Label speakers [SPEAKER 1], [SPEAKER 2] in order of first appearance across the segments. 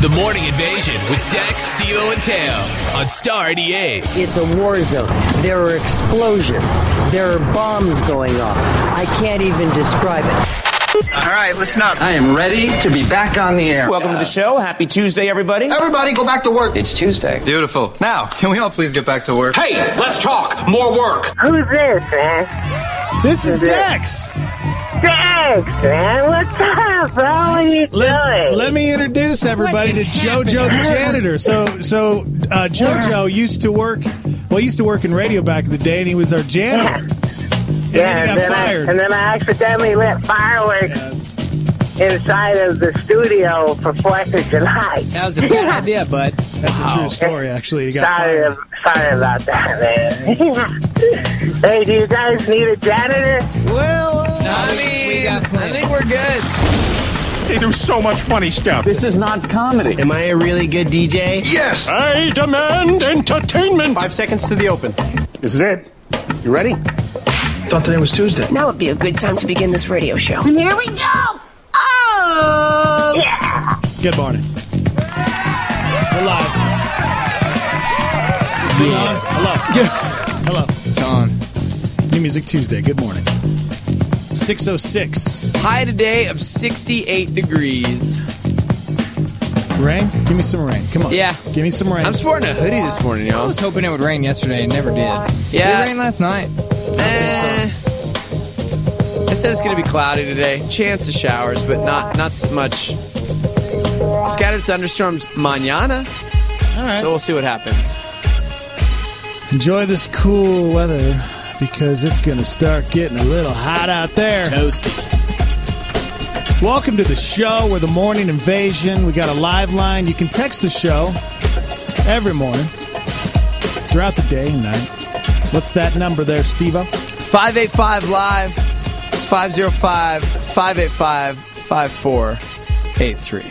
[SPEAKER 1] The Morning Invasion with Dex, Steve-O, and Teo on Star 88.
[SPEAKER 2] It's a war zone. There are explosions. There are bombs going off. I can't even describe it.
[SPEAKER 3] All right, listen up.
[SPEAKER 4] I am ready to be back on the air.
[SPEAKER 3] Welcome to the show. Happy Tuesday, everybody.
[SPEAKER 5] Everybody go back to work.
[SPEAKER 4] It's Tuesday.
[SPEAKER 6] Beautiful. Now, can we all please get back to work?
[SPEAKER 7] Hey, let's talk. More work.
[SPEAKER 8] Who's this, man?
[SPEAKER 9] This is Dex.
[SPEAKER 8] Dex, man. What's up? What are you doing?
[SPEAKER 9] Let me introduce everybody to JoJo the janitor. So JoJo used to work in radio back in the day, and he was our janitor.
[SPEAKER 8] Yeah,
[SPEAKER 9] and then he got fired.
[SPEAKER 8] And then I accidentally lit fireworks inside of the studio for 4th of July.
[SPEAKER 10] That was a bad idea, bud.
[SPEAKER 9] That's a true story, actually. He got
[SPEAKER 8] Sorry about that, man. Hey, do you guys need a janitor?
[SPEAKER 9] Well,
[SPEAKER 10] I think we're good.
[SPEAKER 7] They do so much funny stuff.
[SPEAKER 4] This is not comedy.
[SPEAKER 2] Am I a really good DJ?
[SPEAKER 7] Yes. I demand entertainment.
[SPEAKER 3] 5 seconds to the open.
[SPEAKER 5] This is it. You ready? Thought today was Tuesday.
[SPEAKER 11] Now would be a good time to begin this radio show.
[SPEAKER 12] Here we go! Oh!
[SPEAKER 8] Yeah!
[SPEAKER 9] Good morning. We're live. Is this on? Hello. Hello.
[SPEAKER 10] It's on.
[SPEAKER 9] New Music Tuesday. Good morning. 6:06.
[SPEAKER 10] High today of 68 degrees.
[SPEAKER 9] Rain? Give me some rain. Come on.
[SPEAKER 10] Yeah.
[SPEAKER 9] Give me some rain.
[SPEAKER 10] I'm sporting a hoodie this morning,
[SPEAKER 13] I
[SPEAKER 10] y'all.
[SPEAKER 13] was hoping it would rain yesterday. It never did.
[SPEAKER 10] Yeah.
[SPEAKER 13] It rained last night.
[SPEAKER 10] I said it's going to be cloudy today. Chance of showers, but not so much. Scattered thunderstorms mañana.
[SPEAKER 9] All right.
[SPEAKER 10] So we'll see what happens.
[SPEAKER 9] Enjoy this cool weather because it's going to start getting a little hot out there.
[SPEAKER 10] Toasty.
[SPEAKER 9] Welcome to the show. We're the Morning Invasion. We got a live line. You can text the show every morning, throughout the day and night. What's that number there, Steve-O?
[SPEAKER 10] 585 Live. It's 505-585-5483.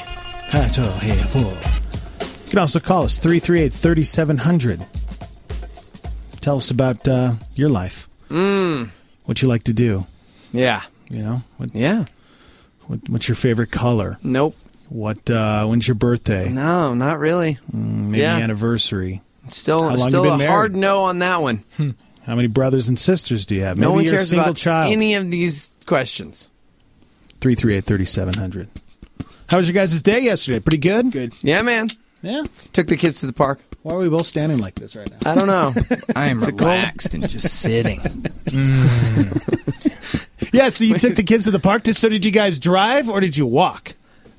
[SPEAKER 9] You can also call us 338-3700. Tell us about your life. What you like to do.
[SPEAKER 10] Yeah.
[SPEAKER 9] You know?
[SPEAKER 10] Yeah.
[SPEAKER 9] What's your favorite color?
[SPEAKER 10] Nope.
[SPEAKER 9] When's your birthday?
[SPEAKER 10] No, not really.
[SPEAKER 9] Maybe anniversary.
[SPEAKER 10] Still
[SPEAKER 9] How long you been
[SPEAKER 10] a
[SPEAKER 9] married?
[SPEAKER 10] hard no on that one.
[SPEAKER 9] How many brothers and sisters do you have?
[SPEAKER 10] No
[SPEAKER 9] Maybe
[SPEAKER 10] one
[SPEAKER 9] you're a
[SPEAKER 10] cares
[SPEAKER 9] single
[SPEAKER 10] about
[SPEAKER 9] child.
[SPEAKER 10] any of these questions.
[SPEAKER 9] 338-3700. How was your guys' day yesterday? Pretty good? Good.
[SPEAKER 10] Yeah, man.
[SPEAKER 9] Yeah?
[SPEAKER 10] Took the kids to the park.
[SPEAKER 9] Why are we both standing like this right now?
[SPEAKER 10] I don't know.
[SPEAKER 13] I am relaxed and just sitting.
[SPEAKER 9] Yeah, so you took the kids to the park. So did you guys drive or did you walk?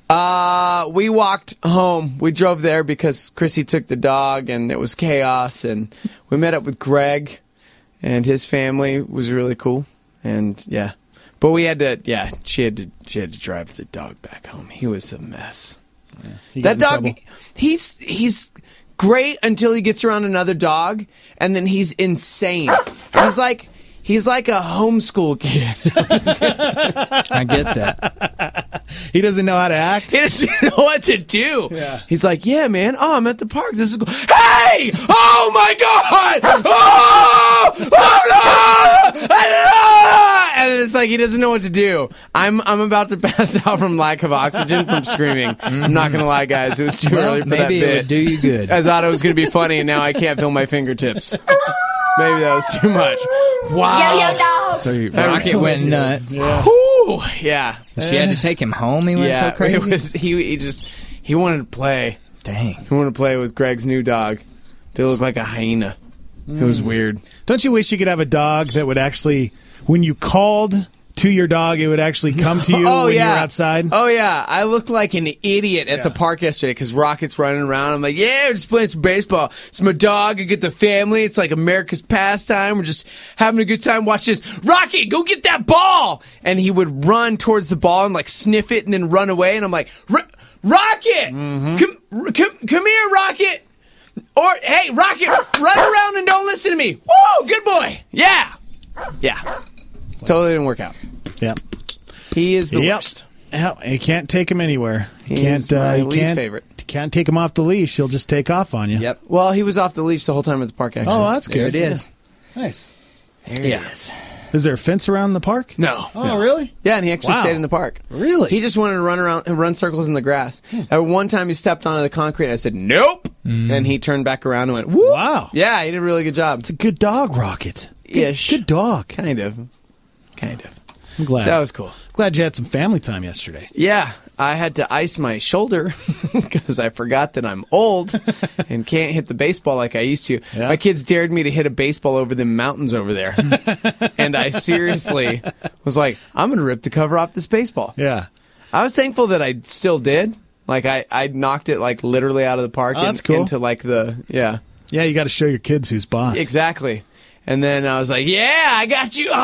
[SPEAKER 10] We walked home. We drove there because Chrissy took the dog and it was chaos. And we met up with Greg and his family. It was really cool. And yeah, but we had to. Yeah, she had to drive the dog back home. He was a mess.
[SPEAKER 9] Yeah.
[SPEAKER 10] That dog, he's great until he gets around another dog, and then he's insane. He's like a homeschool kid.
[SPEAKER 13] I get that.
[SPEAKER 9] He doesn't know how to act.
[SPEAKER 10] He doesn't know what to do.
[SPEAKER 9] Yeah.
[SPEAKER 10] He's like, yeah, man. Oh, I'm at the park. This is cool. Hey! Oh my God! Oh! Oh no! And it's like he doesn't know what to do. I'm about to pass out from lack of oxygen from screaming. I'm not gonna lie, guys. It was too early for that
[SPEAKER 13] maybe
[SPEAKER 10] bit.
[SPEAKER 13] it would do you good.
[SPEAKER 10] I thought it was gonna be funny, and now I can't feel my fingertips. Maybe that was too much. Wow.
[SPEAKER 13] So Rocket went nuts.
[SPEAKER 10] Yeah. Whew. Yeah.
[SPEAKER 13] She had to take him home. He went so crazy.
[SPEAKER 10] He wanted to play.
[SPEAKER 13] Dang.
[SPEAKER 10] He wanted to play with Greg's new dog. They look like a hyena. It was weird.
[SPEAKER 9] Don't you wish you could have a dog that would actually, when you called to your dog, it would actually come to you when you were outside?
[SPEAKER 10] Oh, yeah. I looked like an idiot at the park yesterday because Rocket's running around. I'm like, yeah, we're just playing some baseball. It's my dog. I get the family. It's like America's pastime. We're just having a good time. Watch this. Rocket, go get that ball. And he would run towards the ball and like sniff it and then run away. And I'm like, Rocket, come here, Rocket. Or, hey, Rocket, run around and don't listen to me. Woo, good boy. Yeah. Yeah. Totally didn't work out.
[SPEAKER 9] Yep.
[SPEAKER 10] He is the worst.
[SPEAKER 9] You can't take him anywhere.
[SPEAKER 10] He's my least favorite.
[SPEAKER 9] You can't take him off the leash. He'll just take off on you.
[SPEAKER 10] Yep. Well, he was off the leash the whole time at the park, actually.
[SPEAKER 9] Oh, that's good.
[SPEAKER 10] There it is.
[SPEAKER 9] Nice.
[SPEAKER 10] There it is.
[SPEAKER 9] Is there a fence around the park?
[SPEAKER 10] No.
[SPEAKER 9] Oh, really?
[SPEAKER 10] Yeah, and he actually
[SPEAKER 9] Wow.
[SPEAKER 10] stayed in the park.
[SPEAKER 9] Really?
[SPEAKER 10] He just wanted to run circles in the grass. At one time, he stepped onto the concrete, and I said, nope! And he turned back around and went, whoop!
[SPEAKER 9] Wow.
[SPEAKER 10] Yeah, he did a really good job.
[SPEAKER 9] It's a good dog, Rocket.
[SPEAKER 10] Ish.
[SPEAKER 9] Good dog.
[SPEAKER 10] Kind of.
[SPEAKER 9] I'm glad.
[SPEAKER 10] So that was cool.
[SPEAKER 9] Glad you had some family time yesterday.
[SPEAKER 10] Yeah, I had to ice my shoulder because I forgot that I'm old and can't hit the baseball like I used to.
[SPEAKER 9] Yeah.
[SPEAKER 10] My kids dared me to hit a baseball over the mountains over there. And I seriously was like, I'm going to rip the cover off this baseball.
[SPEAKER 9] Yeah.
[SPEAKER 10] I was thankful that I still did. Like, I knocked it, like, literally out of the park
[SPEAKER 9] that's cool.
[SPEAKER 10] into, like,
[SPEAKER 9] Yeah, you got to show your kids who's boss.
[SPEAKER 10] Exactly. And then I was like, yeah, I got you.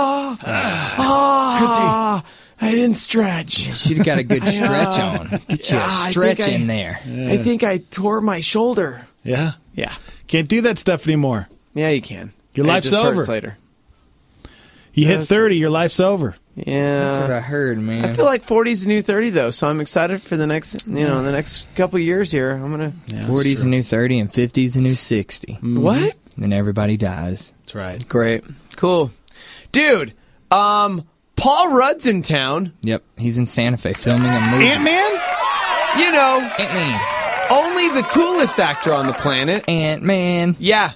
[SPEAKER 10] I didn't stretch.
[SPEAKER 13] You should have got a good stretch on. Get you a stretch in there.
[SPEAKER 9] Yeah.
[SPEAKER 10] I think I tore my shoulder.
[SPEAKER 9] Yeah?
[SPEAKER 10] Yeah.
[SPEAKER 9] Can't do that stuff anymore.
[SPEAKER 10] Yeah, you can.
[SPEAKER 9] Your
[SPEAKER 10] It
[SPEAKER 9] life's
[SPEAKER 10] just
[SPEAKER 9] over.
[SPEAKER 10] hurts later.
[SPEAKER 9] You hit 30, your life's over.
[SPEAKER 10] Yeah.
[SPEAKER 13] That's what I heard, man.
[SPEAKER 10] I feel like 40's the new 30, though, so I'm excited for the next, the next couple years here. I'm going to...
[SPEAKER 13] 40's a new 30 and 50's a new 60.
[SPEAKER 10] What?
[SPEAKER 13] And everybody dies.
[SPEAKER 9] That's right.
[SPEAKER 10] Great. Cool. Dude, Paul Rudd's in town.
[SPEAKER 13] Yep, he's in Santa Fe filming a movie.
[SPEAKER 9] Ant-Man?
[SPEAKER 10] You know,
[SPEAKER 13] Ant-Man.
[SPEAKER 10] only the coolest actor on the planet.
[SPEAKER 13] Ant-Man.
[SPEAKER 10] Yeah.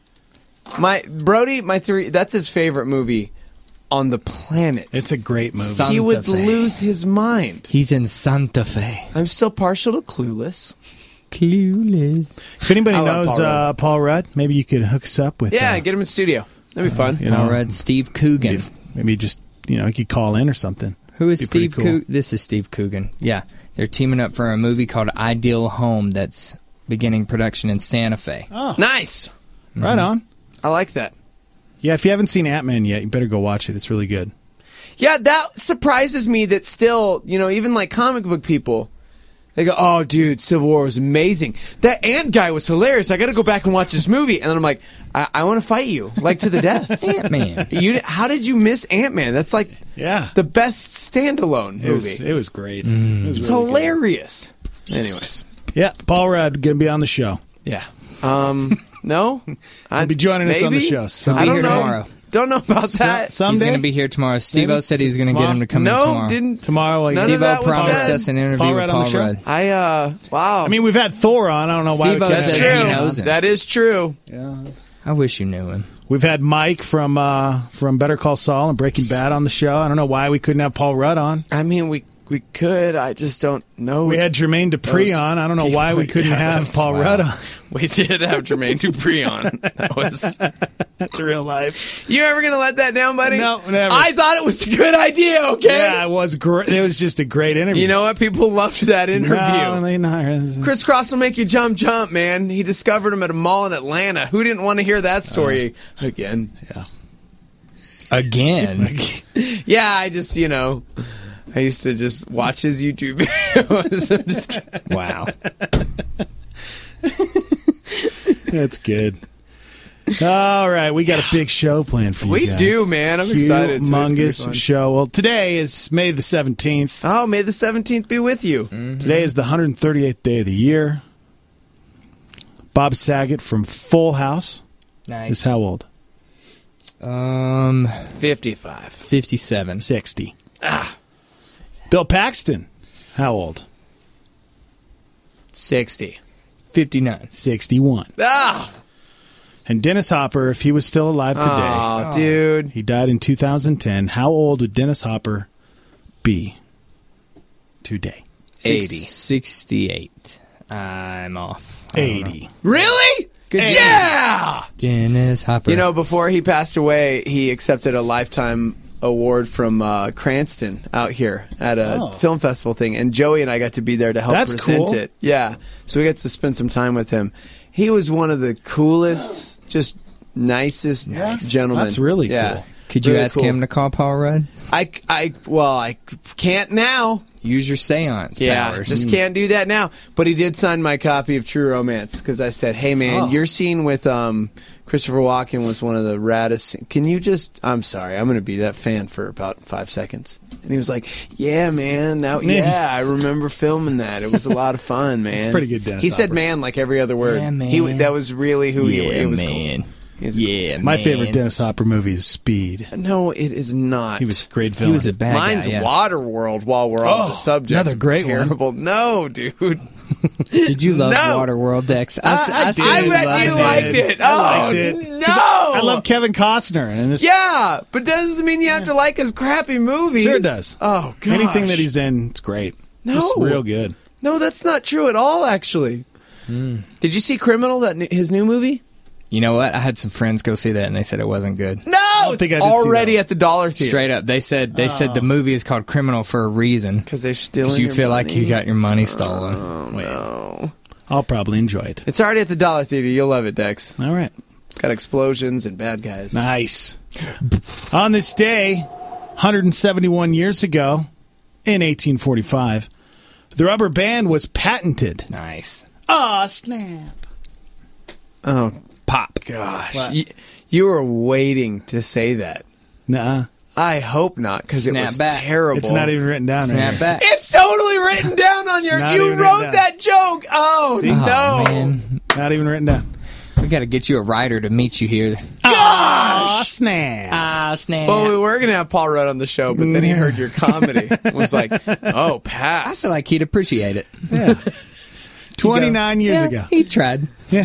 [SPEAKER 10] Brody, that's his favorite movie on the planet.
[SPEAKER 9] It's a great movie.
[SPEAKER 13] Santa
[SPEAKER 10] He would
[SPEAKER 13] Fe.
[SPEAKER 10] lose his mind.
[SPEAKER 13] He's in Santa Fe.
[SPEAKER 10] I'm still partial to Clueless.
[SPEAKER 13] Clueless.
[SPEAKER 9] If anybody
[SPEAKER 10] I love
[SPEAKER 9] knows Paul Rudd, maybe you could hook us up with...
[SPEAKER 10] Yeah, get him in studio. That'd be fun.
[SPEAKER 9] you know,
[SPEAKER 13] All right, Steve Coogan.
[SPEAKER 9] Maybe just, he could call in or something.
[SPEAKER 13] Who is
[SPEAKER 9] Be pretty
[SPEAKER 13] Steve
[SPEAKER 9] cool.
[SPEAKER 13] Coogan? This is Steve Coogan. Yeah. They're teaming up for a movie called Ideal Home that's beginning production in Santa Fe.
[SPEAKER 9] Oh,
[SPEAKER 10] Nice.
[SPEAKER 9] right on.
[SPEAKER 10] I like that.
[SPEAKER 9] Yeah, if you haven't seen Ant-Man yet, you better go watch it. It's really good.
[SPEAKER 10] Yeah, that surprises me that still, even like comic book people, they go, oh, dude, Civil War was amazing. That Ant guy was hilarious. I got to go back and watch this movie. And then I'm like, I want to fight you, like to the death.
[SPEAKER 13] Ant-Man.
[SPEAKER 10] How did you miss Ant-Man? That's like the best standalone movie.
[SPEAKER 9] It was great. It was
[SPEAKER 10] It's
[SPEAKER 9] really
[SPEAKER 10] hilarious. Anyways.
[SPEAKER 9] good. Yeah, Paul Rudd going to be on the show.
[SPEAKER 10] Yeah. No?
[SPEAKER 9] He'll be joining us on the show.
[SPEAKER 13] He'll be here tomorrow.
[SPEAKER 10] Don't know about that.
[SPEAKER 9] Someday?
[SPEAKER 13] He's going to be here tomorrow. Steve-O said he was going to get him to come in tomorrow.
[SPEAKER 10] Didn't.
[SPEAKER 9] Tomorrow.
[SPEAKER 10] None of
[SPEAKER 13] Steve-O
[SPEAKER 10] that was
[SPEAKER 13] promised
[SPEAKER 10] said.
[SPEAKER 13] us an interview
[SPEAKER 9] Paul
[SPEAKER 13] with
[SPEAKER 9] Rudd on the
[SPEAKER 13] Paul
[SPEAKER 9] show?
[SPEAKER 13] Rudd.
[SPEAKER 10] Wow.
[SPEAKER 9] I mean, we've had Thor on. I don't know why
[SPEAKER 13] Steve-O
[SPEAKER 9] we can't.
[SPEAKER 13] says
[SPEAKER 10] That's
[SPEAKER 13] he
[SPEAKER 10] true.
[SPEAKER 13] knows him.
[SPEAKER 10] That is true.
[SPEAKER 9] Yeah.
[SPEAKER 13] I wish you knew him.
[SPEAKER 9] We've had Mike from Better Call Saul and Breaking Bad on the show. I don't know why we couldn't have Paul Rudd on.
[SPEAKER 10] I mean, we could. I just don't know.
[SPEAKER 9] We had Jermaine Dupri on. I don't know why we couldn't have Paul Rudd on.
[SPEAKER 10] We did have Jermaine Dupri on.
[SPEAKER 9] That's real life.
[SPEAKER 10] You ever gonna let that down, buddy?
[SPEAKER 9] No, never.
[SPEAKER 10] I thought it was a good idea. Okay.
[SPEAKER 9] Yeah, it was great. It was just a great interview.
[SPEAKER 10] You know what? People loved that interview.
[SPEAKER 9] No, they not.
[SPEAKER 10] Chris Cross will make you jump, man. He discovered him at a mall in Atlanta. Who didn't want to hear that story again?
[SPEAKER 9] Yeah.
[SPEAKER 13] Again?
[SPEAKER 10] Yeah, I just, I used to just watch his YouTube videos.
[SPEAKER 13] Wow.
[SPEAKER 9] That's good. All right, we got a big show planned for you
[SPEAKER 10] We
[SPEAKER 9] guys.
[SPEAKER 10] do, man. I'm excited. Today's gonna be fun.
[SPEAKER 9] Humongous show. Well, today is May the 17th.
[SPEAKER 10] Oh, may the 17th be with you.
[SPEAKER 9] Mm-hmm. Today is the 138th day of the year. Bob Saget from Full House
[SPEAKER 13] Nice.
[SPEAKER 9] is how old?
[SPEAKER 10] 55.
[SPEAKER 13] 57.
[SPEAKER 9] 60. Bill Paxton, how old?
[SPEAKER 10] 60.
[SPEAKER 13] 59.
[SPEAKER 9] 61.
[SPEAKER 10] Ah!
[SPEAKER 9] And Dennis Hopper, if he was still alive today,
[SPEAKER 10] Oh, dude.
[SPEAKER 9] he died in 2010. How old would Dennis Hopper be today?
[SPEAKER 10] 80.
[SPEAKER 13] 68. I'm off.
[SPEAKER 9] 80.
[SPEAKER 10] Really?
[SPEAKER 13] Good
[SPEAKER 10] Yeah!
[SPEAKER 13] Dennis Hopper.
[SPEAKER 10] Before he passed away, he accepted a lifetime award from Cranston out here at a film festival thing, and Joey and I got to be there to help
[SPEAKER 9] That's
[SPEAKER 10] present
[SPEAKER 9] cool.
[SPEAKER 10] it. Yeah, so we got to spend some time with him. He was one of the coolest, just nicest gentlemen.
[SPEAKER 9] That's really cool.
[SPEAKER 13] Could you
[SPEAKER 10] Really
[SPEAKER 13] ask
[SPEAKER 10] cool.
[SPEAKER 13] him to call Paul Rudd?
[SPEAKER 10] I can't now.
[SPEAKER 13] Use your seance powers.
[SPEAKER 10] Just can't do that now. But he did sign my copy of True Romance because I said, "Hey, man, your scene with Christopher Walken was one of the raddest. Can you just? I'm sorry, I'm going to be that fan for about 5 seconds." And he was like, "Yeah, man, I remember filming that. It was a lot of fun, man."
[SPEAKER 9] It's pretty good, Dennis
[SPEAKER 10] He said
[SPEAKER 9] Hopper.
[SPEAKER 10] "man" like every other word.
[SPEAKER 13] Yeah, man.
[SPEAKER 10] That was really who he was.
[SPEAKER 13] man.
[SPEAKER 10] Cool.
[SPEAKER 9] My favorite Dennis Hopper movie is Speed.
[SPEAKER 10] No, it is not.
[SPEAKER 9] He was a great villain.
[SPEAKER 13] He was a bad
[SPEAKER 10] Mine's
[SPEAKER 13] guy, yeah.
[SPEAKER 10] Waterworld. While we're on the subject,
[SPEAKER 9] another great
[SPEAKER 10] terrible.
[SPEAKER 9] one.
[SPEAKER 10] No, dude.
[SPEAKER 13] Did you love Waterworld, Dex?
[SPEAKER 10] I bet you liked it.
[SPEAKER 9] I liked it.
[SPEAKER 10] No,
[SPEAKER 9] I love Kevin Costner. And
[SPEAKER 10] yeah, but doesn't mean you have to like his crappy movies.
[SPEAKER 9] Sure it does.
[SPEAKER 10] Oh, gosh.
[SPEAKER 9] Anything that he's in, it's great.
[SPEAKER 10] No.
[SPEAKER 9] It's real good.
[SPEAKER 10] No, that's not true at all, actually. Did you see Criminal, his new movie?
[SPEAKER 13] You know what? I had some friends go see that, and they said it wasn't good.
[SPEAKER 10] No, it's already at the Dollar Theater.
[SPEAKER 13] Straight up. They said the movie is called Criminal for a reason.
[SPEAKER 10] Because they're stealing
[SPEAKER 13] Because you
[SPEAKER 10] your
[SPEAKER 13] feel
[SPEAKER 10] money.
[SPEAKER 13] like you got your money stolen.
[SPEAKER 10] Oh, no.
[SPEAKER 9] I'll probably enjoy it.
[SPEAKER 10] It's already at the Dollar Theater. You'll love it, Dex.
[SPEAKER 9] All right.
[SPEAKER 10] It's got explosions and bad guys.
[SPEAKER 9] Nice. On this day, 171 years ago, in 1845, the rubber band was patented.
[SPEAKER 13] Nice.
[SPEAKER 9] Aw, snap.
[SPEAKER 10] Oh,
[SPEAKER 13] pop.
[SPEAKER 10] Gosh. You were waiting to say that.
[SPEAKER 9] Nuh-uh.
[SPEAKER 10] I hope not, because it was terrible.
[SPEAKER 9] It's not even written down.
[SPEAKER 13] Snap back.
[SPEAKER 10] It's totally written down on your...
[SPEAKER 9] not
[SPEAKER 10] You
[SPEAKER 9] even
[SPEAKER 10] wrote
[SPEAKER 9] written down.
[SPEAKER 10] that joke. Oh,
[SPEAKER 9] See?
[SPEAKER 10] no.
[SPEAKER 13] Oh, man.
[SPEAKER 9] Not even written down.
[SPEAKER 13] We got to get you a writer to meet you here.
[SPEAKER 9] Aw, snap.
[SPEAKER 13] Ah, snap.
[SPEAKER 10] Well, we were going to have Paul Rudd on the show, but then he heard your comedy. Was like, oh, pass.
[SPEAKER 13] I feel like he'd appreciate it.
[SPEAKER 9] Yeah. 29 years ago.
[SPEAKER 13] He tried.
[SPEAKER 9] Yeah.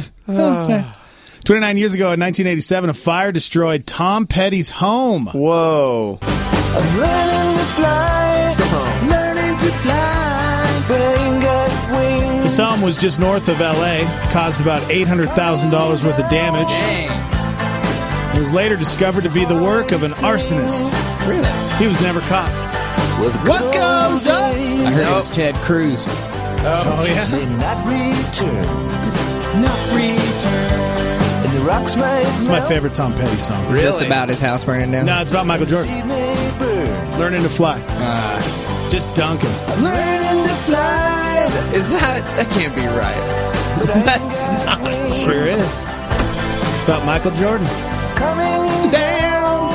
[SPEAKER 9] 29 years ago in 1987, a fire destroyed Tom Petty's home.
[SPEAKER 10] Whoa.
[SPEAKER 14] I'm learning to fly, learning to fly, but I ain't got wings.
[SPEAKER 9] His home was just north of L.A., caused about $800,000 worth of damage.
[SPEAKER 13] Dang.
[SPEAKER 9] It was later discovered to be the work of an arsonist.
[SPEAKER 13] Really?
[SPEAKER 9] He was never caught. What goes up?
[SPEAKER 13] I heard it was Ted Cruz.
[SPEAKER 9] Oh, yeah?
[SPEAKER 14] May not return, not return. And the rocks might
[SPEAKER 9] It's my favorite Tom Petty song.
[SPEAKER 13] Is this about his house burning down?
[SPEAKER 9] No, it's about Michael Jordan. Learning to fly. Just dunking.
[SPEAKER 14] I'm learning to fly.
[SPEAKER 10] Is that can't be right. That's not.
[SPEAKER 9] Sure is. It's about Michael Jordan.
[SPEAKER 14] Coming down.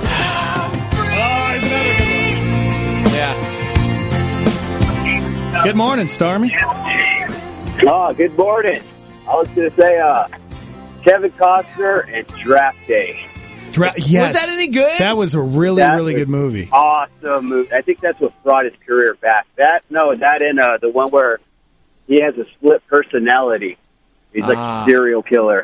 [SPEAKER 9] Oh, here's another good one. Yeah. Good morning, Stormy.
[SPEAKER 15] Oh, good morning. I was going to say Kevin Costner and Draft Day.
[SPEAKER 9] Yes.
[SPEAKER 10] Was that any good?
[SPEAKER 9] That was a really good movie.
[SPEAKER 15] Awesome movie. I think that's what brought his career back. That and the one where he has a split personality. He's like a serial killer.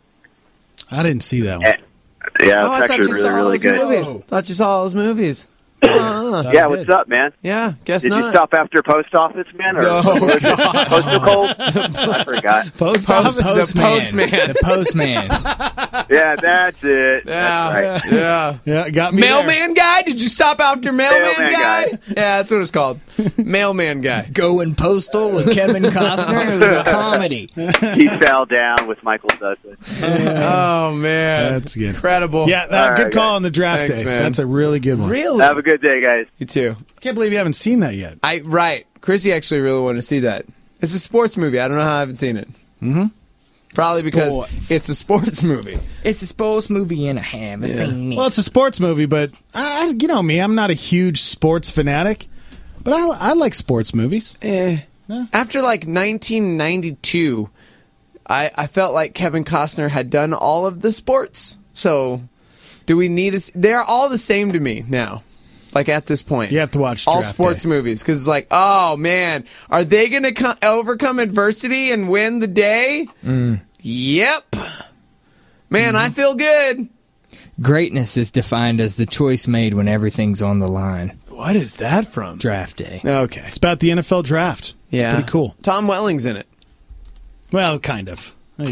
[SPEAKER 9] I didn't see that one.
[SPEAKER 15] Yeah,
[SPEAKER 10] I
[SPEAKER 15] it's
[SPEAKER 10] thought
[SPEAKER 15] actually
[SPEAKER 10] you
[SPEAKER 15] really,
[SPEAKER 10] saw all
[SPEAKER 15] really
[SPEAKER 10] his
[SPEAKER 15] good.
[SPEAKER 10] movies. Thought you saw all his movies.
[SPEAKER 15] Yeah, what's up, man?
[SPEAKER 10] Yeah, guess
[SPEAKER 15] Did
[SPEAKER 10] not.
[SPEAKER 15] you stop after post office, man? Or postal code? I forgot.
[SPEAKER 9] Post office?
[SPEAKER 10] The postman.
[SPEAKER 13] The postman.
[SPEAKER 15] Yeah, that's it.
[SPEAKER 10] Yeah,
[SPEAKER 15] That's right.
[SPEAKER 10] yeah.
[SPEAKER 9] Yeah, got me
[SPEAKER 10] Mailman guy? Did you stop after Mailman
[SPEAKER 15] Mailman
[SPEAKER 10] guy?
[SPEAKER 15] guy.
[SPEAKER 10] Yeah, that's what it's called. Mailman guy.
[SPEAKER 13] Going postal with Kevin Costner. It was a comedy.
[SPEAKER 15] He fell down with Michael Douglas.
[SPEAKER 10] Oh, man.
[SPEAKER 9] That's good.
[SPEAKER 10] Incredible.
[SPEAKER 9] Yeah,
[SPEAKER 15] All
[SPEAKER 9] good
[SPEAKER 15] right,
[SPEAKER 9] call
[SPEAKER 15] guys.
[SPEAKER 9] on the draft
[SPEAKER 10] Thanks,
[SPEAKER 9] day.
[SPEAKER 10] man.
[SPEAKER 9] That's a really good one.
[SPEAKER 10] Really?
[SPEAKER 15] Have a good day, guys.
[SPEAKER 10] You too.
[SPEAKER 9] Can't believe you haven't seen that yet.
[SPEAKER 10] Right. Chrissy actually really wanted to see that. It's a sports movie. I don't know how I haven't seen it.
[SPEAKER 9] Mm-hmm.
[SPEAKER 10] Probably because
[SPEAKER 13] Sports.
[SPEAKER 10] it's a sports movie.
[SPEAKER 13] It's a sports movie and I haven't seen it.
[SPEAKER 9] Well, it's a sports movie, but you know me, I'm not a huge sports fanatic, but I like sports movies.
[SPEAKER 10] After like 1992, I felt like Kevin Costner had done all of the sports. So, do we need to? They're all the same to me now. Like at this point,
[SPEAKER 9] You have to watch
[SPEAKER 10] all
[SPEAKER 9] Draft
[SPEAKER 10] sports
[SPEAKER 9] Day.
[SPEAKER 10] movies because it's like, oh man, are they going to overcome adversity and win the day? Yep, man, I feel good.
[SPEAKER 13] Greatness is defined as the choice made when everything's on the line.
[SPEAKER 10] What is that from?
[SPEAKER 13] Draft day.
[SPEAKER 10] Okay,
[SPEAKER 9] It's about the NFL draft.
[SPEAKER 10] yeah,
[SPEAKER 9] It's pretty cool.
[SPEAKER 10] Tom Welling's in it.
[SPEAKER 9] Well, kind of.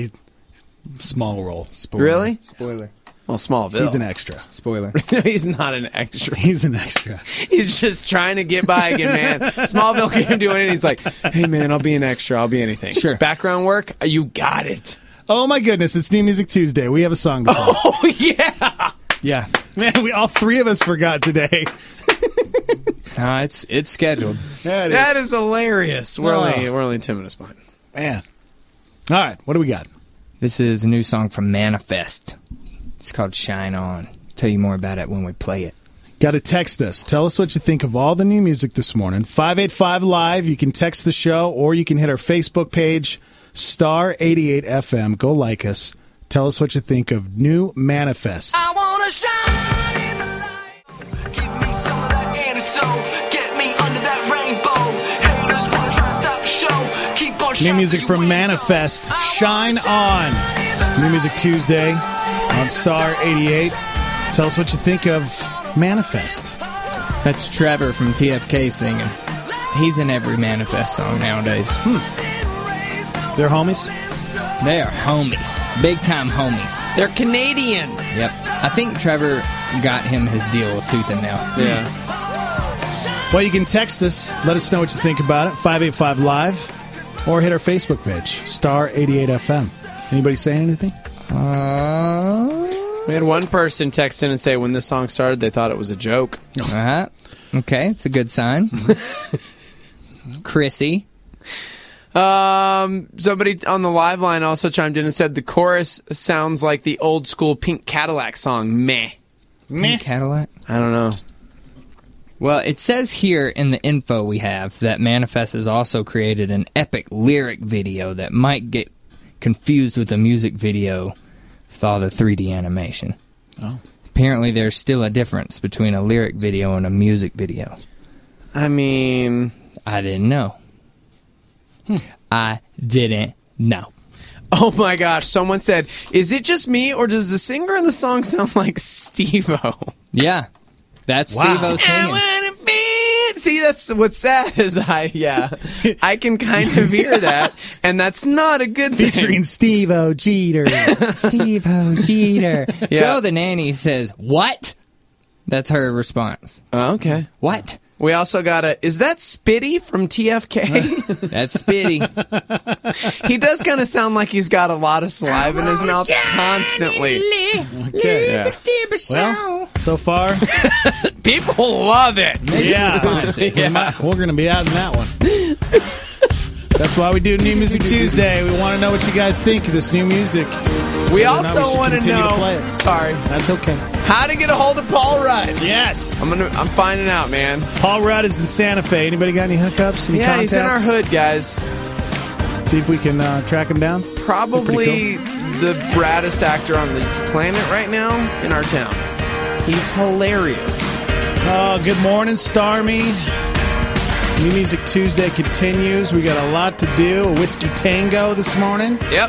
[SPEAKER 9] Small role. Spoiler.
[SPEAKER 10] Really?
[SPEAKER 13] Spoiler.
[SPEAKER 10] Well, Smallville.
[SPEAKER 9] He's an extra.
[SPEAKER 13] Spoiler.
[SPEAKER 10] No, he's not an extra.
[SPEAKER 9] He's an extra.
[SPEAKER 10] He's just trying to get by again, man. Smallville can't do it. He's like, hey, man, I'll be an extra. I'll be anything.
[SPEAKER 13] Sure.
[SPEAKER 10] Background work? You got it.
[SPEAKER 9] Oh my goodness! It's New Music Tuesday. We have a song to play.
[SPEAKER 10] Oh, yeah.
[SPEAKER 13] Yeah.
[SPEAKER 9] Man, all three of us forgot today.
[SPEAKER 13] It's scheduled.
[SPEAKER 9] Yeah, it is.
[SPEAKER 10] That is hilarious. We're
[SPEAKER 9] Oh.
[SPEAKER 10] only 10 minutes behind.
[SPEAKER 9] Man. All right, what do we got?
[SPEAKER 13] This is a new song from Manifest. It's called Shine On. Tell you more about it when we play it.
[SPEAKER 9] Got to text us. Tell us what you think of all the new music this morning. 585 Live. You can text the show, or you can hit our Facebook page, Star 88 FM. Go like us. Tell us what you think of new Manifest.
[SPEAKER 14] I wanna shine in the light. Give me some of that antidote. Get me under that rainbow. Haters wanna try to stop the show. Keep on
[SPEAKER 9] New music from Manifest, Shine On. New Music Tuesday on Star 88. Tell us what you think of Manifest.
[SPEAKER 13] That's Trevor from TFK singing. He's in every Manifest song nowadays.
[SPEAKER 9] They're homies?
[SPEAKER 13] They are homies. Big time homies.
[SPEAKER 10] They're Canadian.
[SPEAKER 13] Yep. I think Trevor got him his deal with tooth and nail.
[SPEAKER 10] Yeah.
[SPEAKER 9] Well, you can text us. Let us know what you think about it. 585 Live. Or hit our Facebook page, Star 88 FM. Anybody saying anything?
[SPEAKER 10] We had one person text in and say when this song started, they thought it was a joke.
[SPEAKER 13] Okay, it's a good sign. Chrissy.
[SPEAKER 10] Somebody on the live line also chimed in and said the chorus sounds like the old school Pink Cadillac song, Meh.
[SPEAKER 13] Pink Cadillac?
[SPEAKER 10] I don't know.
[SPEAKER 13] Well, it says here in the info we have that Manifest has also created an epic lyric video that might get confused with a music video with all the 3D animation.
[SPEAKER 9] Oh.
[SPEAKER 13] Apparently there's still a difference between a lyric video and a music video.
[SPEAKER 10] I mean...
[SPEAKER 13] I didn't know. I didn't know.
[SPEAKER 10] Oh my gosh, someone said, is it just me or does the singer in the song sound like Steve-O?
[SPEAKER 13] Yeah, that's Steve-O singing.
[SPEAKER 10] See, that's what's sad is I can kind of hear that, and that's not a good thing.
[SPEAKER 9] Featuring Steve-O Jeter.
[SPEAKER 13] Steve-O Jeter.
[SPEAKER 10] Yeah.
[SPEAKER 13] Joe the nanny says, what? That's her response.
[SPEAKER 10] Oh, okay.
[SPEAKER 13] What?
[SPEAKER 10] We also got is that Spitty from TFK?
[SPEAKER 13] That's Spitty.
[SPEAKER 10] He does kind of sound like he's got a lot of saliva in his mouth constantly.
[SPEAKER 9] Okay.
[SPEAKER 10] Yeah.
[SPEAKER 9] Well, so far,
[SPEAKER 10] people love it.
[SPEAKER 9] Yeah. We're going to be out in that one. That's why we do New Music Tuesday. We want to know what you guys think of this new music.
[SPEAKER 10] We also want to know. Sorry,
[SPEAKER 9] that's okay.
[SPEAKER 10] How to get a hold of Paul Rudd?
[SPEAKER 9] Yes,
[SPEAKER 10] I'm finding out, man.
[SPEAKER 9] Paul Rudd is in Santa Fe. Anybody got any hookups? Any contacts?
[SPEAKER 10] He's in our hood, guys.
[SPEAKER 9] See if we can track him down.
[SPEAKER 10] Probably the braddest actor on the planet right now in our town. He's hilarious.
[SPEAKER 9] Oh, good morning, Starmy. New Music Tuesday continues. We got a lot to do. A whiskey tango this morning.
[SPEAKER 10] Yep.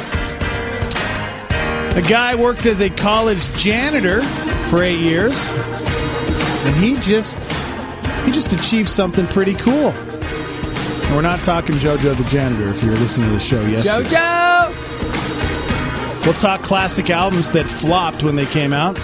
[SPEAKER 9] A guy worked as a college janitor for 8 years, and he just achieved something pretty cool. And we're not talking JoJo the janitor. If you were listening to the show yesterday,
[SPEAKER 13] JoJo.
[SPEAKER 9] We'll talk classic albums that flopped when they came out.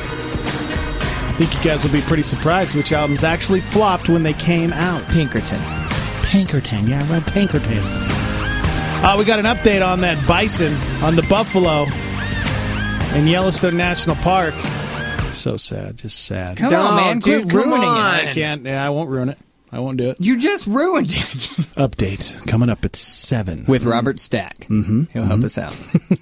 [SPEAKER 9] I think you guys will be pretty surprised which albums actually flopped when they came out.
[SPEAKER 13] Pinkerton,
[SPEAKER 9] yeah, right, Pinkerton. We got an update on that bison on the buffalo in Yellowstone National Park. So sad, just sad.
[SPEAKER 13] Come on, man, quit ruining it.
[SPEAKER 9] I can't. Yeah, I won't ruin it. I won't do it.
[SPEAKER 13] You just ruined it.
[SPEAKER 9] Update coming up at 7
[SPEAKER 13] with Robert Stack.
[SPEAKER 9] Mm-hmm.
[SPEAKER 13] He'll help us out.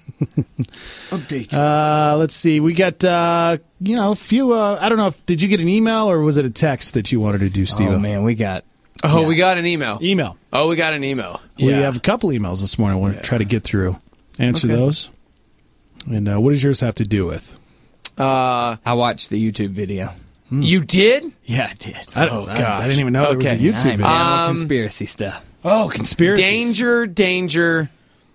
[SPEAKER 10] Update.
[SPEAKER 9] Let's see. We got a few. I don't know if did you get an email or was it a text that you wanted to do, Steve?
[SPEAKER 13] Oh man, we got.
[SPEAKER 10] We got an email.
[SPEAKER 9] Oh,
[SPEAKER 10] we got an email.
[SPEAKER 9] We have a couple emails this morning. I want to try to get through, answer those. And what does yours have to do with?
[SPEAKER 13] I watched the YouTube video.
[SPEAKER 10] You did?
[SPEAKER 9] Yeah, I did.
[SPEAKER 10] I
[SPEAKER 9] didn't even know there was a YouTube video.
[SPEAKER 13] Conspiracy stuff.
[SPEAKER 9] Oh, conspiracy.
[SPEAKER 10] Danger.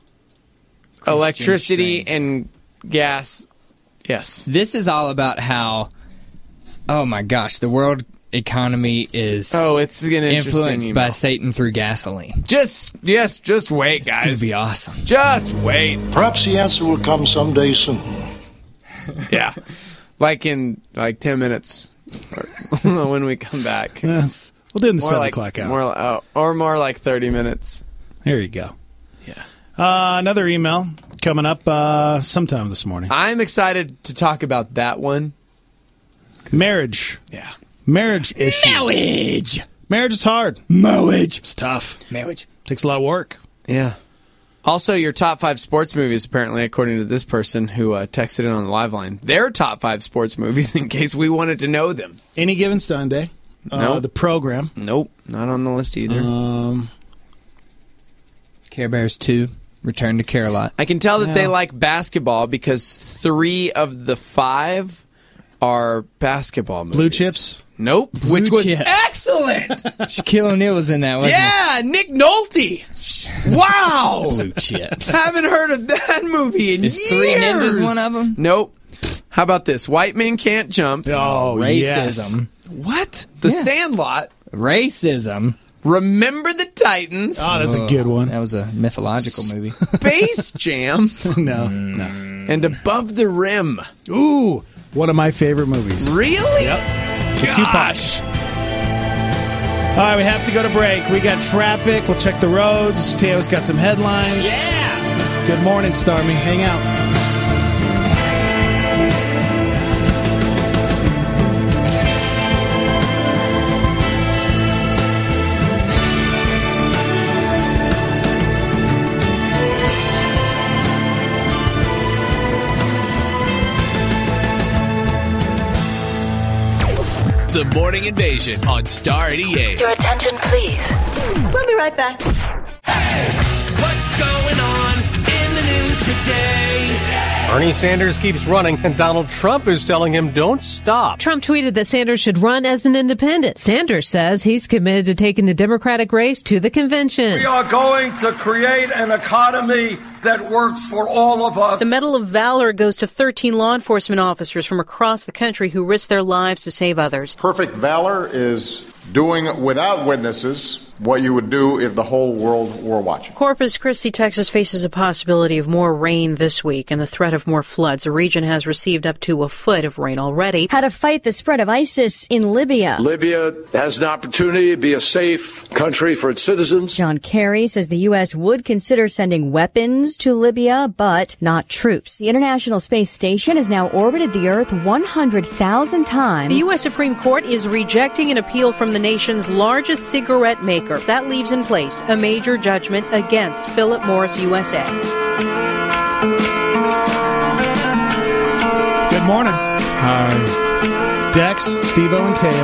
[SPEAKER 10] Electricity and gas. Yes.
[SPEAKER 13] This is all about how, oh my gosh, the world economy is
[SPEAKER 10] it's an
[SPEAKER 13] influenced by Satan through gasoline.
[SPEAKER 10] Just wait, guys.
[SPEAKER 13] It's going to be awesome.
[SPEAKER 10] Just wait.
[SPEAKER 16] Perhaps the answer will come someday soon.
[SPEAKER 10] Yeah. Like in 10 minutes when we come back.
[SPEAKER 9] Yes. We'll do it in the 7 o'clock hour.
[SPEAKER 10] Or more like 30 minutes.
[SPEAKER 9] There you go.
[SPEAKER 10] Yeah.
[SPEAKER 9] Another email coming up sometime this morning.
[SPEAKER 10] I'm excited to talk about that one.
[SPEAKER 9] Marriage.
[SPEAKER 10] Yeah.
[SPEAKER 9] Marriage issues. Marriage is hard. It's tough.
[SPEAKER 13] Marriage.
[SPEAKER 9] Takes a lot of work.
[SPEAKER 10] Yeah. Also, your top 5 sports movies, apparently, according to this person who texted in on the live line, their top 5 sports movies in case we wanted to know them.
[SPEAKER 9] Any Given Sunday.
[SPEAKER 10] Nope.
[SPEAKER 9] The Program.
[SPEAKER 10] Nope. Not on the list either.
[SPEAKER 13] Care Bears 2. Return to Care-a-Lot.
[SPEAKER 10] I can tell that they like basketball because 3 of the 5 are basketball movies.
[SPEAKER 9] Blue Chips?
[SPEAKER 10] Nope.
[SPEAKER 13] Blue
[SPEAKER 10] which was
[SPEAKER 13] Chips.
[SPEAKER 10] excellent.
[SPEAKER 13] Shaquille O'Neal was in that, wasn't
[SPEAKER 10] Yeah, Nick Nolte. Wow.
[SPEAKER 13] Blue Chips.
[SPEAKER 10] Haven't heard of that movie in
[SPEAKER 13] Is
[SPEAKER 10] years.
[SPEAKER 13] Three Ninjas one of them?
[SPEAKER 10] Nope. How about this? White Men Can't Jump.
[SPEAKER 9] Oh,
[SPEAKER 13] Racism.
[SPEAKER 10] What? The Sandlot.
[SPEAKER 13] Racism.
[SPEAKER 10] Remember the Titans.
[SPEAKER 9] Oh, that's a good one.
[SPEAKER 13] That was a mythological movie.
[SPEAKER 10] Space Jam.
[SPEAKER 9] No.
[SPEAKER 10] And Above the Rim.
[SPEAKER 9] Ooh, one of my favorite movies.
[SPEAKER 10] Really?
[SPEAKER 9] Yep. The Tupac. All right, we have to go to break. We got traffic. We'll check the roads. Teo's got some headlines.
[SPEAKER 10] Yeah.
[SPEAKER 9] Good morning, Starmy. Hang out.
[SPEAKER 1] The Morning Invasion on Star 88.
[SPEAKER 11] Your attention, please. We'll be right back.
[SPEAKER 1] What's going on in the news today?
[SPEAKER 17] Bernie Sanders keeps running, and Donald Trump is telling him don't stop.
[SPEAKER 18] Trump tweeted that Sanders should run as an independent. Sanders says he's committed to taking the Democratic race to the convention.
[SPEAKER 19] We are going to create an economy that works for all of us.
[SPEAKER 20] The Medal of Valor goes to 13 law enforcement officers from across the country who risked their lives to save others.
[SPEAKER 21] Perfect valor is doing without witnesses what you would do if the whole world were watching.
[SPEAKER 20] Corpus Christi, Texas faces a possibility of more rain this week and the threat of more floods. The region has received up to a foot of rain already.
[SPEAKER 22] How to fight the spread of ISIS in Libya.
[SPEAKER 23] Libya has an opportunity to be a safe country for its citizens.
[SPEAKER 22] John Kerry says the U.S. would consider sending weapons to Libya, but not troops. The International Space Station has now orbited the Earth 100,000 times.
[SPEAKER 20] The U.S. Supreme Court is rejecting an appeal from the nation's largest cigarette maker. That leaves in place a major judgment against Philip Morris USA.
[SPEAKER 9] Good morning. Hi. Dex, Steve-O, and Teo.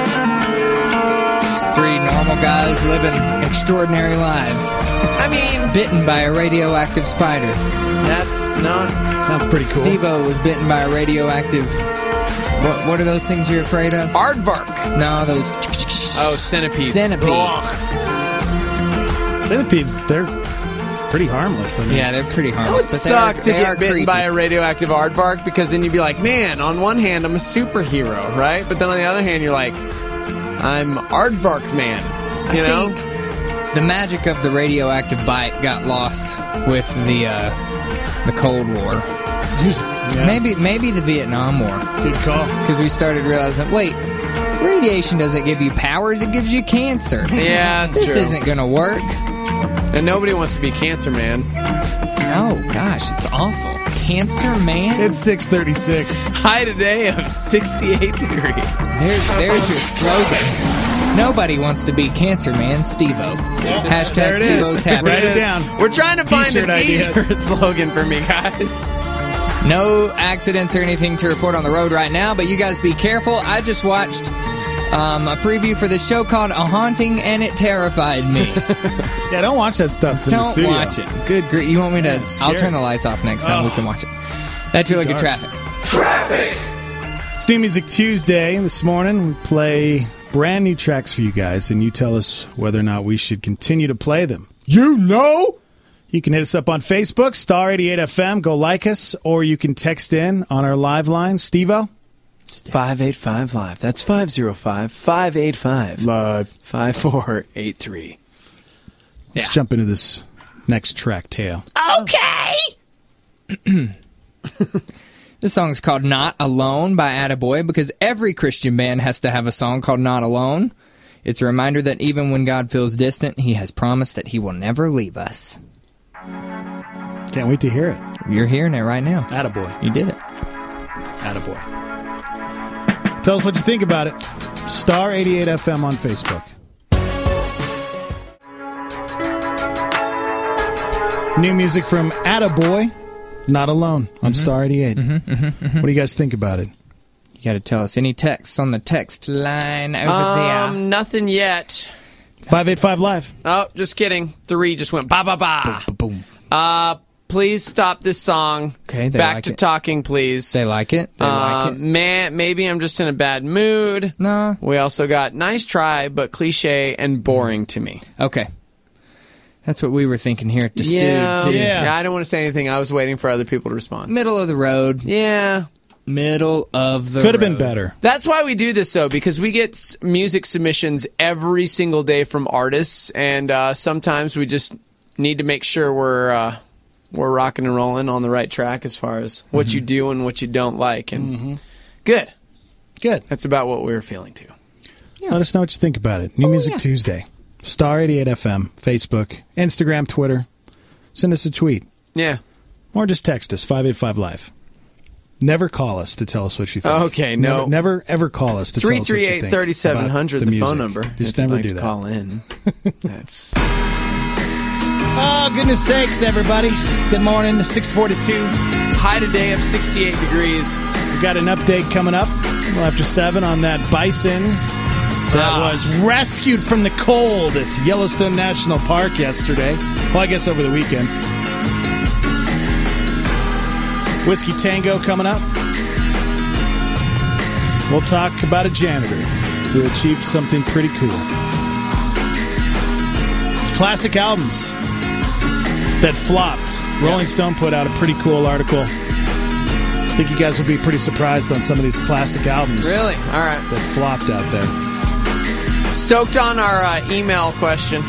[SPEAKER 13] Just 3 normal guys living extraordinary lives.
[SPEAKER 10] I mean,
[SPEAKER 13] bitten by a radioactive spider.
[SPEAKER 9] That's pretty cool.
[SPEAKER 13] Steve-O was bitten by a radioactive... What are those things you're afraid of?
[SPEAKER 10] Aardvark.
[SPEAKER 13] No, those...
[SPEAKER 10] Oh, centipedes.
[SPEAKER 13] Centipede.
[SPEAKER 9] Centipedes, they're pretty harmless. I mean.
[SPEAKER 13] Yeah, they're pretty harmless.
[SPEAKER 10] It would
[SPEAKER 13] but
[SPEAKER 10] suck to get bitten
[SPEAKER 13] creepy.
[SPEAKER 10] by a radioactive aardvark because then you'd be like, man, on one hand, I'm a superhero, right? But then on the other hand, you're like, I'm Aardvark Man. You know?
[SPEAKER 13] Think the magic of the radioactive bite got lost with the Cold War. Yeah. Maybe the Vietnam War.
[SPEAKER 9] Good call.
[SPEAKER 13] Because we started realizing, wait, radiation doesn't give you powers, it gives you cancer.
[SPEAKER 10] Yeah, that's
[SPEAKER 13] this
[SPEAKER 10] true.
[SPEAKER 13] This isn't going to work.
[SPEAKER 10] And nobody wants to be Cancer Man.
[SPEAKER 13] No, gosh, it's awful. Cancer Man?
[SPEAKER 9] It's 6:36.
[SPEAKER 10] High today of 68 degrees.
[SPEAKER 13] There's your slogan. Nobody wants to be Cancer Man, Steve-O. Hashtag Steve-O's Tap.
[SPEAKER 9] Write it down.
[SPEAKER 10] We're trying to find a
[SPEAKER 9] T-shirt
[SPEAKER 10] t-shirt slogan for me, guys.
[SPEAKER 13] No accidents or anything to report on the road right now, but you guys be careful. I just watched a preview for the show called A Haunting, and it terrified me.
[SPEAKER 9] Yeah, don't watch that stuff in the studio.
[SPEAKER 13] Don't watch it. Good grief. You want me to...
[SPEAKER 9] Yeah,
[SPEAKER 13] I'll turn the lights off next time. We can watch it. That's your look at traffic.
[SPEAKER 9] It's New Music Tuesday. This morning, we play brand new tracks for you guys, and you tell us whether or not we should continue to play them. You know? You can hit us up on Facebook, Star 88 FM. Go like us, or you can text in on our live line. Steve-O?
[SPEAKER 10] 585 Live. That's 505-585.
[SPEAKER 9] Live.
[SPEAKER 10] 5483.
[SPEAKER 9] Let's jump into this next track, Teo.
[SPEAKER 11] Okay!
[SPEAKER 13] This song's called Not Alone by Attaboy because every Christian band has to have a song called Not Alone. It's a reminder that even when God feels distant, he has promised that he will never leave us.
[SPEAKER 9] Can't wait to hear it.
[SPEAKER 13] You're hearing it right now.
[SPEAKER 9] Attaboy.
[SPEAKER 13] You did it.
[SPEAKER 9] Attaboy. Tell us what you think about it. Star 88 FM on Facebook. New music from Attaboy, Not Alone, on Star 88. What do you guys think about it?
[SPEAKER 13] You got to tell us. Any texts on the text line over there?
[SPEAKER 10] Nothing yet.
[SPEAKER 9] 585 Live.
[SPEAKER 10] Oh, just kidding. 3 just went ba-ba-ba.
[SPEAKER 13] Boom, boom.
[SPEAKER 10] Please stop this song.
[SPEAKER 13] Okay, they
[SPEAKER 10] Back
[SPEAKER 13] like
[SPEAKER 10] to
[SPEAKER 13] it.
[SPEAKER 10] talking, please.
[SPEAKER 13] They like it. They like it.
[SPEAKER 10] Man, maybe I'm just in a bad mood.
[SPEAKER 13] No.
[SPEAKER 10] We also got nice try, but cliche and boring to me.
[SPEAKER 13] Okay. That's what we were thinking here at the
[SPEAKER 10] Yeah,
[SPEAKER 13] Stew, too.
[SPEAKER 10] yeah. I don't want to say anything. I was waiting for other people to respond.
[SPEAKER 13] Middle of the road.
[SPEAKER 10] Yeah.
[SPEAKER 13] Middle of the road.
[SPEAKER 9] Could have been better.
[SPEAKER 10] That's why we do this, though, because we get music submissions every single day from artists, and sometimes we just need to make sure we're rocking and rolling on the right track as far as what you do and what you don't like. And good. That's about what we were feeling, too.
[SPEAKER 9] Yeah. Let us know what you think about it. New Music Tuesday. Star 88 FM, Facebook, Instagram, Twitter. Send us a tweet.
[SPEAKER 10] Yeah.
[SPEAKER 9] Or just text us, 585-LIVE. Never call us to tell us what you think.
[SPEAKER 10] Okay, no.
[SPEAKER 9] Never ever call us to tell us what you think.
[SPEAKER 10] 338-3700, the phone number.
[SPEAKER 9] Just
[SPEAKER 10] if
[SPEAKER 9] never
[SPEAKER 10] you'd like
[SPEAKER 9] do
[SPEAKER 10] to
[SPEAKER 9] that.
[SPEAKER 10] Call in. That's...
[SPEAKER 9] Oh, goodness sakes, everybody. Good morning, 642.
[SPEAKER 10] High today of 68 degrees.
[SPEAKER 9] We got an update coming up a little after 7 on that bison that was rescued from the cold at Yellowstone National Park yesterday. Well, I guess over the weekend. Whiskey Tango coming up. We'll talk about a janitor who achieved something pretty cool. Classic albums that flopped. Rolling Stone put out a pretty cool article. I think you guys will be pretty surprised on some of these classic albums.
[SPEAKER 10] Really? All right.
[SPEAKER 9] That flopped out there.
[SPEAKER 10] Stoked on our email question.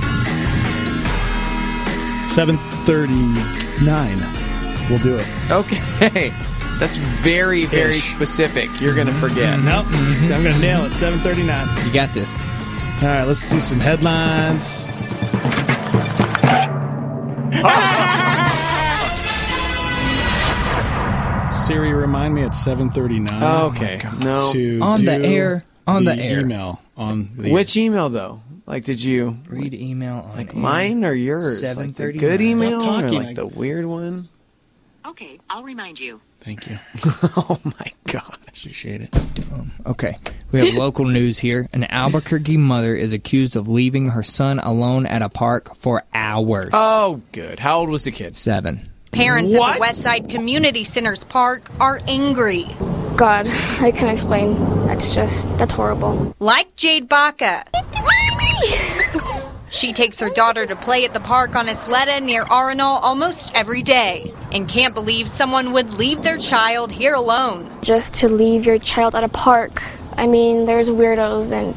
[SPEAKER 9] 7:39. We'll do it.
[SPEAKER 10] Okay. That's very, very specific. You're going to forget.
[SPEAKER 9] Nope. I'm going to nail it. 7:39.
[SPEAKER 13] You got this.
[SPEAKER 9] All right, let's do some headlines. Siri, remind me at 7:39.
[SPEAKER 10] Okay. No.
[SPEAKER 13] On the air. On the air.
[SPEAKER 9] Email. On the
[SPEAKER 10] Which email, though? Like, did you...
[SPEAKER 13] Read email on
[SPEAKER 10] Like
[SPEAKER 13] air.
[SPEAKER 10] mine or yours? Like the
[SPEAKER 13] 7:39.
[SPEAKER 10] good email
[SPEAKER 9] Stop
[SPEAKER 10] or
[SPEAKER 9] talking.
[SPEAKER 10] like the weird one?
[SPEAKER 12] Okay, I'll remind you.
[SPEAKER 9] Thank you.
[SPEAKER 10] Oh, my gosh.
[SPEAKER 9] Appreciate it.
[SPEAKER 13] Okay. We have local news here. An Albuquerque mother is accused of leaving her son alone at a park for hours.
[SPEAKER 10] Oh, good. How old was the kid?
[SPEAKER 13] 7.
[SPEAKER 2] Parents at the Westside Community Centers Park are angry.
[SPEAKER 4] God, I can't explain. That's horrible.
[SPEAKER 2] Like Jade Baca. She takes her daughter to play at the park on Isleta near Arenal almost every day and can't believe someone would leave their child here alone.
[SPEAKER 4] Just to leave your child at a park. I mean, there's weirdos and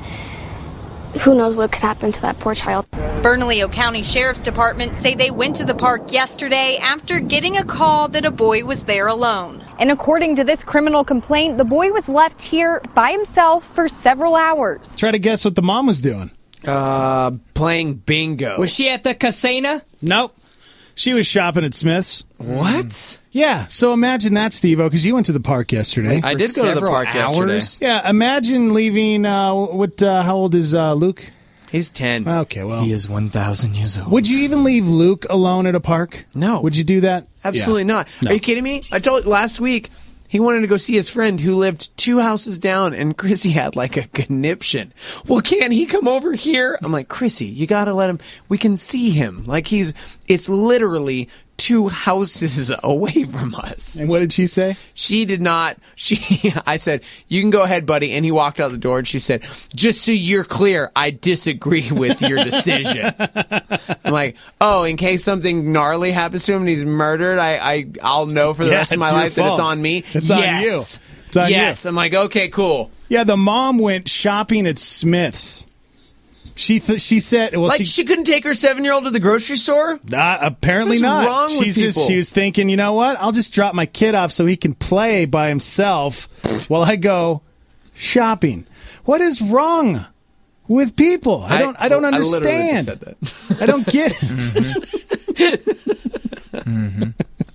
[SPEAKER 4] who knows what could happen to that poor child.
[SPEAKER 2] Bernalillo County Sheriff's Department say they went to the park yesterday after getting a call that a boy was there alone. And according to this criminal complaint, the boy was left here by himself for several hours.
[SPEAKER 9] Try to guess what the mom was doing.
[SPEAKER 10] Playing bingo.
[SPEAKER 13] Was she at the casino?
[SPEAKER 9] Nope. She was shopping at Smith's.
[SPEAKER 10] What?
[SPEAKER 9] Yeah, so imagine that, Steve-O, because you went to the park yesterday.
[SPEAKER 10] I did go to the park yesterday.
[SPEAKER 9] Yeah, imagine leaving, how old is Luke?
[SPEAKER 10] He's 10.
[SPEAKER 9] Okay, well.
[SPEAKER 13] He is 1,000 years old.
[SPEAKER 9] Would you even leave Luke alone at a park?
[SPEAKER 10] No.
[SPEAKER 9] Would you do that?
[SPEAKER 10] Absolutely not.
[SPEAKER 9] No.
[SPEAKER 10] Are you kidding me? I told you last week he wanted to go see his friend who lived 2 houses down, and Chrissy had like a conniption. Well, can't he come over here? I'm like, Chrissy, you got to let him. We can see him. Like it's literally 2 houses away from us.
[SPEAKER 9] And what did she say?
[SPEAKER 10] She did not. I said, you can go ahead, buddy. And he walked out the door and she said, just so you're clear, I disagree with your decision. I'm like, oh, in case something gnarly happens to him and he's murdered, I'll know for the rest of my life that it's on me.
[SPEAKER 9] It's on you. It's on you.
[SPEAKER 10] I'm like, okay, cool.
[SPEAKER 9] Yeah, the mom went shopping at Smith's. She said, well,
[SPEAKER 10] she couldn't take her 7-year-old to the grocery store?
[SPEAKER 9] Apparently
[SPEAKER 10] What's
[SPEAKER 9] not.
[SPEAKER 10] wrong with people?
[SPEAKER 9] She was thinking, you know what? I'll just drop my kid off so he can play by himself while I go shopping. What is wrong with people? I don't understand.
[SPEAKER 10] I literally just said that.
[SPEAKER 9] I don't get it.
[SPEAKER 10] Mm-hmm.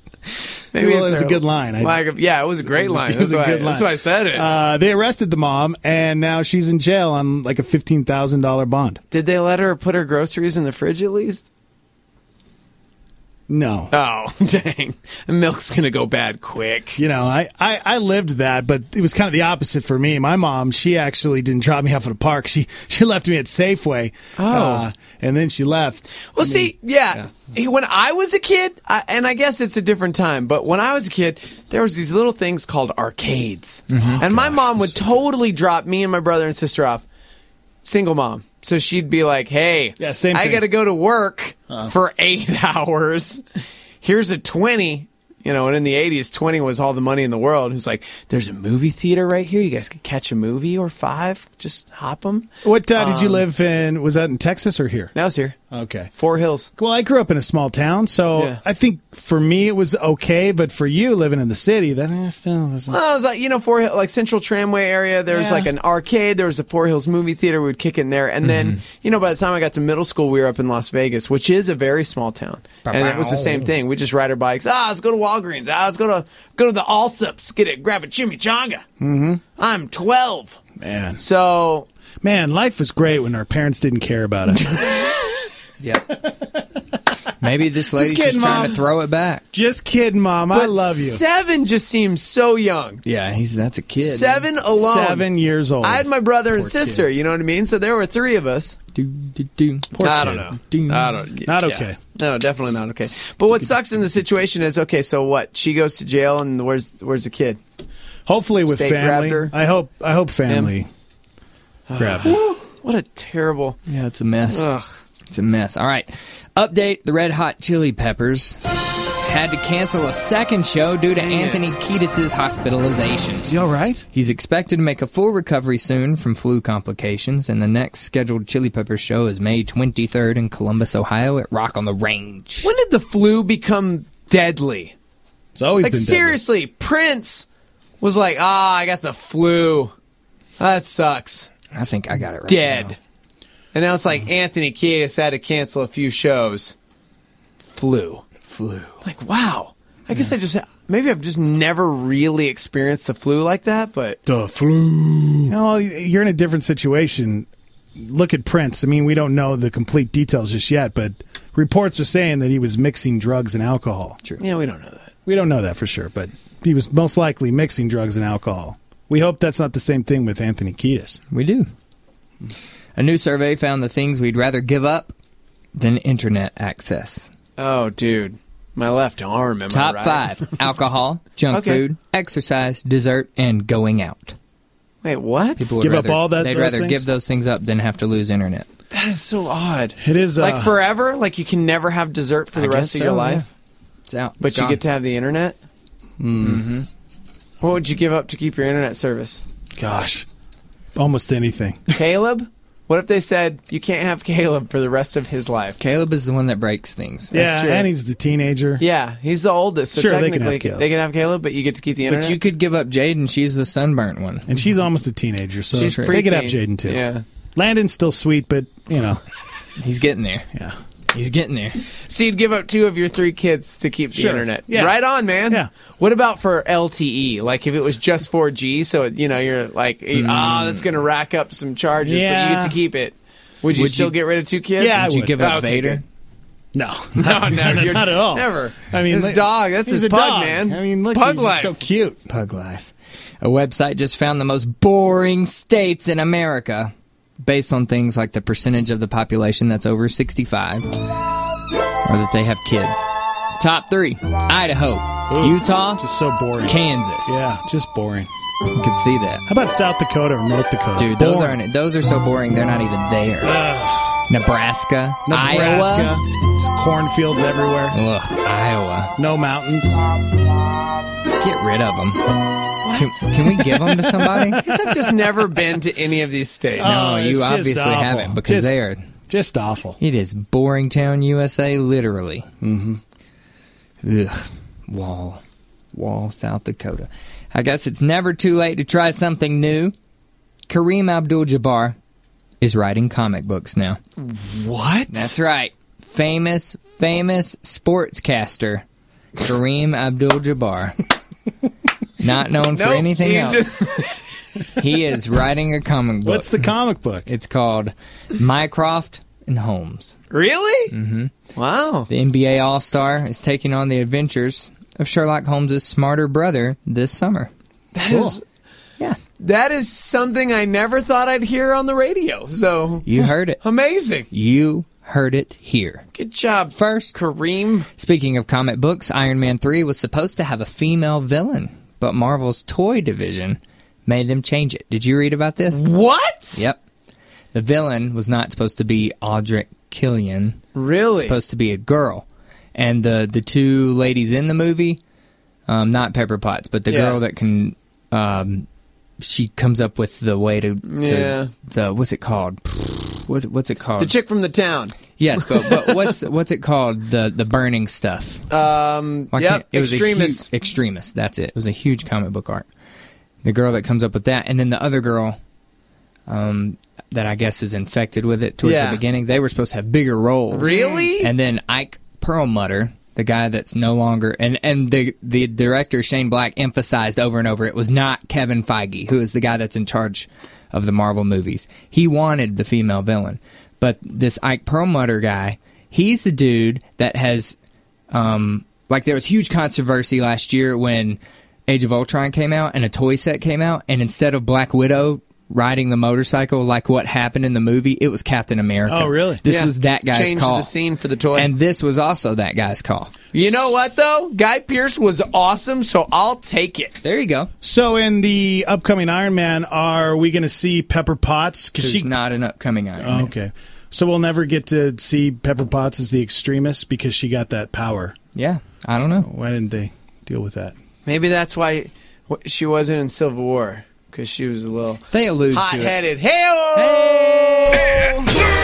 [SPEAKER 9] Maybe it was a good line.
[SPEAKER 10] Yeah, it was a great line.
[SPEAKER 9] It was a good line.
[SPEAKER 10] That's why I said it.
[SPEAKER 9] They arrested the mom, and now she's in jail on like a $15,000 bond.
[SPEAKER 10] Did they let her put her groceries in the fridge at least?
[SPEAKER 9] No.
[SPEAKER 10] Oh, dang. The milk's going to go bad quick.
[SPEAKER 9] You know, I lived that, but it was kind of the opposite for me. My mom, she actually didn't drop me off at a park. She left me at Safeway. And then she left.
[SPEAKER 10] Well, yeah. When I was a kid, and I guess it's a different time, but when I was a kid, there was these little things called arcades. And my mom would totally drop me and my brother and sister off. Single mom. So she'd be like, hey, I got to go to work for 8 hours. Here's a 20. You know, and in the 80s, 20 was all the money in the world. Who's like, there's a movie theater right here. You guys could catch a movie or 5. Just hop them.
[SPEAKER 9] What did you live in? Was that in Texas or here?
[SPEAKER 10] That was here.
[SPEAKER 9] Okay.
[SPEAKER 10] Fort Hills.
[SPEAKER 9] Well, I grew up in a small town, so I think for me it was okay, but for you living in the city, that still wasn't.
[SPEAKER 10] Well, it was like, you know, Fort Hill, like Central Tramway area, there was like an arcade, there was a Fort Hills movie theater, we would kick in there, and then, you know, by the time I got to middle school, we were up in Las Vegas, which is a very small town, and it was the same thing. We just ride our bikes, let's go to Walgreens, let's go to the Allsups, grab a chimichanga. I'm 12.
[SPEAKER 9] Man.
[SPEAKER 10] So.
[SPEAKER 9] Man, life was great when our parents didn't care about us.
[SPEAKER 13] Maybe this lady's just trying to throw it back.
[SPEAKER 9] Just kidding, Mom. I love you.
[SPEAKER 10] 7 just seems so young.
[SPEAKER 13] Yeah, that's a kid.
[SPEAKER 10] 7 alone.
[SPEAKER 9] 7 years old.
[SPEAKER 10] I had my brother and sister, you know what I mean? So there were 3 of us.
[SPEAKER 9] Poor
[SPEAKER 10] I don't know.
[SPEAKER 9] Not okay.
[SPEAKER 10] No, definitely not okay. But what sucks in the situation is, okay, so what? She goes to jail, and where's the kid?
[SPEAKER 9] Hopefully with
[SPEAKER 10] State
[SPEAKER 9] family.
[SPEAKER 10] grabbed her.
[SPEAKER 9] I hope family grabbed her.
[SPEAKER 10] What a terrible.
[SPEAKER 13] Yeah, it's a mess.
[SPEAKER 10] Ugh.
[SPEAKER 13] It's a mess. All right. Update, the Red Hot Chili Peppers had to cancel a second show due to Anthony Kiedis' hospitalization.
[SPEAKER 9] Is he all right?
[SPEAKER 13] He's expected to make a full recovery soon from flu complications, and the next scheduled Chili Peppers show is May 23rd in Columbus, Ohio at Rock on the Range.
[SPEAKER 10] When did the flu become deadly?
[SPEAKER 9] It's always been deadly.
[SPEAKER 10] Seriously, Prince was like, I got the flu. That sucks.
[SPEAKER 13] I think I got it right
[SPEAKER 10] Dead.
[SPEAKER 13] now.
[SPEAKER 10] And now it's like Anthony Kiedis had to cancel a few shows. Flu. Like, wow. I guess maybe I've just never really experienced the flu like that, but.
[SPEAKER 9] The flu. No, you're in a different situation. Look at Prince. I mean, we don't know the complete details just yet, but reports are saying that he was mixing drugs and alcohol.
[SPEAKER 10] True. Yeah, we don't know that.
[SPEAKER 9] We don't know that for sure, but he was most likely mixing drugs and alcohol. We hope that's not the same thing with Anthony Kiedis.
[SPEAKER 13] We do. A new survey found the things we'd rather give up than internet access.
[SPEAKER 10] Oh, dude. My left arm, am
[SPEAKER 13] Top
[SPEAKER 10] I right?
[SPEAKER 13] 5. Alcohol, junk food, exercise, dessert, and going out.
[SPEAKER 10] Wait, what?
[SPEAKER 13] People would
[SPEAKER 9] give
[SPEAKER 13] rather,
[SPEAKER 9] up all that?
[SPEAKER 13] They'd rather give those things up than have to lose internet.
[SPEAKER 10] That is so odd.
[SPEAKER 9] It is.
[SPEAKER 10] Like forever? Like you can never have dessert for the rest of your life?
[SPEAKER 13] Yeah. It's out.
[SPEAKER 10] But
[SPEAKER 13] It's
[SPEAKER 10] you
[SPEAKER 13] gone.
[SPEAKER 10] get to have the internet?
[SPEAKER 13] Mm-hmm.
[SPEAKER 10] What would you give up to keep your internet service?
[SPEAKER 9] Gosh. Almost anything.
[SPEAKER 10] Caleb? What if they said you can't have Caleb for the rest of his life?
[SPEAKER 13] Caleb is the one that breaks things.
[SPEAKER 9] Yeah, and he's the teenager.
[SPEAKER 10] Yeah, he's the oldest. So
[SPEAKER 9] Sure, they can
[SPEAKER 10] technically
[SPEAKER 9] have Caleb.
[SPEAKER 10] they can have Caleb, but you get to keep the internet.
[SPEAKER 13] But you could give up Jaden. She's the sunburnt one.
[SPEAKER 9] And she's almost a teenager, so
[SPEAKER 10] She's
[SPEAKER 9] they could have
[SPEAKER 10] preteen.
[SPEAKER 9] Jaden too.
[SPEAKER 10] Yeah.
[SPEAKER 9] Landon's still sweet, but, you know.
[SPEAKER 13] He's getting there.
[SPEAKER 9] Yeah.
[SPEAKER 13] He's getting there.
[SPEAKER 10] So you'd give up 2 of your 3 kids to keep the
[SPEAKER 9] Sure.
[SPEAKER 10] internet.
[SPEAKER 9] Yeah.
[SPEAKER 10] Right on, man.
[SPEAKER 9] Yeah.
[SPEAKER 10] What about for LTE? Like if it was just 4G, so you're like, that's going to rack up some charges, but
[SPEAKER 9] Yeah.
[SPEAKER 10] you get to keep it. Would you still get rid of 2 kids?
[SPEAKER 9] Yeah, I
[SPEAKER 13] Would you
[SPEAKER 9] would.
[SPEAKER 13] give up
[SPEAKER 10] Oh, okay,
[SPEAKER 13] Vader?
[SPEAKER 10] good.
[SPEAKER 9] No.
[SPEAKER 10] No, you're,
[SPEAKER 9] not at all.
[SPEAKER 10] Never.
[SPEAKER 9] I mean,
[SPEAKER 10] his dog, that's
[SPEAKER 9] he's
[SPEAKER 10] his
[SPEAKER 9] a
[SPEAKER 10] pug,
[SPEAKER 9] dog.
[SPEAKER 10] man.
[SPEAKER 9] I mean, look,
[SPEAKER 10] pug
[SPEAKER 9] he's
[SPEAKER 10] life.
[SPEAKER 9] so cute.
[SPEAKER 13] Pug life. A website just found the most boring states in America based on things like the percentage of the population that's over 65 or that they have kids. Top 3. Idaho, Utah,
[SPEAKER 9] Just so boring.
[SPEAKER 13] Kansas.
[SPEAKER 9] Yeah, just boring.
[SPEAKER 13] You could see that.
[SPEAKER 9] How about South Dakota or North Dakota?
[SPEAKER 13] Dude, those are so boring they're not even there. Nebraska,
[SPEAKER 9] Nebraska.
[SPEAKER 13] Iowa.
[SPEAKER 9] Just cornfields everywhere.
[SPEAKER 13] Ugh, Iowa.
[SPEAKER 9] No mountains.
[SPEAKER 13] Get rid of them. Can we give them to somebody?
[SPEAKER 10] I guess I've just never been to any of these states.
[SPEAKER 13] No,
[SPEAKER 9] it's
[SPEAKER 13] you
[SPEAKER 9] just
[SPEAKER 13] obviously
[SPEAKER 9] awful.
[SPEAKER 13] haven't because they are.
[SPEAKER 9] Just awful.
[SPEAKER 13] It is Boring Town, USA, literally. Mm-hmm. Ugh. Wall, South Dakota. I guess it's never too late to try something new. Kareem Abdul-Jabbar is writing comic books now.
[SPEAKER 10] What?
[SPEAKER 13] That's right. Famous sportscaster Kareem Abdul-Jabbar. Not known for anything else. He is writing a comic book.
[SPEAKER 9] What's the comic book?
[SPEAKER 13] It's called Mycroft and Holmes.
[SPEAKER 10] Really?
[SPEAKER 13] Mm-hmm.
[SPEAKER 10] Wow.
[SPEAKER 13] The NBA All-Star is taking on the adventures of Sherlock Holmes' smarter brother this summer.
[SPEAKER 10] That is something I never thought I'd hear on the radio. So
[SPEAKER 13] You heard it.
[SPEAKER 10] Amazing.
[SPEAKER 13] You heard it here.
[SPEAKER 10] Good job,
[SPEAKER 13] first,
[SPEAKER 10] Kareem.
[SPEAKER 13] Speaking of comic books, Iron Man 3 was supposed to have a female villain, but Marvel's toy division made them change it. Did you read about this?
[SPEAKER 10] What?
[SPEAKER 13] Yep. The villain was not supposed to be Audrey Killian.
[SPEAKER 10] Really?
[SPEAKER 13] It was supposed to be a girl. And the two ladies in the movie, not Pepper Potts, but the girl that can... she comes up with the way to the what's it called? What's it called?
[SPEAKER 10] The chick from the town.
[SPEAKER 13] Yes, but what's it called? The burning stuff.
[SPEAKER 10] It was Extremis.
[SPEAKER 13] Extremis. That's it. It was a huge comic book art. The girl that comes up with that, and then the other girl, that I guess is infected with it towards the beginning. They were supposed to have bigger roles.
[SPEAKER 10] Really?
[SPEAKER 13] And then Ike Perlmutter, the guy that's no longer... And the director, Shane Black, emphasized over and over it was not Kevin Feige, who is the guy that's in charge of the Marvel movies. He wanted the female villain. But this Ike Perlmutter guy, he's the dude that has... there was huge controversy last year when Age of Ultron came out and a toy set came out, and instead of Black Widow riding the motorcycle like what happened in the movie, it was Captain America.
[SPEAKER 9] Oh, really?
[SPEAKER 13] This was that guy's
[SPEAKER 10] Changed
[SPEAKER 13] call.
[SPEAKER 10] the scene for the toy.
[SPEAKER 13] And this was also that guy's call.
[SPEAKER 10] You know what, though? Guy Pearce was awesome, so I'll take it.
[SPEAKER 13] There you go.
[SPEAKER 9] So in the upcoming Iron Man, are we going to see Pepper Potts?
[SPEAKER 13] She's not an upcoming Iron Man.
[SPEAKER 9] Okay. So we'll never get to see Pepper Potts as the extremist because she got that power.
[SPEAKER 13] Yeah, I don't know.
[SPEAKER 9] Why didn't they deal with that?
[SPEAKER 10] Maybe that's why she wasn't in Civil War. Because she was a little
[SPEAKER 13] they allude
[SPEAKER 10] hot-headed.
[SPEAKER 13] to it.
[SPEAKER 10] Hey-oh!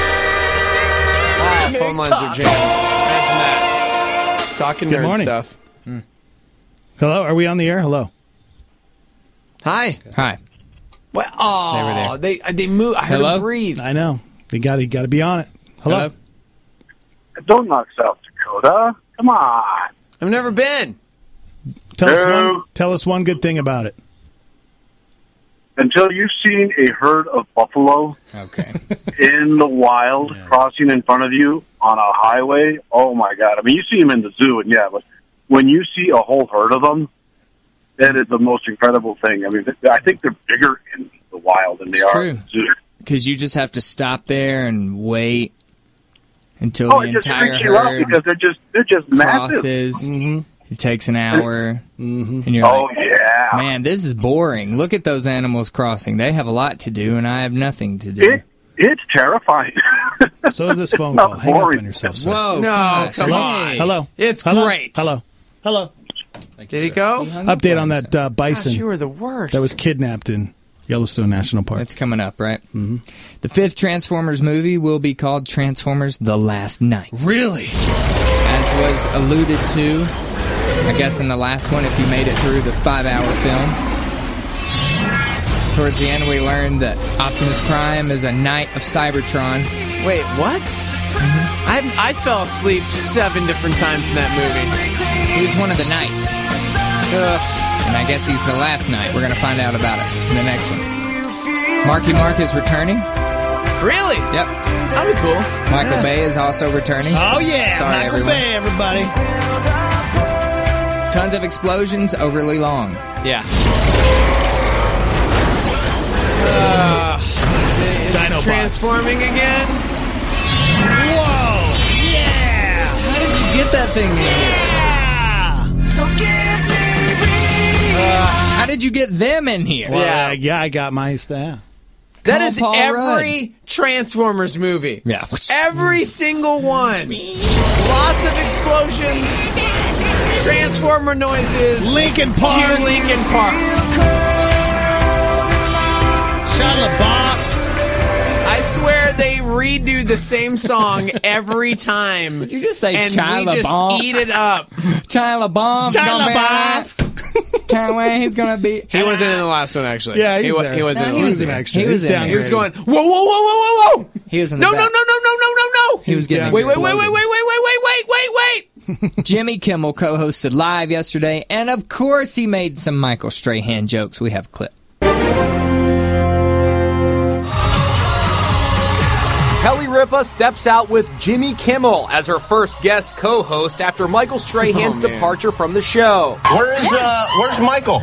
[SPEAKER 10] Wow, phone lines are jammed. Imagine that. Talking
[SPEAKER 9] Good
[SPEAKER 10] nerd
[SPEAKER 9] morning.
[SPEAKER 10] stuff.
[SPEAKER 9] Hello? Are we on the air? Hello.
[SPEAKER 10] Hi.
[SPEAKER 13] Hi.
[SPEAKER 10] What? Oh, they moved. I heard
[SPEAKER 13] Hello?
[SPEAKER 10] them breathe.
[SPEAKER 9] I know. You got to be on it. Hello?
[SPEAKER 3] Don't knock South Dakota. Come on.
[SPEAKER 10] I've never been.
[SPEAKER 9] Tell us one good thing about it.
[SPEAKER 3] Until you've seen a herd of buffalo in the wild crossing in front of you on a highway, oh my God. I mean, you see them in the zoo, and but when you see a whole herd of them, that is the most incredible thing. I mean, I think they're bigger in the wild than they are in the zoo.
[SPEAKER 13] Because you just have to stop there and wait until the
[SPEAKER 3] it just
[SPEAKER 13] entire
[SPEAKER 3] freaks you out
[SPEAKER 13] herd
[SPEAKER 3] because they're just
[SPEAKER 13] crosses.
[SPEAKER 3] massive.
[SPEAKER 13] It takes an hour, and you're like, man, this is boring. Look at those animals crossing. They have a lot to do, and I have nothing to do.
[SPEAKER 3] It's terrifying.
[SPEAKER 9] So is this phone call. Hang up on yourself, sir.
[SPEAKER 13] Whoa.
[SPEAKER 10] No, come on.
[SPEAKER 9] Hello.
[SPEAKER 10] It's
[SPEAKER 9] Hello?
[SPEAKER 10] great.
[SPEAKER 9] Hello.
[SPEAKER 10] Did he go?
[SPEAKER 9] Update on that bison
[SPEAKER 10] Gosh, you were the worst.
[SPEAKER 9] that was kidnapped in Yellowstone National Park.
[SPEAKER 13] That's coming up, right? Mm-hmm. The 5th Transformers movie will be called Transformers: The Last Night.
[SPEAKER 9] Really?
[SPEAKER 13] As was alluded to, I guess in the last one, if you made it through the 5-hour film. Towards the end, we learned that Optimus Prime is a knight of Cybertron.
[SPEAKER 10] Wait, what? Mm-hmm. I fell asleep 7 different times in that movie.
[SPEAKER 13] He was one of the knights. And I guess he's the last knight. We're going to find out about it in the next one. Marky Mark is returning.
[SPEAKER 10] Really?
[SPEAKER 13] Yep.
[SPEAKER 10] That'd be cool.
[SPEAKER 13] Michael Bay is also returning.
[SPEAKER 9] Oh, yeah.
[SPEAKER 13] Sorry,
[SPEAKER 9] Michael
[SPEAKER 13] everyone.
[SPEAKER 9] Bay, everybody.
[SPEAKER 13] Tons of explosions, overly long.
[SPEAKER 10] Yeah.
[SPEAKER 9] Dinobots.
[SPEAKER 10] Transforming again?
[SPEAKER 9] Whoa! Yeah!
[SPEAKER 13] How did you get that thing in here?
[SPEAKER 14] So give me
[SPEAKER 13] How did you get them in here?
[SPEAKER 9] Well, yeah, I got my staff.
[SPEAKER 10] That
[SPEAKER 13] Call
[SPEAKER 10] is
[SPEAKER 13] Paul
[SPEAKER 10] every
[SPEAKER 13] Rudd.
[SPEAKER 10] Transformers movie.
[SPEAKER 13] Yeah.
[SPEAKER 10] Every single one. Lots of explosions. Transformer noises.
[SPEAKER 9] Linkin Park.
[SPEAKER 10] Cue Linkin Park.
[SPEAKER 9] Shia LaBeouf.
[SPEAKER 10] I swear they redo the same song every time.
[SPEAKER 13] Did you just say
[SPEAKER 10] and
[SPEAKER 13] Shia
[SPEAKER 10] we just
[SPEAKER 13] LaBeouf?
[SPEAKER 10] eat it up.
[SPEAKER 13] Shia LaBeouf.
[SPEAKER 10] Shia LaBeouf.
[SPEAKER 13] Can't wait. He's gonna be.
[SPEAKER 10] He wasn't in the last one, actually.
[SPEAKER 9] Yeah,
[SPEAKER 10] he
[SPEAKER 9] there.
[SPEAKER 10] wasn't.
[SPEAKER 13] No,
[SPEAKER 10] in the
[SPEAKER 13] he
[SPEAKER 10] last
[SPEAKER 13] was
[SPEAKER 10] one.
[SPEAKER 13] an
[SPEAKER 9] extra.
[SPEAKER 13] He was
[SPEAKER 9] down.
[SPEAKER 10] He was going, whoa, whoa, whoa, whoa, whoa, whoa.
[SPEAKER 13] He was in
[SPEAKER 10] No,
[SPEAKER 13] the
[SPEAKER 10] no, no,
[SPEAKER 13] back.
[SPEAKER 10] no, no, no, no, no.
[SPEAKER 13] He was getting
[SPEAKER 10] Wait.
[SPEAKER 13] Jimmy Kimmel co-hosted live yesterday, and of course he made some Michael Strahan jokes. We have a clip.
[SPEAKER 6] Kelly
[SPEAKER 17] Ripa steps out with Jimmy Kimmel as her first guest co-host after Michael Strahan's departure from the show.
[SPEAKER 5] Where's Michael?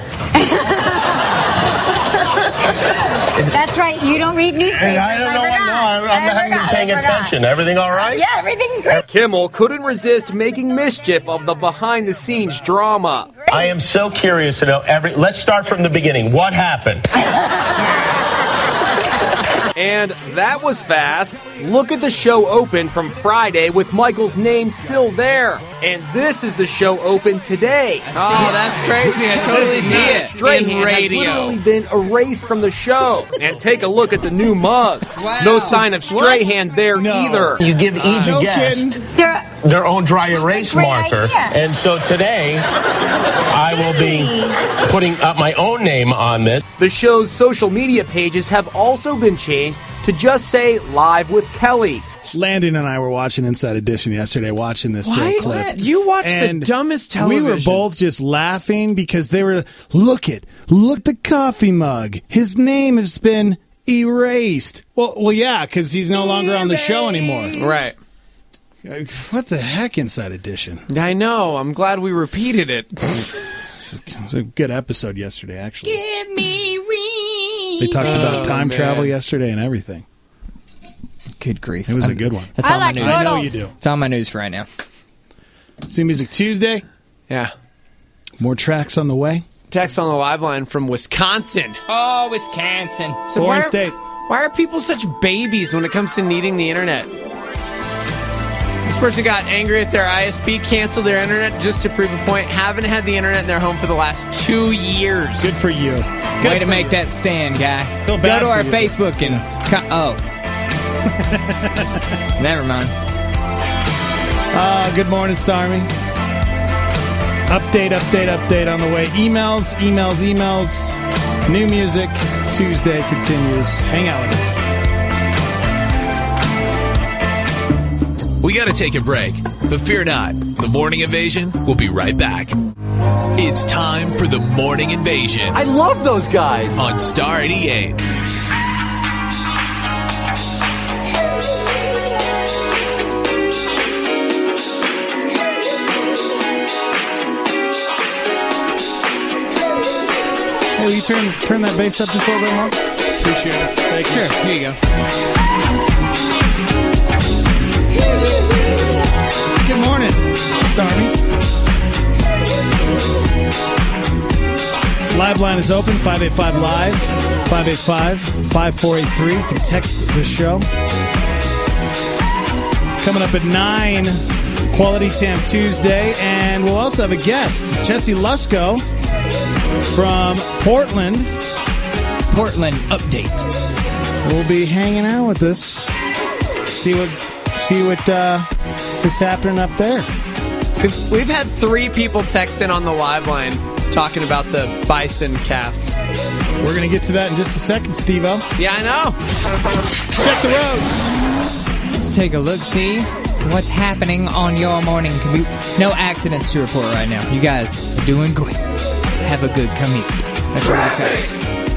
[SPEAKER 6] That's right. You don't read newspapers.
[SPEAKER 5] Hey, I don't know. I haven't been paying attention. Everything all right?
[SPEAKER 6] Yeah, everything's great.
[SPEAKER 17] Kimmel couldn't resist making mischief of the behind-the-scenes drama.
[SPEAKER 5] I am so curious to know Let's start from the beginning. What happened?
[SPEAKER 17] And that was fast. Look at the show open from Friday with Michael's name still there. And this is the show open today.
[SPEAKER 10] Oh, that's crazy. I totally see it.
[SPEAKER 17] Strahan has literally been erased from the show. And take a look at the new mugs.
[SPEAKER 10] Wow.
[SPEAKER 17] No sign of Strahan there either.
[SPEAKER 5] You give each guest their own dry erase marker. And so today, I will be putting up my own name on this.
[SPEAKER 17] The show's social media pages have also been changed to just say Live with Kelly.
[SPEAKER 9] Landon and I were watching Inside Edition yesterday, watching this little clip.
[SPEAKER 10] What? You watched the dumbest television.
[SPEAKER 9] We were both just laughing because they were, look the coffee mug. His name has been erased. Well, yeah, because he's no longer on the show anymore.
[SPEAKER 10] Right.
[SPEAKER 9] What the heck, Inside Edition?
[SPEAKER 10] I know. I'm glad we repeated it.
[SPEAKER 9] It was a good episode yesterday, actually.
[SPEAKER 6] Give me
[SPEAKER 9] They talked about time travel yesterday and everything.
[SPEAKER 13] Good grief.
[SPEAKER 9] It was a good one.
[SPEAKER 13] That's on my news.
[SPEAKER 9] I know you do.
[SPEAKER 13] It's on my news for right now.
[SPEAKER 9] See Music Tuesday?
[SPEAKER 10] Yeah.
[SPEAKER 9] More tracks on the way?
[SPEAKER 10] Text on the live line from Wisconsin.
[SPEAKER 13] Oh, Wisconsin.
[SPEAKER 10] So
[SPEAKER 9] Boring state.
[SPEAKER 10] Why are people such babies when it comes to needing the internet? This person got angry at their ISP, canceled their internet just to prove a point. Haven't had the internet in their home for the last 2 years.
[SPEAKER 9] Good for you.
[SPEAKER 13] Way to make that stand, guy.
[SPEAKER 9] Feel
[SPEAKER 13] Go
[SPEAKER 9] bad
[SPEAKER 13] to
[SPEAKER 9] for
[SPEAKER 13] our
[SPEAKER 9] you.
[SPEAKER 13] Facebook and... Never mind.
[SPEAKER 9] Good morning, Starmy. Update on the way. Emails. New music. Tuesday continues. Hang out with us.
[SPEAKER 1] We gotta take a break, but fear not. The Morning Invasion will be right back. It's time for the Morning Invasion.
[SPEAKER 17] I love those guys.
[SPEAKER 1] On Star 88.
[SPEAKER 9] Hey, will you turn that bass up just a little bit more? Appreciate it. Thank you.
[SPEAKER 13] Sure, here you go.
[SPEAKER 9] Good morning, Starmy. Live line is open, 585-LIVE, 585-5483. You can text the show. Coming up at 9, Quality Time Tuesday, and we'll also have a guest, Jesse Lusko from Portland.
[SPEAKER 13] Portland update.
[SPEAKER 9] We'll be hanging out with us. See what is happening up there.
[SPEAKER 10] We've had 3 people text in on the live line talking about the bison calf.
[SPEAKER 9] We're going to get to that in just a second, Steve-O.
[SPEAKER 10] Yeah, I know.
[SPEAKER 9] Check the roads.
[SPEAKER 13] Let's take a look, see what's happening on your morning commute. No accidents to report right now. You guys are doing great. Have a good commute. That's what I tell you.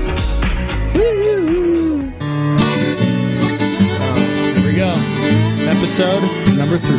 [SPEAKER 9] Here we go. Episode number 3.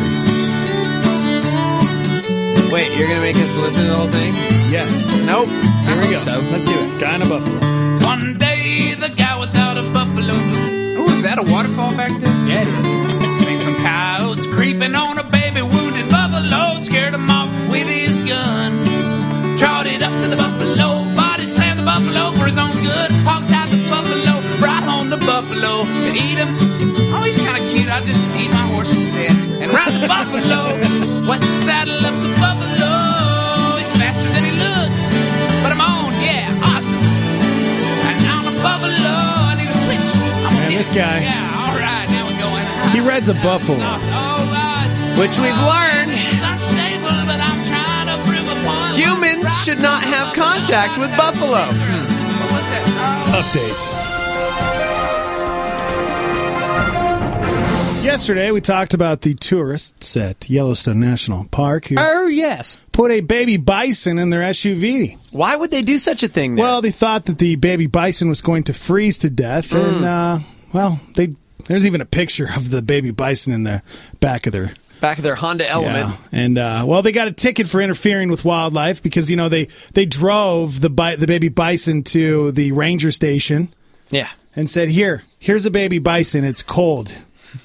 [SPEAKER 10] Wait, you're going to make us listen to the whole thing?
[SPEAKER 9] Yes.
[SPEAKER 10] Nope.
[SPEAKER 9] Here we go.
[SPEAKER 13] So let's do it.
[SPEAKER 9] Guy in a buffalo.
[SPEAKER 14] One day, the guy without a buffalo.
[SPEAKER 10] Oh, is that a waterfall back there?
[SPEAKER 13] Yeah, it is.
[SPEAKER 14] Seen some coyotes creeping on a baby wounded buffalo. Scared him off with his gun. Trotted up to the buffalo. Body slammed the buffalo for his own good. Honked out the buffalo. Brought home the buffalo to eat him. Oh, he's kind of cute. I'll just eat my horse instead. And ride the buffalo. What the saddle up the buffalo. He's faster than he looks. But I'm on, yeah, awesome. And on the buffalo, I need a switch.
[SPEAKER 9] Man, this guy.
[SPEAKER 14] Yeah, all right, now we're going.
[SPEAKER 9] He rides a buffalo.
[SPEAKER 14] Oh, God.
[SPEAKER 10] Which we've learned.
[SPEAKER 14] It's unstable, but I'm trying to prove a point.
[SPEAKER 10] Humans should not have contact with buffalo.
[SPEAKER 14] What was that?
[SPEAKER 9] Updates. Yesterday, we talked about the tourists at Yellowstone National Park who
[SPEAKER 13] yes.
[SPEAKER 9] put a baby bison in their SUV.
[SPEAKER 10] Why would they do such a thing then?
[SPEAKER 9] Well, they thought that the baby bison was going to freeze to death, and, well, they There's even a picture of the baby bison in the back of their
[SPEAKER 10] Honda Element.
[SPEAKER 9] Yeah. And well, they got a ticket for interfering with wildlife because they drove the baby bison to the ranger station.
[SPEAKER 10] Yeah.
[SPEAKER 9] And said, here's a baby bison. It's cold.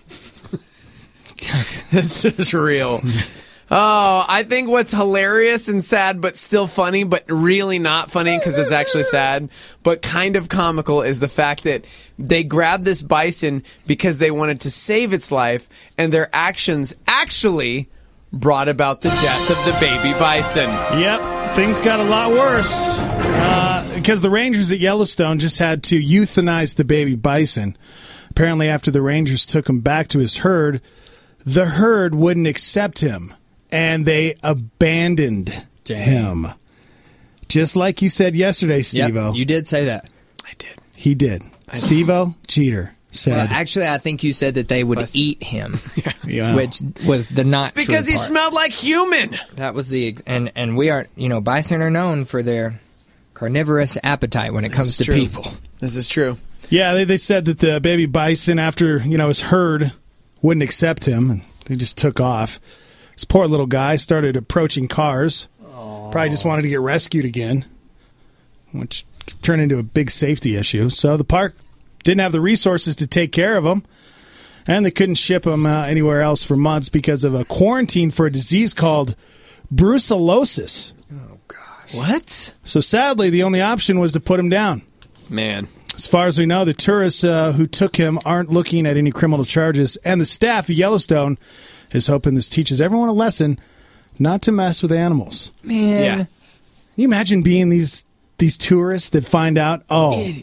[SPEAKER 10] This is real. Oh, I think what's hilarious and sad, but still funny, but really not funny because it's actually sad, but kind of comical, is the fact that they grabbed this bison because they wanted to save its life, and their actions actually brought about the death of the baby bison.
[SPEAKER 9] Yep, things got a lot worse because the rangers at Yellowstone just had to euthanize the baby bison. Apparently, after the rangers took him back to his herd, the herd wouldn't accept him. And they abandoned him. Just like you said yesterday, Steve-O.
[SPEAKER 13] Yep, you did say that.
[SPEAKER 10] I did.
[SPEAKER 9] He did. Steve-O, cheater, said.
[SPEAKER 13] Well, actually, I think you said that they would eat him,
[SPEAKER 9] yeah.
[SPEAKER 13] Which was the not
[SPEAKER 10] true because he
[SPEAKER 13] part.
[SPEAKER 10] Smelled like human.
[SPEAKER 13] That was the... And we are... bison are known for their carnivorous appetite when it comes to people.
[SPEAKER 10] This is true.
[SPEAKER 9] Yeah, they said that the baby bison, after, his herd wouldn't accept him, and they just took off. This poor little guy started approaching cars. Aww. Probably just wanted to get rescued again, which turned into a big safety issue. So the park didn't have the resources to take care of him, and they couldn't ship him anywhere else for months because of a quarantine for a disease called brucellosis.
[SPEAKER 10] Oh, gosh. What?
[SPEAKER 9] So sadly, the only option was to put him down.
[SPEAKER 10] Man.
[SPEAKER 9] As far as we know, the tourists who took him aren't looking at any criminal charges, and the staff of Yellowstone is hoping this teaches everyone a lesson not to mess with animals.
[SPEAKER 13] Man.
[SPEAKER 10] Yeah.
[SPEAKER 9] Can you imagine being these tourists that find out, they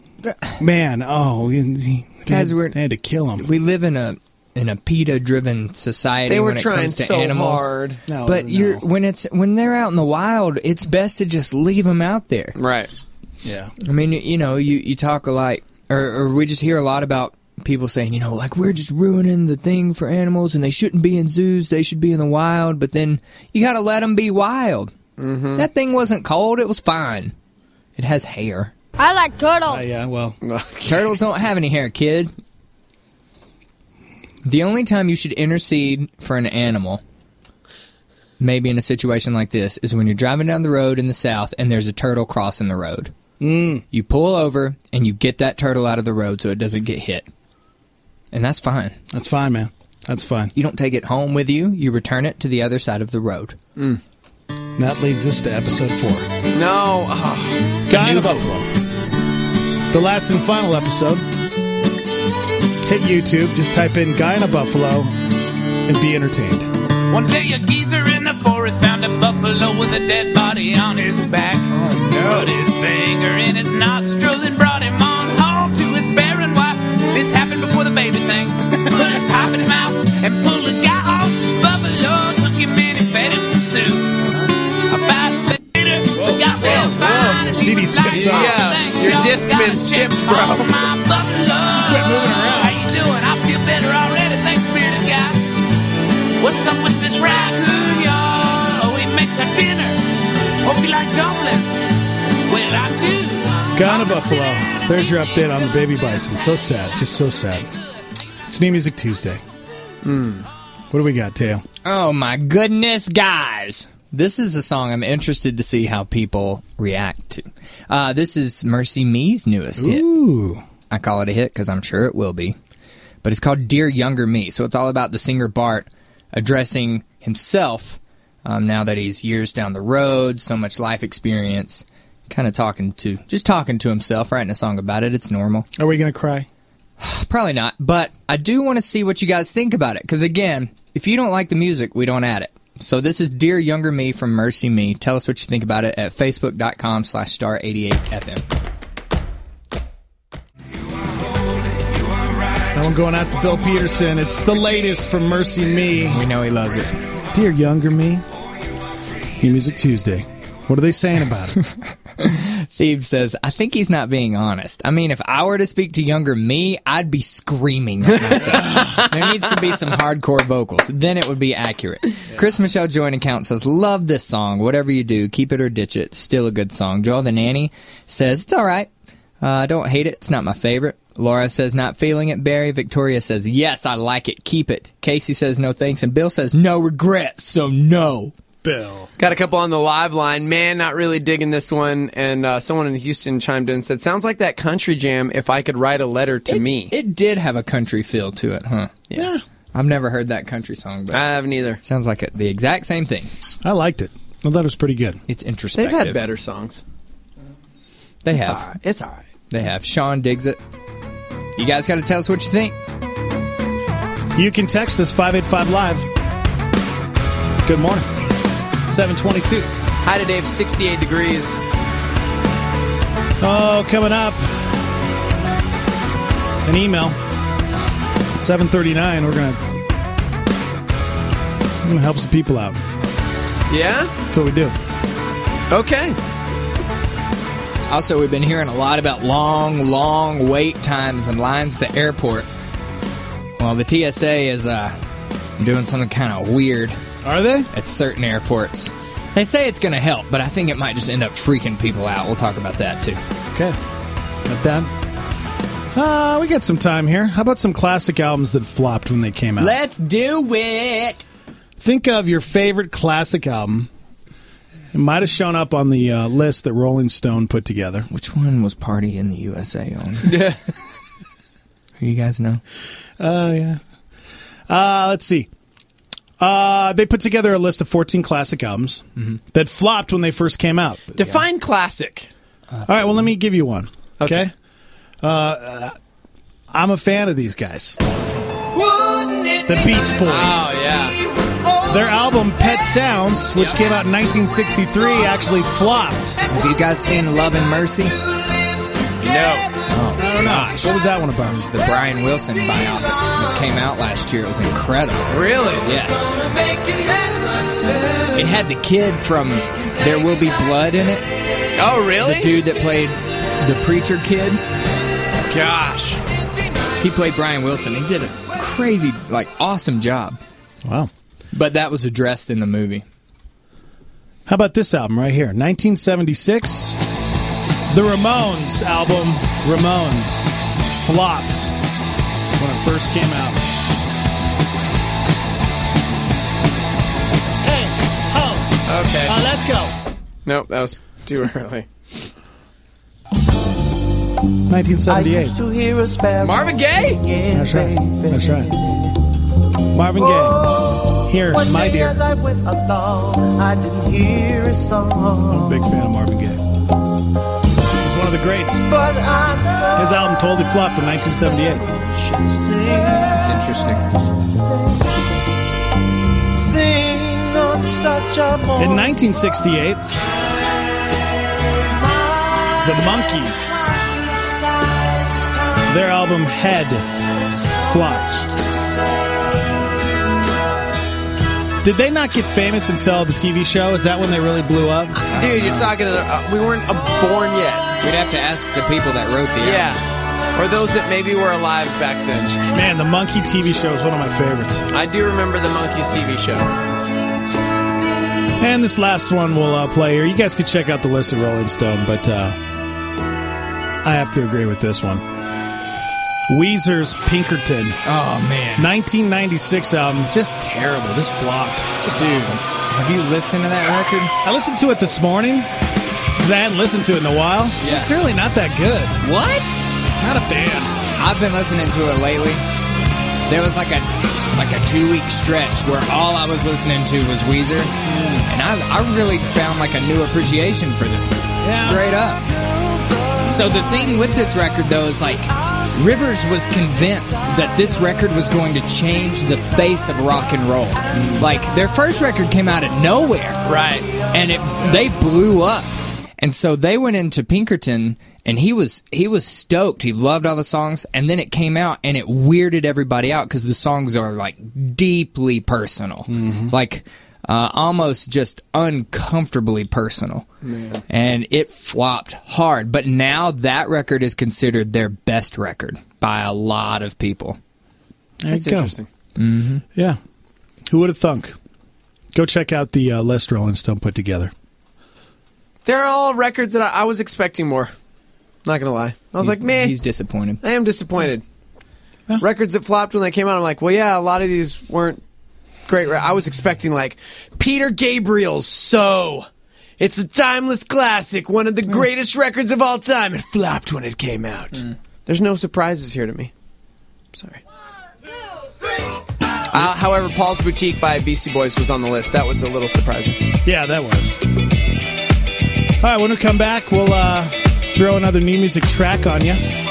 [SPEAKER 9] had to kill him.
[SPEAKER 13] We live in a PETA-driven society.
[SPEAKER 10] They were
[SPEAKER 13] when it
[SPEAKER 10] trying
[SPEAKER 13] comes to
[SPEAKER 10] so
[SPEAKER 13] animals.
[SPEAKER 10] hard.
[SPEAKER 13] But when they're out in the wild, it's best to just leave them out there.
[SPEAKER 10] Right.
[SPEAKER 9] Yeah.
[SPEAKER 13] I mean, you talk a lot, or we just hear a lot about people saying, we're just ruining the thing for animals and they shouldn't be in zoos, they should be in the wild, but then you gotta let them be wild. Mm-hmm. That thing wasn't cold, it was fine. It has hair.
[SPEAKER 4] I like turtles.
[SPEAKER 9] Yeah, well.
[SPEAKER 13] Turtles don't have any hair, kid. The only time you should intercede for an animal, maybe in a situation like this, is when you're driving down the road in the South and there's a turtle crossing the road. You pull over and you get that turtle out of the road so it doesn't get hit. And that's fine.
[SPEAKER 9] That's fine, man. That's fine.
[SPEAKER 13] You don't take it home with you. You return it to the other side of the road.
[SPEAKER 9] That leads us to episode 4.
[SPEAKER 10] No.
[SPEAKER 9] Guy in a Buffalo. The last and final episode. Hit YouTube. Just type in Guy in a Buffalo and be entertained.
[SPEAKER 14] One day a geezer in the forest found a buffalo with a dead body on his back. Oh, no. Put his finger in his nostril and brought him on home to his barren wife. This happened before the baby thing. Put his pipe in his mouth and pulled the guy off. Buffalo took him in and fed him some soup. About later, the guy felt fine. And he was like,
[SPEAKER 10] your Discman skipped, bro.
[SPEAKER 14] My buffalo.
[SPEAKER 9] Quit moving around.
[SPEAKER 14] How you doing? I feel better already. Thanks, bearded guy. What's up with this raccoon, y'all? Oh, he makes our dinner. Hope you like dumplings. Well, I do.
[SPEAKER 9] Guy in a Buffalo. There's your update on the baby bison. So sad. Just so sad. It's New Music Tuesday. What do we got, Teo?
[SPEAKER 13] Oh, my goodness, guys. This is a song I'm interested to see how people react to. This is Mercy Me's newest hit. I call it a hit because I'm sure it will be. But it's called Dear Younger Me. So it's all about the singer Bart addressing himself now that he's years down the road, so much life experience, kind of talking to himself, writing a song about it. It's normal.
[SPEAKER 9] Are we going to cry?
[SPEAKER 13] Probably not, but I do want to see what you guys think about it, because again, if you don't like the music, we don't add it. So this is Dear Younger Me from Mercy Me. Tell us what you think about it at facebook.com/star88fm.
[SPEAKER 9] That one going out to Bill Peterson. It's the latest from Mercy Me.
[SPEAKER 13] We know he loves it.
[SPEAKER 9] Dear Younger Me. New Music Tuesday. What are they saying about it?
[SPEAKER 13] Steve says, I think he's not being honest. I mean, if I were to speak to younger me, I'd be screaming at myself. There needs to be some hardcore vocals. Then it would be accurate. Yeah. Chris Michelle Joint Account says, love this song. Whatever you do, keep it or ditch it. Still a good song. Joel the Nanny says, it's all right. I don't hate it. It's not my favorite. Laura says, not feeling it, Barry. Victoria says, yes, I like it. Keep it. Casey says, no thanks. And Bill says, no regrets, so no.
[SPEAKER 9] Bill.
[SPEAKER 10] Got a couple on the live line. Man, not really digging this one. And someone in Houston chimed in and said, sounds like that country jam, If I Could Write a Letter to Me.
[SPEAKER 13] It did have a country feel to it, huh?
[SPEAKER 9] Yeah.
[SPEAKER 13] I've never heard that country song, but
[SPEAKER 10] I haven't either.
[SPEAKER 13] Sounds like the exact same thing.
[SPEAKER 9] I liked it. I thought it was pretty good.
[SPEAKER 13] It's introspective.
[SPEAKER 10] They've had better songs.
[SPEAKER 13] They have.
[SPEAKER 10] It's all right.
[SPEAKER 13] They have. Sean digs it. You guys got to tell us what you think.
[SPEAKER 9] You can text us 585-LIVE. Good morning. 722.
[SPEAKER 10] Hi today, 68 degrees.
[SPEAKER 9] Oh, coming up. An email. 7:39. We're gonna help some people out.
[SPEAKER 10] Yeah?
[SPEAKER 9] That's what we do.
[SPEAKER 10] Okay.
[SPEAKER 13] Also, we've been hearing a lot about long wait times and lines to the airport. Well, the TSA is doing something kind of weird.
[SPEAKER 9] Are they?
[SPEAKER 13] At certain airports. They say it's going to help, but I think it might just end up freaking people out. We'll talk about that, too.
[SPEAKER 9] Okay. Got that. We got some time here. How about some classic albums that flopped when they came out?
[SPEAKER 13] Let's do it!
[SPEAKER 9] Think of your favorite classic album. It might have shown up on the list that Rolling Stone put together.
[SPEAKER 13] Which one was Party in the USA on? Yeah. You guys know?
[SPEAKER 9] Yeah. Let's see. They put together a list of 14 classic albums that flopped when they first came out.
[SPEAKER 10] Define classic.
[SPEAKER 9] All right, well, let me give you one. Okay? I'm a fan of these guys. The Beach Boys.
[SPEAKER 10] Oh, yeah.
[SPEAKER 9] Their album, Pet Sounds, which came out in 1963, actually flopped.
[SPEAKER 13] Have you guys seen Love and Mercy?
[SPEAKER 10] No.
[SPEAKER 13] Oh,
[SPEAKER 9] I don't know. What was that one about?
[SPEAKER 13] It was the Brian Wilson buyout that came out last year. It was incredible.
[SPEAKER 10] Really?
[SPEAKER 13] Yes. It had the kid from There Will Be Blood in it.
[SPEAKER 10] Oh, really?
[SPEAKER 13] The dude that played the preacher kid.
[SPEAKER 10] Gosh.
[SPEAKER 13] He played Brian Wilson. He did a crazy, awesome job.
[SPEAKER 9] Wow.
[SPEAKER 13] But that was addressed in the movie.
[SPEAKER 9] How about this album right here? 1976. The Ramones album, Ramones, flopped when it first came out. Hey, ho.
[SPEAKER 10] Okay.
[SPEAKER 9] Let's go.
[SPEAKER 10] Nope, that was too early.
[SPEAKER 9] 1978.
[SPEAKER 10] Marvin Gaye?
[SPEAKER 9] That's right. That's right. Marvin Gaye. Here, My Dear.
[SPEAKER 7] I went along, I didn't hear a song.
[SPEAKER 9] I'm a big fan of Marvin Gaye. He's one of the greats. His album totally flopped in 1978.
[SPEAKER 13] It's interesting.
[SPEAKER 9] In 1968, the Monkees, their album Head flopped. Did they not get famous until the TV show? Is that when they really blew up?
[SPEAKER 10] Dude, you're talking to we weren't born yet.
[SPEAKER 13] We'd have to ask the people that wrote the album.
[SPEAKER 10] Yeah. Or those that maybe were alive back then.
[SPEAKER 9] Man, the Monkey TV show is one of my favorites.
[SPEAKER 10] I do remember the Monkees TV show.
[SPEAKER 9] And this last one we'll play here. You guys could check out the list of Rolling Stone, but I have to agree with this one. Weezer's Pinkerton.
[SPEAKER 13] Oh, man.
[SPEAKER 9] 1996 album. Just terrible. Just flopped.
[SPEAKER 13] Dude, have you listened to that record?
[SPEAKER 9] I listened to it this morning because I hadn't listened to it in a while.
[SPEAKER 13] Yeah.
[SPEAKER 9] It's really not that good.
[SPEAKER 13] What?
[SPEAKER 9] Not a fan.
[SPEAKER 13] I've been listening to it lately. There was like a 2-week stretch where all I was listening to was Weezer. And I really found a new appreciation for this one.
[SPEAKER 9] Yeah.
[SPEAKER 13] Straight up. So the thing with this record, though, is Rivers was convinced that this record was going to change the face of rock and roll. Their first record came out of nowhere.
[SPEAKER 10] Right.
[SPEAKER 13] And they blew up. And so they went into Pinkerton, and he was stoked. He loved all the songs. And then it came out, and it weirded everybody out because the songs are, deeply personal. Mm-hmm. Almost just uncomfortably personal. Man. And it flopped hard. But now that record is considered their best record by a lot of people.
[SPEAKER 10] That's interesting.
[SPEAKER 13] Mm-hmm.
[SPEAKER 9] Yeah. Who would have thunk? Go check out the list Rolling Stone put together.
[SPEAKER 10] They're all records that I was expecting more. Not gonna lie. I was like, meh.
[SPEAKER 13] He's disappointed.
[SPEAKER 10] I am disappointed. Records that flopped when they came out, I'm like, well, yeah, a lot of these weren't great. I was expecting, like, Peter Gabriel's So. It's a timeless classic, one of the greatest records of all time. It flopped when it came out. There's no surprises here to me. Sorry. However, Paul's Boutique by Beastie Boys was on the list. That was a little surprising.
[SPEAKER 9] Yeah, that was. All right, when we come back, we'll throw another new music track on you.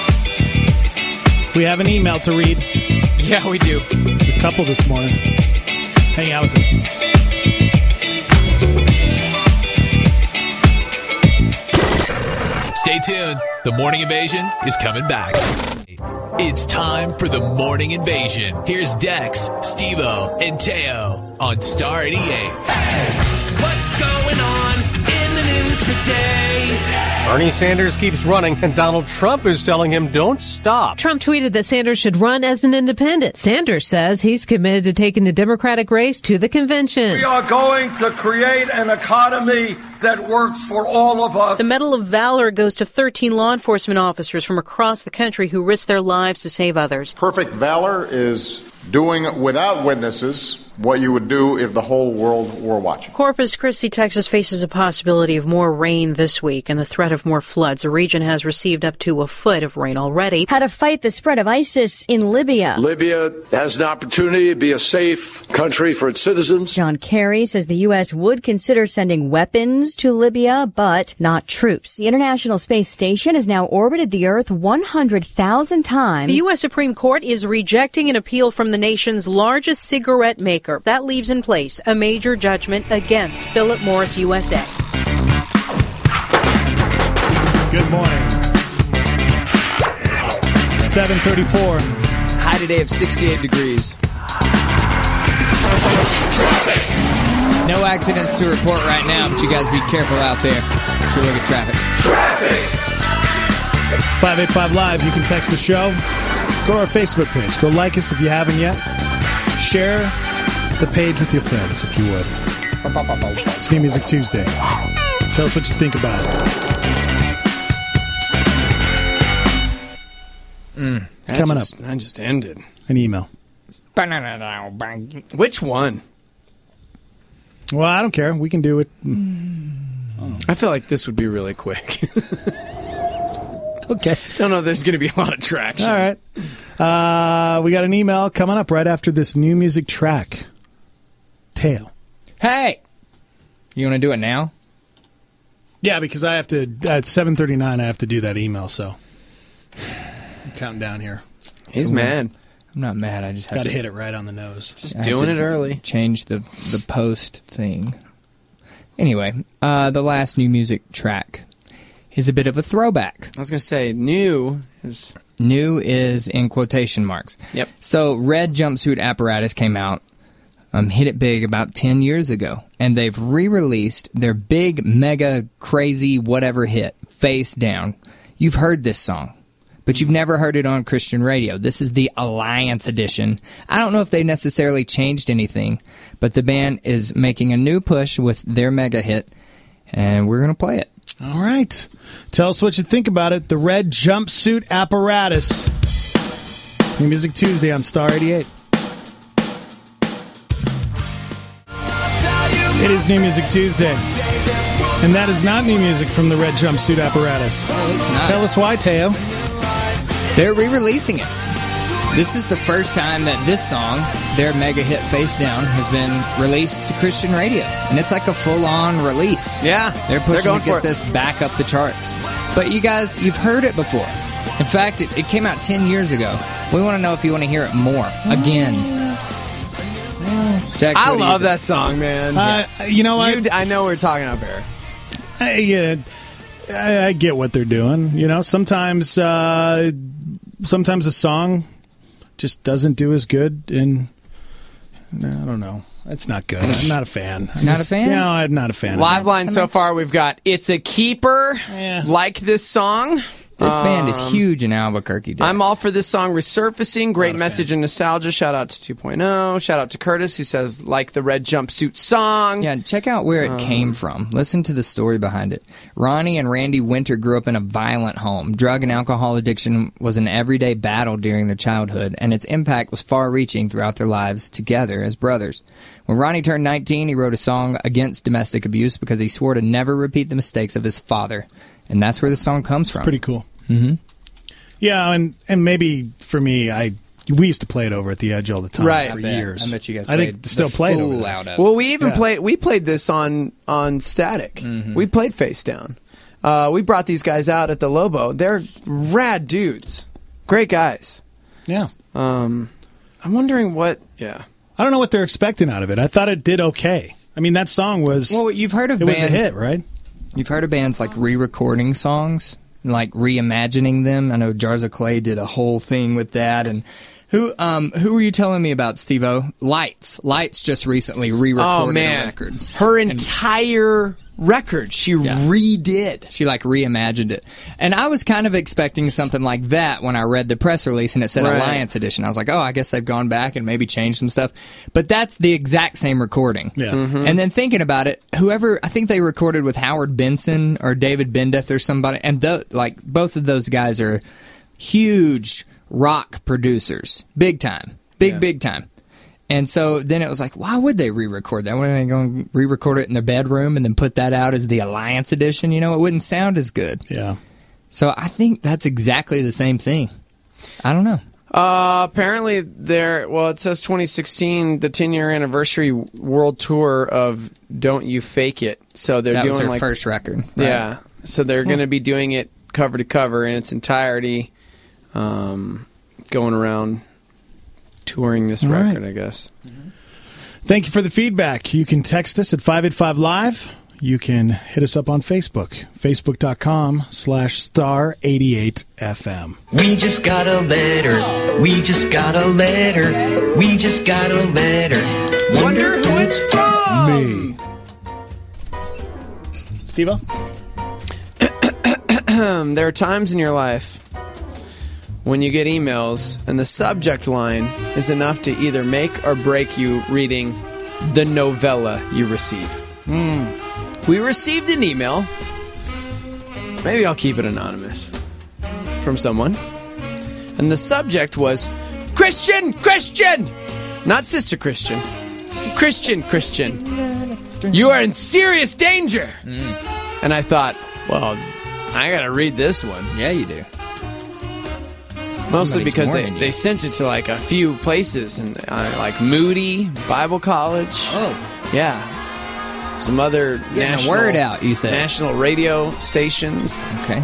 [SPEAKER 9] We have an email to read.
[SPEAKER 10] Yeah, we do.
[SPEAKER 9] A couple this morning. Hang out with us.
[SPEAKER 1] Stay tuned. The Morning Invasion is coming back. It's time for the Morning Invasion. Here's Dex, Steve-O, and Teo on Star 88.
[SPEAKER 14] Hey, what's going on in the news today?
[SPEAKER 8] Bernie Sanders keeps running, and Donald Trump is telling him don't stop.
[SPEAKER 18] Trump tweeted that Sanders should run as an independent. Sanders says he's committed to taking the Democratic race to the convention.
[SPEAKER 19] We are going to create an economy that works for all of us.
[SPEAKER 20] The Medal of Valor goes to 13 law enforcement officers from across the country who risked their lives to save others.
[SPEAKER 21] Perfect valor is doing without witnesses what you would do if the whole world were watching.
[SPEAKER 20] Corpus Christi, Texas faces a possibility of more rain this week and the threat of more floods. The region has received up to a foot of rain already.
[SPEAKER 22] How to fight the spread of ISIS in Libya.
[SPEAKER 23] Libya has an opportunity to be a safe country for its citizens.
[SPEAKER 22] John Kerry says the U.S. would consider sending weapons to Libya, but not troops. The International Space Station has now orbited the Earth 100,000 times.
[SPEAKER 20] The U.S. Supreme Court is rejecting an appeal from the nation's largest cigarette maker. That leaves in place a major judgment against Philip Morris USA.
[SPEAKER 9] Good morning. 7:34.
[SPEAKER 10] High today of 68 degrees.
[SPEAKER 13] Traffic. No accidents to report right now, but you guys be careful out there. Take a look at traffic.
[SPEAKER 9] 585 Live. You can text the show. Go to our Facebook page. Go like us if you haven't yet. Share the page with your friends, if you would. It's New Music Tuesday. Tell us what you think about it. Coming up.
[SPEAKER 10] That just ended.
[SPEAKER 9] An email.
[SPEAKER 10] Which one?
[SPEAKER 9] Well, I don't care. We can do it.
[SPEAKER 10] I feel like this would be really quick.
[SPEAKER 9] Okay.
[SPEAKER 10] Don't know if there's going to be a lot of traction.
[SPEAKER 9] All right. We got an email coming up right after this new music track. Teo.
[SPEAKER 13] Hey! You want to do it now?
[SPEAKER 9] Yeah, because I have to, at 7:39, I have to do that email, so I'm counting down here.
[SPEAKER 10] He's mad.
[SPEAKER 13] I'm not mad. I just have
[SPEAKER 9] got to hit it right on the nose.
[SPEAKER 10] Just doing it early.
[SPEAKER 13] Change the post thing. Anyway, the last new music track is a bit of a throwback.
[SPEAKER 10] I was going to say, new is
[SPEAKER 13] in quotation marks.
[SPEAKER 10] Yep.
[SPEAKER 13] So Red Jumpsuit Apparatus came out, hit it big about 10 years ago, and they've re-released their big, mega, crazy, whatever hit, Face Down. You've heard this song, but you've never heard it on Christian radio. This is the Alliance edition. I don't know if they necessarily changed anything, but the band is making a new push with their mega hit, and we're going to play it.
[SPEAKER 9] All right. Tell us what you think about it. The Red Jumpsuit Apparatus. New Music Tuesday on Star 88. It is New Music Tuesday. And that is not new music from the Red Jumpsuit Apparatus. Tell us why, Teo.
[SPEAKER 13] They're re-releasing it. This is the first time that this song, their mega hit Face Down, has been released to Christian radio. And it's like a full-on release.
[SPEAKER 10] Yeah.
[SPEAKER 13] They're pushing to get this back up the charts. But you guys, you've heard it before. In fact, it came out 10 years ago. We want to know if you want to hear it more. Again. Jax,
[SPEAKER 10] I love that song, man.
[SPEAKER 9] You know what?
[SPEAKER 10] I know we're talking about Bear.
[SPEAKER 9] I get what they're doing. You know, sometimes a song just doesn't do as good, and I don't know. It's not good. I'm not a fan.
[SPEAKER 13] Not a fan?
[SPEAKER 9] No, I'm not a fan.
[SPEAKER 10] Live line so far, we've got It's a Keeper, like this song.
[SPEAKER 13] This band is huge in Albuquerque.
[SPEAKER 10] I'm all for this song resurfacing. Great message and nostalgia. Shout out to 2.0. Shout out to Curtis, who says, like the red jumpsuit song.
[SPEAKER 13] Yeah, check out where it came from. Listen to the story behind it. Ronnie and Randy Winter grew up in a violent home. Drug and alcohol addiction was an everyday battle during their childhood, and its impact was far-reaching throughout their lives together as brothers. When Ronnie turned 19, he wrote a song against domestic abuse because he swore to never repeat the mistakes of his father. And that's where the song comes from.
[SPEAKER 9] Pretty cool.
[SPEAKER 13] Mm-hmm.
[SPEAKER 9] Yeah, and maybe for me, we used to play it over at the Edge all the time for years.
[SPEAKER 13] I bet you guys
[SPEAKER 9] I think still play it over there.
[SPEAKER 10] Well, we even played this on Static.
[SPEAKER 13] Mm-hmm.
[SPEAKER 10] We played Face Down. We brought these guys out at the Lobo. They're rad dudes. Great guys.
[SPEAKER 9] Yeah.
[SPEAKER 10] I'm wondering what... Yeah.
[SPEAKER 9] I don't know what they're expecting out of it. I thought it did okay. I mean, that song was...
[SPEAKER 13] Well, you've heard of
[SPEAKER 9] it
[SPEAKER 13] bands...
[SPEAKER 9] was a hit, right?
[SPEAKER 13] You've heard of bands like re-recording songs, like reimagining them. I know Jars of Clay did a whole thing with that. And who were you telling me about, Steve-O? Lights just recently re-recorded a record.
[SPEAKER 10] Her entire record, she redid.
[SPEAKER 13] She reimagined it. And I was kind of expecting something like that when I read the press release and it said Alliance Edition. I was like, oh, I guess they've gone back and maybe changed some stuff. But that's the exact same recording.
[SPEAKER 9] Yeah.
[SPEAKER 10] Mm-hmm.
[SPEAKER 13] And then thinking about it, I think they recorded with Howard Benson or David Bendeth or somebody. And both of those guys are huge rock producers. Big time. Big time. And so then it was like, why would they re-record that? Why are they going to re-record it in their bedroom and then put that out as the Alliance Edition? You know, it wouldn't sound as good.
[SPEAKER 9] Yeah.
[SPEAKER 13] So I think that's exactly the same thing. I don't know.
[SPEAKER 10] Apparently, it says 2016, the 10-year anniversary world tour of Don't You Fake It. So they're
[SPEAKER 13] that
[SPEAKER 10] doing
[SPEAKER 13] was their first record. Right?
[SPEAKER 10] Yeah. So they're going to be doing it cover to cover in its entirety, going around touring this record, I guess.
[SPEAKER 9] Mm-hmm. Thank you for the feedback. You can text us at 585-LIVE. You can hit us up on Facebook, facebook.com/star88FM.
[SPEAKER 7] We just got a letter. We just got a letter. We just got a letter. Wonder who it's from.
[SPEAKER 9] Me. Steve-O?
[SPEAKER 10] There are times in your life when you get emails and the subject line is enough to either make or break you reading the novella you receive. We received an email, maybe I'll keep it anonymous, from someone, and the subject was Christian! Not Sister Christian. Christian. You are in serious danger! And I thought, well, I gotta read this one.
[SPEAKER 13] Yeah, you do.
[SPEAKER 10] Mostly because they sent it to a few places, and like Moody, Bible College.
[SPEAKER 13] Oh.
[SPEAKER 10] Yeah. Some other national
[SPEAKER 13] word out, you said.
[SPEAKER 10] National radio stations.
[SPEAKER 13] Okay.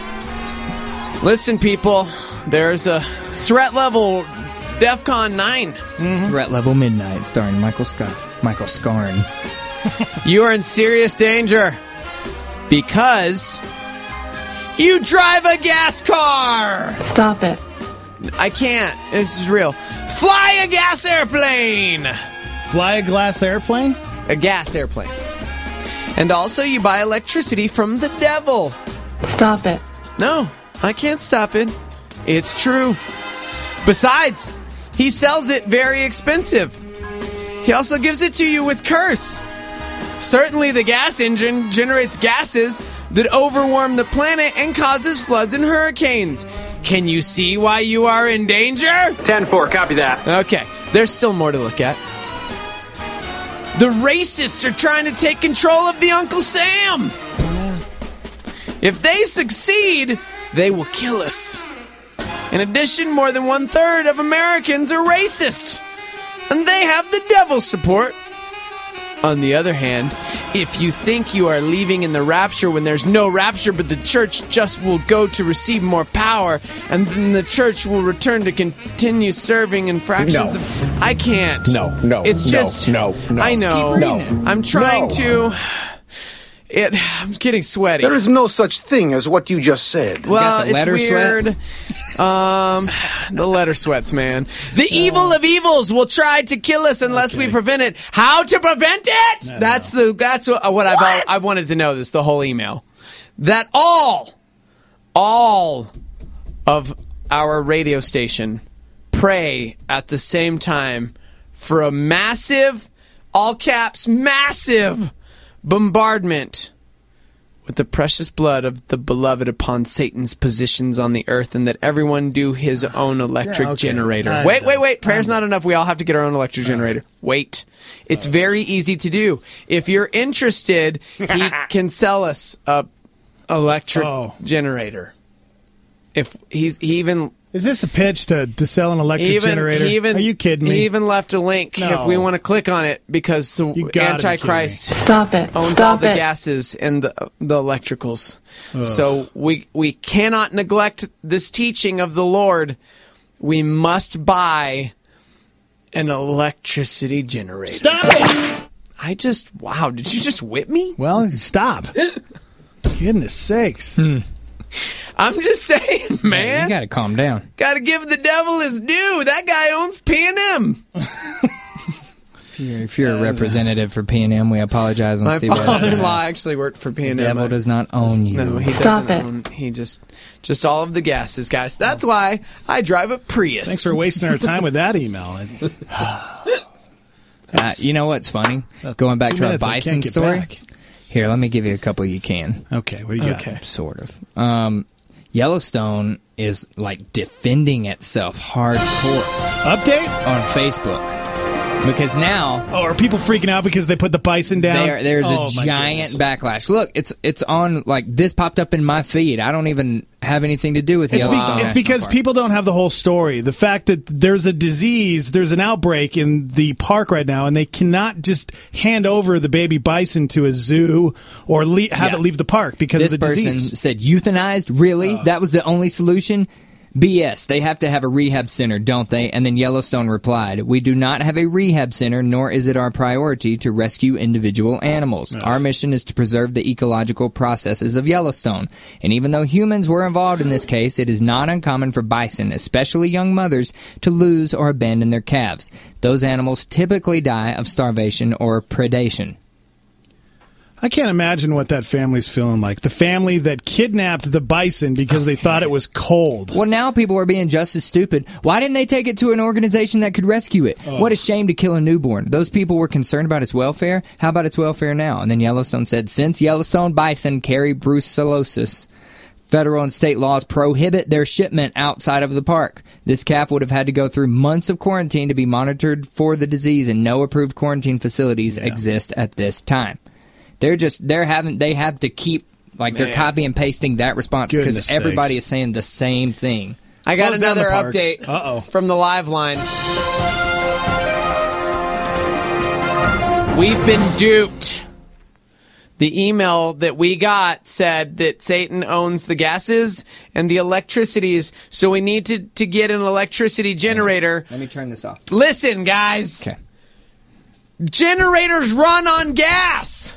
[SPEAKER 10] Listen, people, there's a threat level DEFCON 9.
[SPEAKER 13] Mm-hmm. Threat level midnight, starring Michael Scarn.
[SPEAKER 10] You are in serious danger because you drive a gas car.
[SPEAKER 6] Stop it.
[SPEAKER 10] I can't. This is real. Fly a gas airplane.
[SPEAKER 9] Fly a glass airplane?
[SPEAKER 10] A gas airplane. And also you buy electricity from the devil.
[SPEAKER 6] Stop it.
[SPEAKER 10] No, I can't stop it. It's true. Besides, he sells it very expensive. He also gives it to you with curse. Certainly the gas engine generates gases that overwarm the planet and causes floods and hurricanes. Can you see why you are in danger?
[SPEAKER 17] 10-4, copy that.
[SPEAKER 10] Okay, there's still more to look at. The racists are trying to take control of the Uncle Sam. If they succeed, they will kill us. In addition, more than 1/3 of Americans are racist, and they have the devil's support. On the other hand, if you think you are leaving in the rapture when there's no rapture, but the church just will go to receive more power, and then the church will return to continue serving in fractions of... I can't.
[SPEAKER 5] No.
[SPEAKER 10] It's just...
[SPEAKER 5] No.
[SPEAKER 10] I know.
[SPEAKER 5] No.
[SPEAKER 10] I'm trying to... I'm getting sweaty.
[SPEAKER 11] There is no such thing as what you just said.
[SPEAKER 10] Well,
[SPEAKER 13] the letter
[SPEAKER 10] it's weird. The letter sweats, man. The evil of evils will try to kill us unless we prevent it. How to prevent it? That's what I've wanted to know. This the whole email. That all all of our radio station pray at the same time for a massive, all caps, massive bombardment with the precious blood of the beloved upon Satan's positions on the earth, and that everyone do his own electric generator. Wait. Prayer's not enough. We all have to get our own electric generator. Wait. It's very easy to do. If you're interested, he can sell us a electric generator. If he even...
[SPEAKER 9] Is this a pitch to sell an electric generator? Are you kidding me?
[SPEAKER 10] He even left a link if we want to click on it, because the Antichrist owns all the gases and the electricals. Ugh. So we cannot neglect this teaching of the Lord. We must buy an electricity generator.
[SPEAKER 9] Stop it!
[SPEAKER 10] Wow, did you just whip me?
[SPEAKER 9] Well, stop. Goodness sakes.
[SPEAKER 10] I'm just saying, man.
[SPEAKER 13] You got to calm down.
[SPEAKER 10] Got to give the devil his due. That guy owns P&M.
[SPEAKER 13] If you're a representative for P&M, we apologize on Steve.
[SPEAKER 10] My father-in-law actually worked for P&M.
[SPEAKER 13] The devil does not own you.
[SPEAKER 10] No, he doesn't own. He just all of the gases, guys. That's why I drive a Prius.
[SPEAKER 9] Thanks for wasting our time with that email.
[SPEAKER 13] You know what's funny? Going back to our bison story. Here, let me give you a couple you can.
[SPEAKER 9] Okay, what do you got?
[SPEAKER 13] Okay. Sort of. Yellowstone is like defending itself hardcore.
[SPEAKER 9] Update?
[SPEAKER 13] On Facebook. Because now...
[SPEAKER 9] Oh, are people freaking out because they put the bison down?
[SPEAKER 13] There's a giant backlash. Look, it's on, like, this popped up in my feed. I don't even have anything to do with Yellowstone.
[SPEAKER 9] It's because people don't have the whole story. The fact that there's a disease, there's an outbreak in the park right now, and they cannot just hand over the baby bison to a zoo or have it leave the park because of the disease.
[SPEAKER 13] This person said euthanized? Really? That was the only solution? BS. They have to have a rehab center, don't they? And then Yellowstone replied, "We do not have a rehab center, nor is it our priority to rescue individual animals. Our mission is to preserve the ecological processes of Yellowstone. And even though humans were involved in this case, it is not uncommon for bison, especially young mothers, to lose or abandon their calves. Those animals typically die of starvation or predation."
[SPEAKER 9] I can't imagine what that family's feeling like. The family that kidnapped the bison because they thought it was cold.
[SPEAKER 13] Well, now people are being just as stupid. Why didn't they take it to an organization that could rescue it? What a shame to kill a newborn. Those people were concerned about its welfare. How about its welfare now? And then Yellowstone said, since Yellowstone bison carry brucellosis, federal and state laws prohibit their shipment outside of the park. This calf would have had to go through months of quarantine to be monitored for the disease, and no approved quarantine facilities exist at this time. They have to keep, they're copy and pasting that response because everybody is saying the same thing.
[SPEAKER 10] I got another update from the live line. We've been duped. The email that we got said that Satan owns the gases and the electricities, so we need to get an electricity generator.
[SPEAKER 13] Let me turn this off.
[SPEAKER 10] Listen, guys.
[SPEAKER 13] Okay.
[SPEAKER 10] Generators run on gas.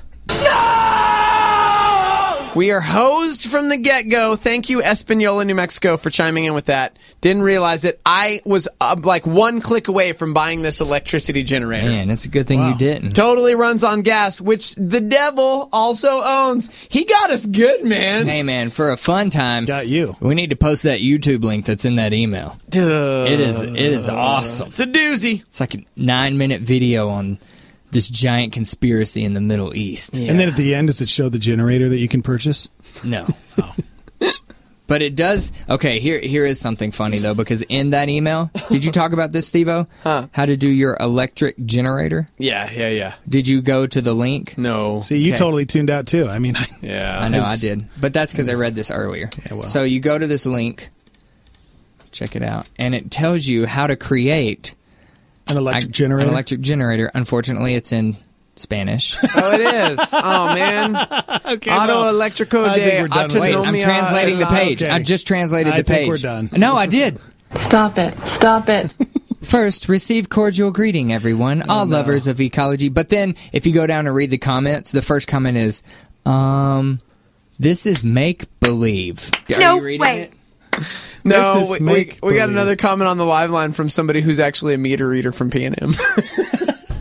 [SPEAKER 10] No! We are hosed from the get-go. Thank you, Espanola, New Mexico, for chiming in with that. Didn't realize it. I was one click away from buying this electricity generator.
[SPEAKER 13] Man, it's a good thing you didn't.
[SPEAKER 10] Totally runs on gas, which the devil also owns. He got us good, man.
[SPEAKER 13] Hey, man, for a fun time,
[SPEAKER 9] got you.
[SPEAKER 13] We need to post that YouTube link that's in that email. It is awesome.
[SPEAKER 10] It's a doozy.
[SPEAKER 13] It's like a 9-minute video on this giant conspiracy in the Middle East.
[SPEAKER 9] Yeah. And then at the end, does it show the generator that you can purchase?
[SPEAKER 13] No. But it does. Okay, here is something funny, though, because in that email, did you talk about this, Steve-O?
[SPEAKER 10] Huh.
[SPEAKER 13] How to do your electric generator?
[SPEAKER 10] Yeah.
[SPEAKER 13] Did you go to the link?
[SPEAKER 10] No.
[SPEAKER 9] See, you totally tuned out, too. I mean,
[SPEAKER 13] I know, I did. But that's because I read this earlier.
[SPEAKER 9] Yeah, well.
[SPEAKER 13] So you go to this link, check it out, and it tells you how to create
[SPEAKER 9] an electric generator.
[SPEAKER 13] An electric generator. Unfortunately, it's in Spanish.
[SPEAKER 10] Oh, it is. Oh, man.
[SPEAKER 9] Okay,
[SPEAKER 10] Auto electrico de autonomia.
[SPEAKER 13] Wait, I'm translating the page.
[SPEAKER 9] Okay.
[SPEAKER 13] I just translated the page.
[SPEAKER 9] I think we're done.
[SPEAKER 13] No, I did.
[SPEAKER 6] Stop it.
[SPEAKER 13] First, receive cordial greeting, everyone. All lovers of ecology. But then, if you go down and read the comments, the first comment is, this is make-believe. Are you reading it?
[SPEAKER 10] No, we got another comment on the live line from somebody who's actually a meter reader from P&M.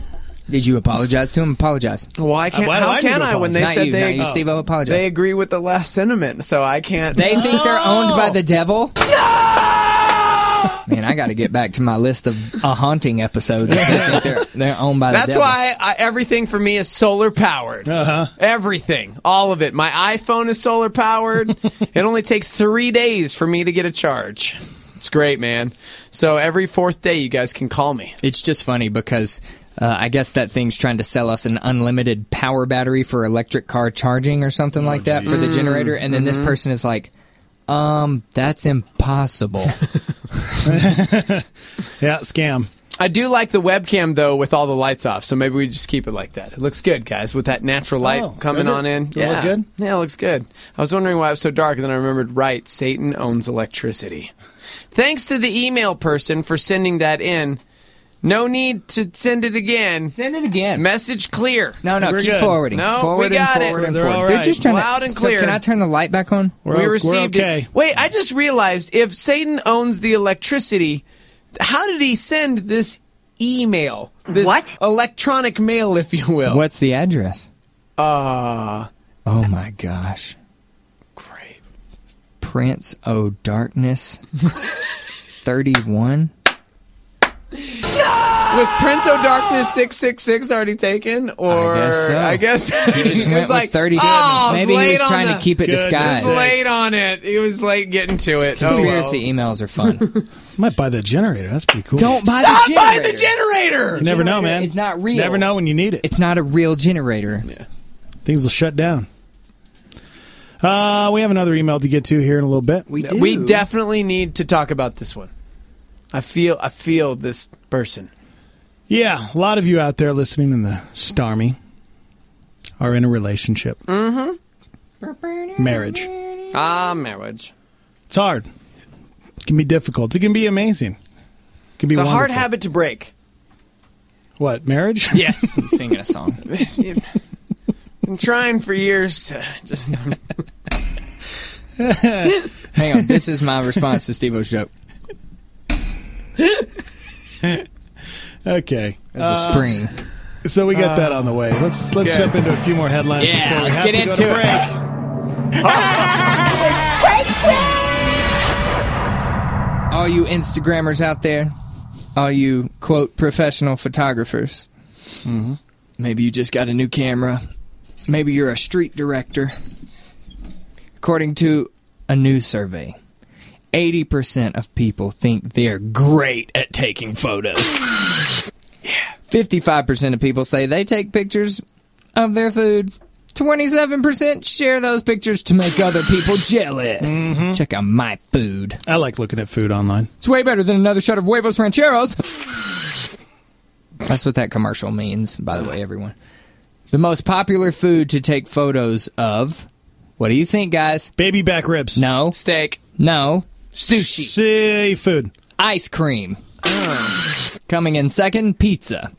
[SPEAKER 13] Did you apologize to him? Apologize.
[SPEAKER 10] Well, I can't.
[SPEAKER 9] Why do
[SPEAKER 10] How
[SPEAKER 9] I
[SPEAKER 10] can
[SPEAKER 9] need to
[SPEAKER 10] I when they
[SPEAKER 13] Not
[SPEAKER 10] said
[SPEAKER 13] you,
[SPEAKER 10] they?
[SPEAKER 13] not you, Steve-O, apologize.
[SPEAKER 10] They agree with the last sentiment, so I can't.
[SPEAKER 13] They think they're owned by the devil? Man, I got to get back to my list of haunting episodes. They think they're owned by the devil.
[SPEAKER 10] That's why everything for me is solar powered. Everything, all of it. My iPhone is solar powered. It only takes 3 days for me to get a charge. It's great, man. So every fourth day, you guys can call me.
[SPEAKER 13] It's just funny because I guess that thing's trying to sell us an unlimited power battery for electric car charging or something like that for the generator. And then this person is like, that's impossible.
[SPEAKER 9] Yeah, scam.
[SPEAKER 10] I do like the webcam, though, with all the lights off, so maybe we just keep it like that. It looks good, guys, with that natural light coming on in.
[SPEAKER 9] Does it look good?
[SPEAKER 10] Yeah, it looks good. I was wondering why it was so dark, and then I remembered, right, Satan owns electricity. Thanks to the email person for sending that in. No need to send it again.
[SPEAKER 13] Send it again.
[SPEAKER 10] Message clear.
[SPEAKER 13] No,
[SPEAKER 9] We're
[SPEAKER 13] keep
[SPEAKER 9] good.
[SPEAKER 13] forwarding.
[SPEAKER 10] No,
[SPEAKER 13] forward
[SPEAKER 10] we got
[SPEAKER 13] and forward
[SPEAKER 10] it.
[SPEAKER 13] and
[SPEAKER 9] They're
[SPEAKER 13] forward.
[SPEAKER 9] all
[SPEAKER 13] They're
[SPEAKER 9] right.
[SPEAKER 13] just trying
[SPEAKER 10] Loud
[SPEAKER 13] to,
[SPEAKER 10] and clear.
[SPEAKER 13] So can I turn the light back on?
[SPEAKER 10] We received
[SPEAKER 9] okay.
[SPEAKER 10] it. Wait, I just realized if Satan owns the electricity, how did he send this email? This electronic mail, if you will.
[SPEAKER 13] What's the address?
[SPEAKER 10] Oh
[SPEAKER 13] my gosh.
[SPEAKER 10] Great.
[SPEAKER 13] Prince O' Darkness 31?
[SPEAKER 10] Was Prince O' Darkness 666 already taken? Or
[SPEAKER 13] I guess so.
[SPEAKER 10] He
[SPEAKER 13] just
[SPEAKER 10] was
[SPEAKER 13] went
[SPEAKER 10] like,
[SPEAKER 13] with 30
[SPEAKER 10] oh,
[SPEAKER 13] Maybe he was trying to keep it disguised.
[SPEAKER 10] He was late on it. He was late getting to it.
[SPEAKER 13] Conspiracy emails are fun.
[SPEAKER 9] Might buy the generator. That's pretty cool.
[SPEAKER 13] Don't buy
[SPEAKER 10] Stop
[SPEAKER 13] the generator.
[SPEAKER 10] buying the generator!
[SPEAKER 9] You never know, man.
[SPEAKER 13] It's not real.
[SPEAKER 9] You never know when you need it.
[SPEAKER 13] It's not a real generator.
[SPEAKER 10] Yeah.
[SPEAKER 9] Things will shut down. We have another email to get to here in a little bit.
[SPEAKER 10] We definitely need to talk about this one. I feel this person.
[SPEAKER 9] Yeah, a lot of you out there listening in the Starmy are in a relationship.
[SPEAKER 10] Mm-hmm.
[SPEAKER 9] Marriage.
[SPEAKER 10] Marriage.
[SPEAKER 9] It's hard. It can be difficult. It can be amazing. It can be
[SPEAKER 10] It's a
[SPEAKER 9] wonderful.
[SPEAKER 10] hard habit to break.
[SPEAKER 9] What, marriage?
[SPEAKER 10] Yes.
[SPEAKER 13] He's singing a song.
[SPEAKER 10] Been trying for years to just...
[SPEAKER 13] Hang on. This is my response to Steve-O's joke.
[SPEAKER 9] Okay.
[SPEAKER 13] There's a spring.
[SPEAKER 9] So we got that on the way. Let's jump into a few more headlines.
[SPEAKER 13] Yeah,
[SPEAKER 9] before we
[SPEAKER 13] let's
[SPEAKER 9] have
[SPEAKER 13] get
[SPEAKER 9] to go
[SPEAKER 13] into
[SPEAKER 9] to
[SPEAKER 13] it.
[SPEAKER 9] break.
[SPEAKER 13] All you Instagrammers out there, all you, quote, professional photographers, maybe you just got a new camera, maybe you're a street director. According to a new survey, 80% of people think they're great at taking photos. 55% of people say they take pictures of their food. 27% share those pictures to make other people jealous. Check out my food.
[SPEAKER 9] I like looking at food online.
[SPEAKER 13] It's way better than another shot of Huevos Rancheros. That's what that commercial means, by the way, everyone. The most popular food to take photos of. What do you think, guys?
[SPEAKER 9] Baby back ribs.
[SPEAKER 13] No.
[SPEAKER 10] Steak.
[SPEAKER 13] No. Sushi.
[SPEAKER 9] Seafood.
[SPEAKER 13] Ice cream. Coming in second, pizza.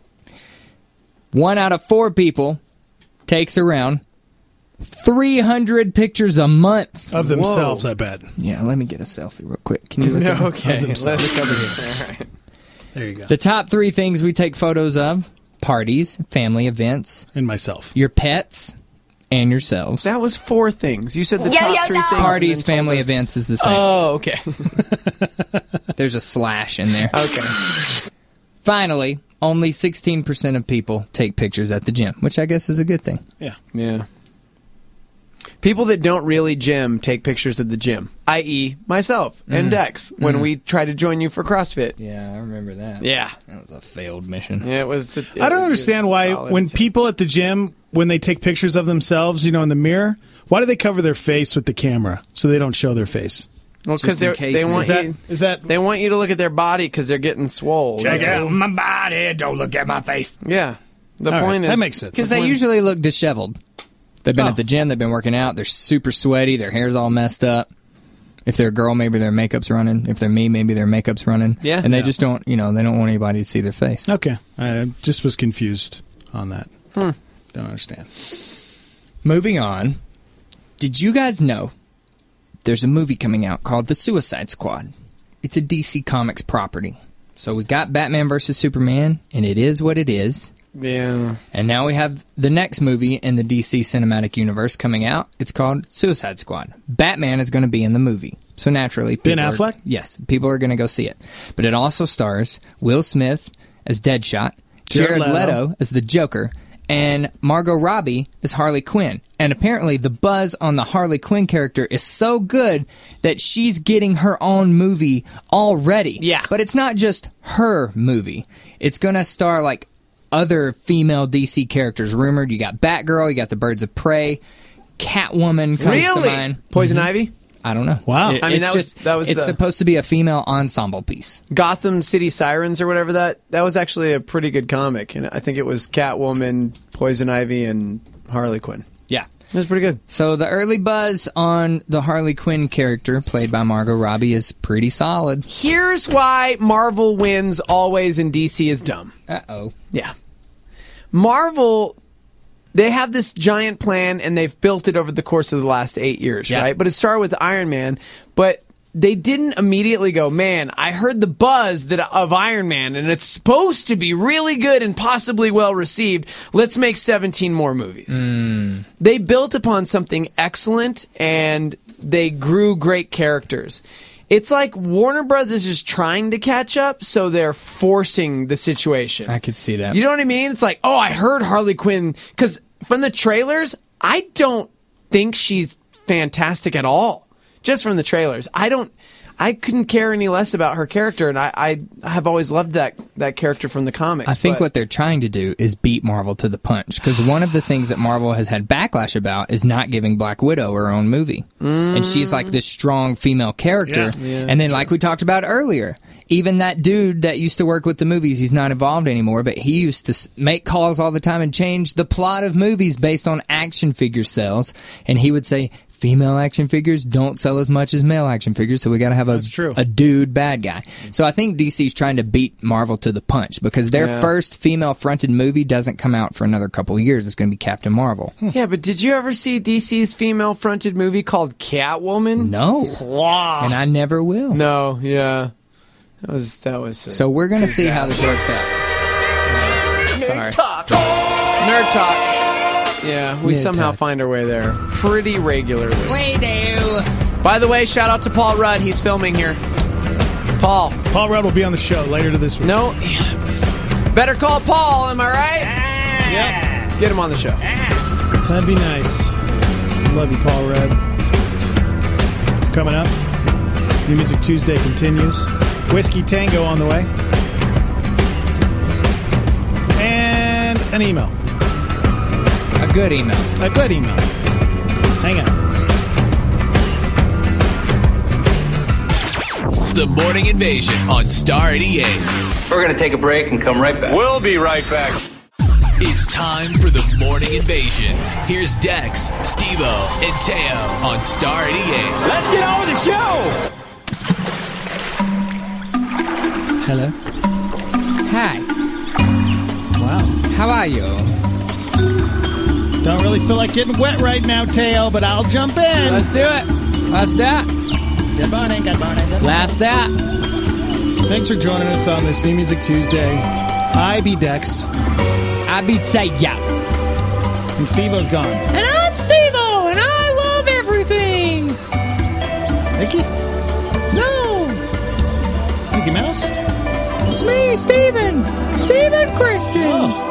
[SPEAKER 13] 1 out of 4 people takes around 300 pictures a month.
[SPEAKER 9] Of themselves, whoa. I bet.
[SPEAKER 13] Yeah, let me get a selfie real quick. Can you look at
[SPEAKER 10] okay,
[SPEAKER 9] let's
[SPEAKER 10] over here. All right.
[SPEAKER 9] There you go.
[SPEAKER 13] The top 3 things we take photos of: parties, family events,
[SPEAKER 9] and myself.
[SPEAKER 13] Your pets, and yourselves.
[SPEAKER 10] That was 4 things. You said the top 3 things.
[SPEAKER 13] Parties, family events is the same.
[SPEAKER 10] Oh, okay.
[SPEAKER 13] There's a slash in there.
[SPEAKER 10] Okay.
[SPEAKER 13] Finally, only 16% of people take pictures at the gym, which I guess is a good thing.
[SPEAKER 9] Yeah.
[SPEAKER 10] Yeah. People that don't really gym take pictures at the gym, i.e. myself and Dex, when we try to join you for CrossFit.
[SPEAKER 13] Yeah, I remember that.
[SPEAKER 10] Yeah.
[SPEAKER 13] That was a failed mission.
[SPEAKER 10] Yeah, it was.
[SPEAKER 9] I don't understand why when people at the gym, when they take pictures of themselves, in the mirror, why do they cover their face with the camera so they don't show their face?
[SPEAKER 10] Well, because they want they want you to look at their body because they're getting swole.
[SPEAKER 5] Check out my body. Don't look at my face.
[SPEAKER 10] Yeah. The point is
[SPEAKER 9] that makes sense.
[SPEAKER 13] Because they usually look disheveled. They've been at the gym. They've been working out. They're super sweaty. Their hair's all messed up. If they're a girl, maybe their makeup's running. If they're me, maybe their makeup's running.
[SPEAKER 10] Yeah.
[SPEAKER 13] And they just don't, they don't want anybody to see their face.
[SPEAKER 9] Okay. I just was confused on that. Don't understand.
[SPEAKER 13] Moving on. Did you guys know there's a movie coming out called The Suicide Squad? It's a DC Comics property. So we got Batman vs. Superman, and it is what it is.
[SPEAKER 10] Yeah.
[SPEAKER 13] And now we have the next movie in the DC Cinematic Universe coming out. It's called Suicide Squad. Batman is going to be in the movie. So naturally,
[SPEAKER 9] Ben Affleck?
[SPEAKER 13] Yes, people are going to go see it. But it also stars Will Smith as Deadshot, Jared Leto as the Joker, and Margot Robbie as Harley Quinn. And apparently the buzz on the Harley Quinn character is so good that she's getting her own movie already.
[SPEAKER 10] Yeah.
[SPEAKER 13] But it's not just her movie. It's going to star, like, other female DC characters rumored. You got Batgirl, you got the Birds of Prey, Catwoman comes to mind.
[SPEAKER 10] Poison Ivy?
[SPEAKER 13] I don't know.
[SPEAKER 9] Wow.
[SPEAKER 10] I mean, it's
[SPEAKER 13] supposed to be a female ensemble piece.
[SPEAKER 10] Gotham City Sirens or whatever that was actually a pretty good comic, and I think it was Catwoman, Poison Ivy, and Harley Quinn.
[SPEAKER 13] Yeah.
[SPEAKER 10] It was pretty good.
[SPEAKER 13] So the early buzz on the Harley Quinn character, played by Margot Robbie, is pretty solid.
[SPEAKER 10] Here's why Marvel wins always and DC is dumb.
[SPEAKER 13] Uh-oh.
[SPEAKER 10] Yeah. Marvel, they have this giant plan and they've built it over the course of the last 8 years, right? But it started with Iron Man, but they didn't immediately go, man, I heard the buzz of Iron Man and it's supposed to be really good and possibly well received. Let's make 17 more movies. They built upon something excellent and they grew great characters. It's like Warner Bros. Is just trying to catch up, so they're forcing the situation.
[SPEAKER 13] I could see that.
[SPEAKER 10] You know what I mean? It's like, oh, I heard Harley Quinn, because from the trailers, I don't think she's fantastic at all. Just from the trailers. I couldn't care any less about her character, and I have always loved that character from the comics.
[SPEAKER 13] I think what they're trying to do is beat Marvel to the punch, because one of the things that Marvel has had backlash about is not giving Black Widow her own movie. And she's like this strong female character.
[SPEAKER 10] Yeah,
[SPEAKER 13] and then like we talked about earlier, even that dude that used to work with the movies, he's not involved anymore, but he used to make calls all the time and change the plot of movies based on action figure sales. And he would say, female action figures don't sell as much as male action figures, so we got to have a dude bad guy. So I think DC's trying to beat Marvel to the punch, because their first female-fronted movie doesn't come out for another couple of years. It's going to be Captain Marvel.
[SPEAKER 10] Yeah, but did you ever see DC's female-fronted movie called Catwoman?
[SPEAKER 13] No.
[SPEAKER 10] Wow.
[SPEAKER 13] And I never will.
[SPEAKER 10] No, yeah. That was.
[SPEAKER 13] So we're going to see how this works out.
[SPEAKER 10] Sorry. Nerd Talk. Yeah, we somehow find our way there pretty regularly.
[SPEAKER 13] We do.
[SPEAKER 10] By the way, shout out to Paul Rudd. He's filming here. Paul
[SPEAKER 9] Rudd will be on the show later this week.
[SPEAKER 10] No. Better call Paul, am I right? Yep. Get him on the show.
[SPEAKER 9] That'd be nice. Love you, Paul Rudd. Coming up, New Music Tuesday continues. Whiskey Tango on the way. And an email.
[SPEAKER 13] A good email.
[SPEAKER 9] A good email. Hang on.
[SPEAKER 1] The Morning Invasion on Star 88.
[SPEAKER 12] We're going to take a break and come right back.
[SPEAKER 1] We'll be right back. It's time for the Morning Invasion. Here's Dex, Steve-O, and Teo on Star 88.
[SPEAKER 14] Let's get on with the show!
[SPEAKER 9] Hello.
[SPEAKER 13] Hi.
[SPEAKER 9] Wow.
[SPEAKER 13] How are you?
[SPEAKER 9] Don't really feel like getting wet right now, Teo, but I'll jump in.
[SPEAKER 13] Let's do it. Let's do it.
[SPEAKER 9] Good morning, good morning, good morning.
[SPEAKER 13] Let's do it.
[SPEAKER 9] Thanks for joining us on this New Music Tuesday. I be Dext.
[SPEAKER 13] I be Teo.
[SPEAKER 9] And Steve-O's gone.
[SPEAKER 13] And I'm Steve-O, and I love everything.
[SPEAKER 9] Mickey?
[SPEAKER 13] No.
[SPEAKER 9] Mickey Mouse?
[SPEAKER 13] It's me, Steven. Steven Christian.
[SPEAKER 9] Oh.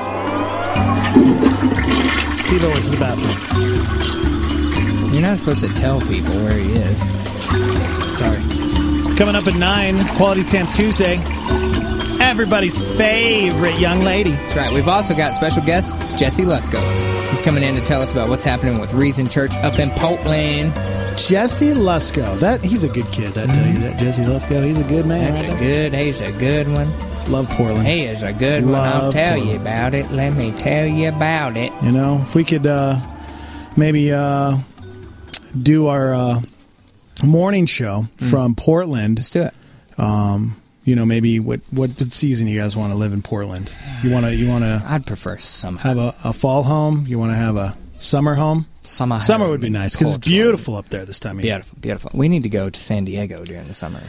[SPEAKER 9] Steve-O went to the bathroom.
[SPEAKER 13] You're not supposed to tell people where he is.
[SPEAKER 9] Sorry. Coming up at 9, Quality Time Tuesday. Everybody's favorite young lady.
[SPEAKER 13] That's right. We've also got special guest, Jesse Lusko. He's coming in to tell us about what's happening with Reason Church up in Portland.
[SPEAKER 9] Jesse Lusko. He's a good kid, I tell you that. Jesse Lusko, he's a good man.
[SPEAKER 13] He's a good one.
[SPEAKER 9] Love Portland.
[SPEAKER 13] He is a good one. I'll tell you about it. Let me tell you about it.
[SPEAKER 9] You know, if we could maybe do our morning show from Portland.
[SPEAKER 13] Let's do it.
[SPEAKER 9] You know, maybe what season you guys want to live in Portland? You want to?
[SPEAKER 13] I'd prefer summer.
[SPEAKER 9] Have a fall home. You want to have a summer home? Summer would be nice because it's beautiful up there this time of year.
[SPEAKER 13] Beautiful. We need to go to San Diego during the summer.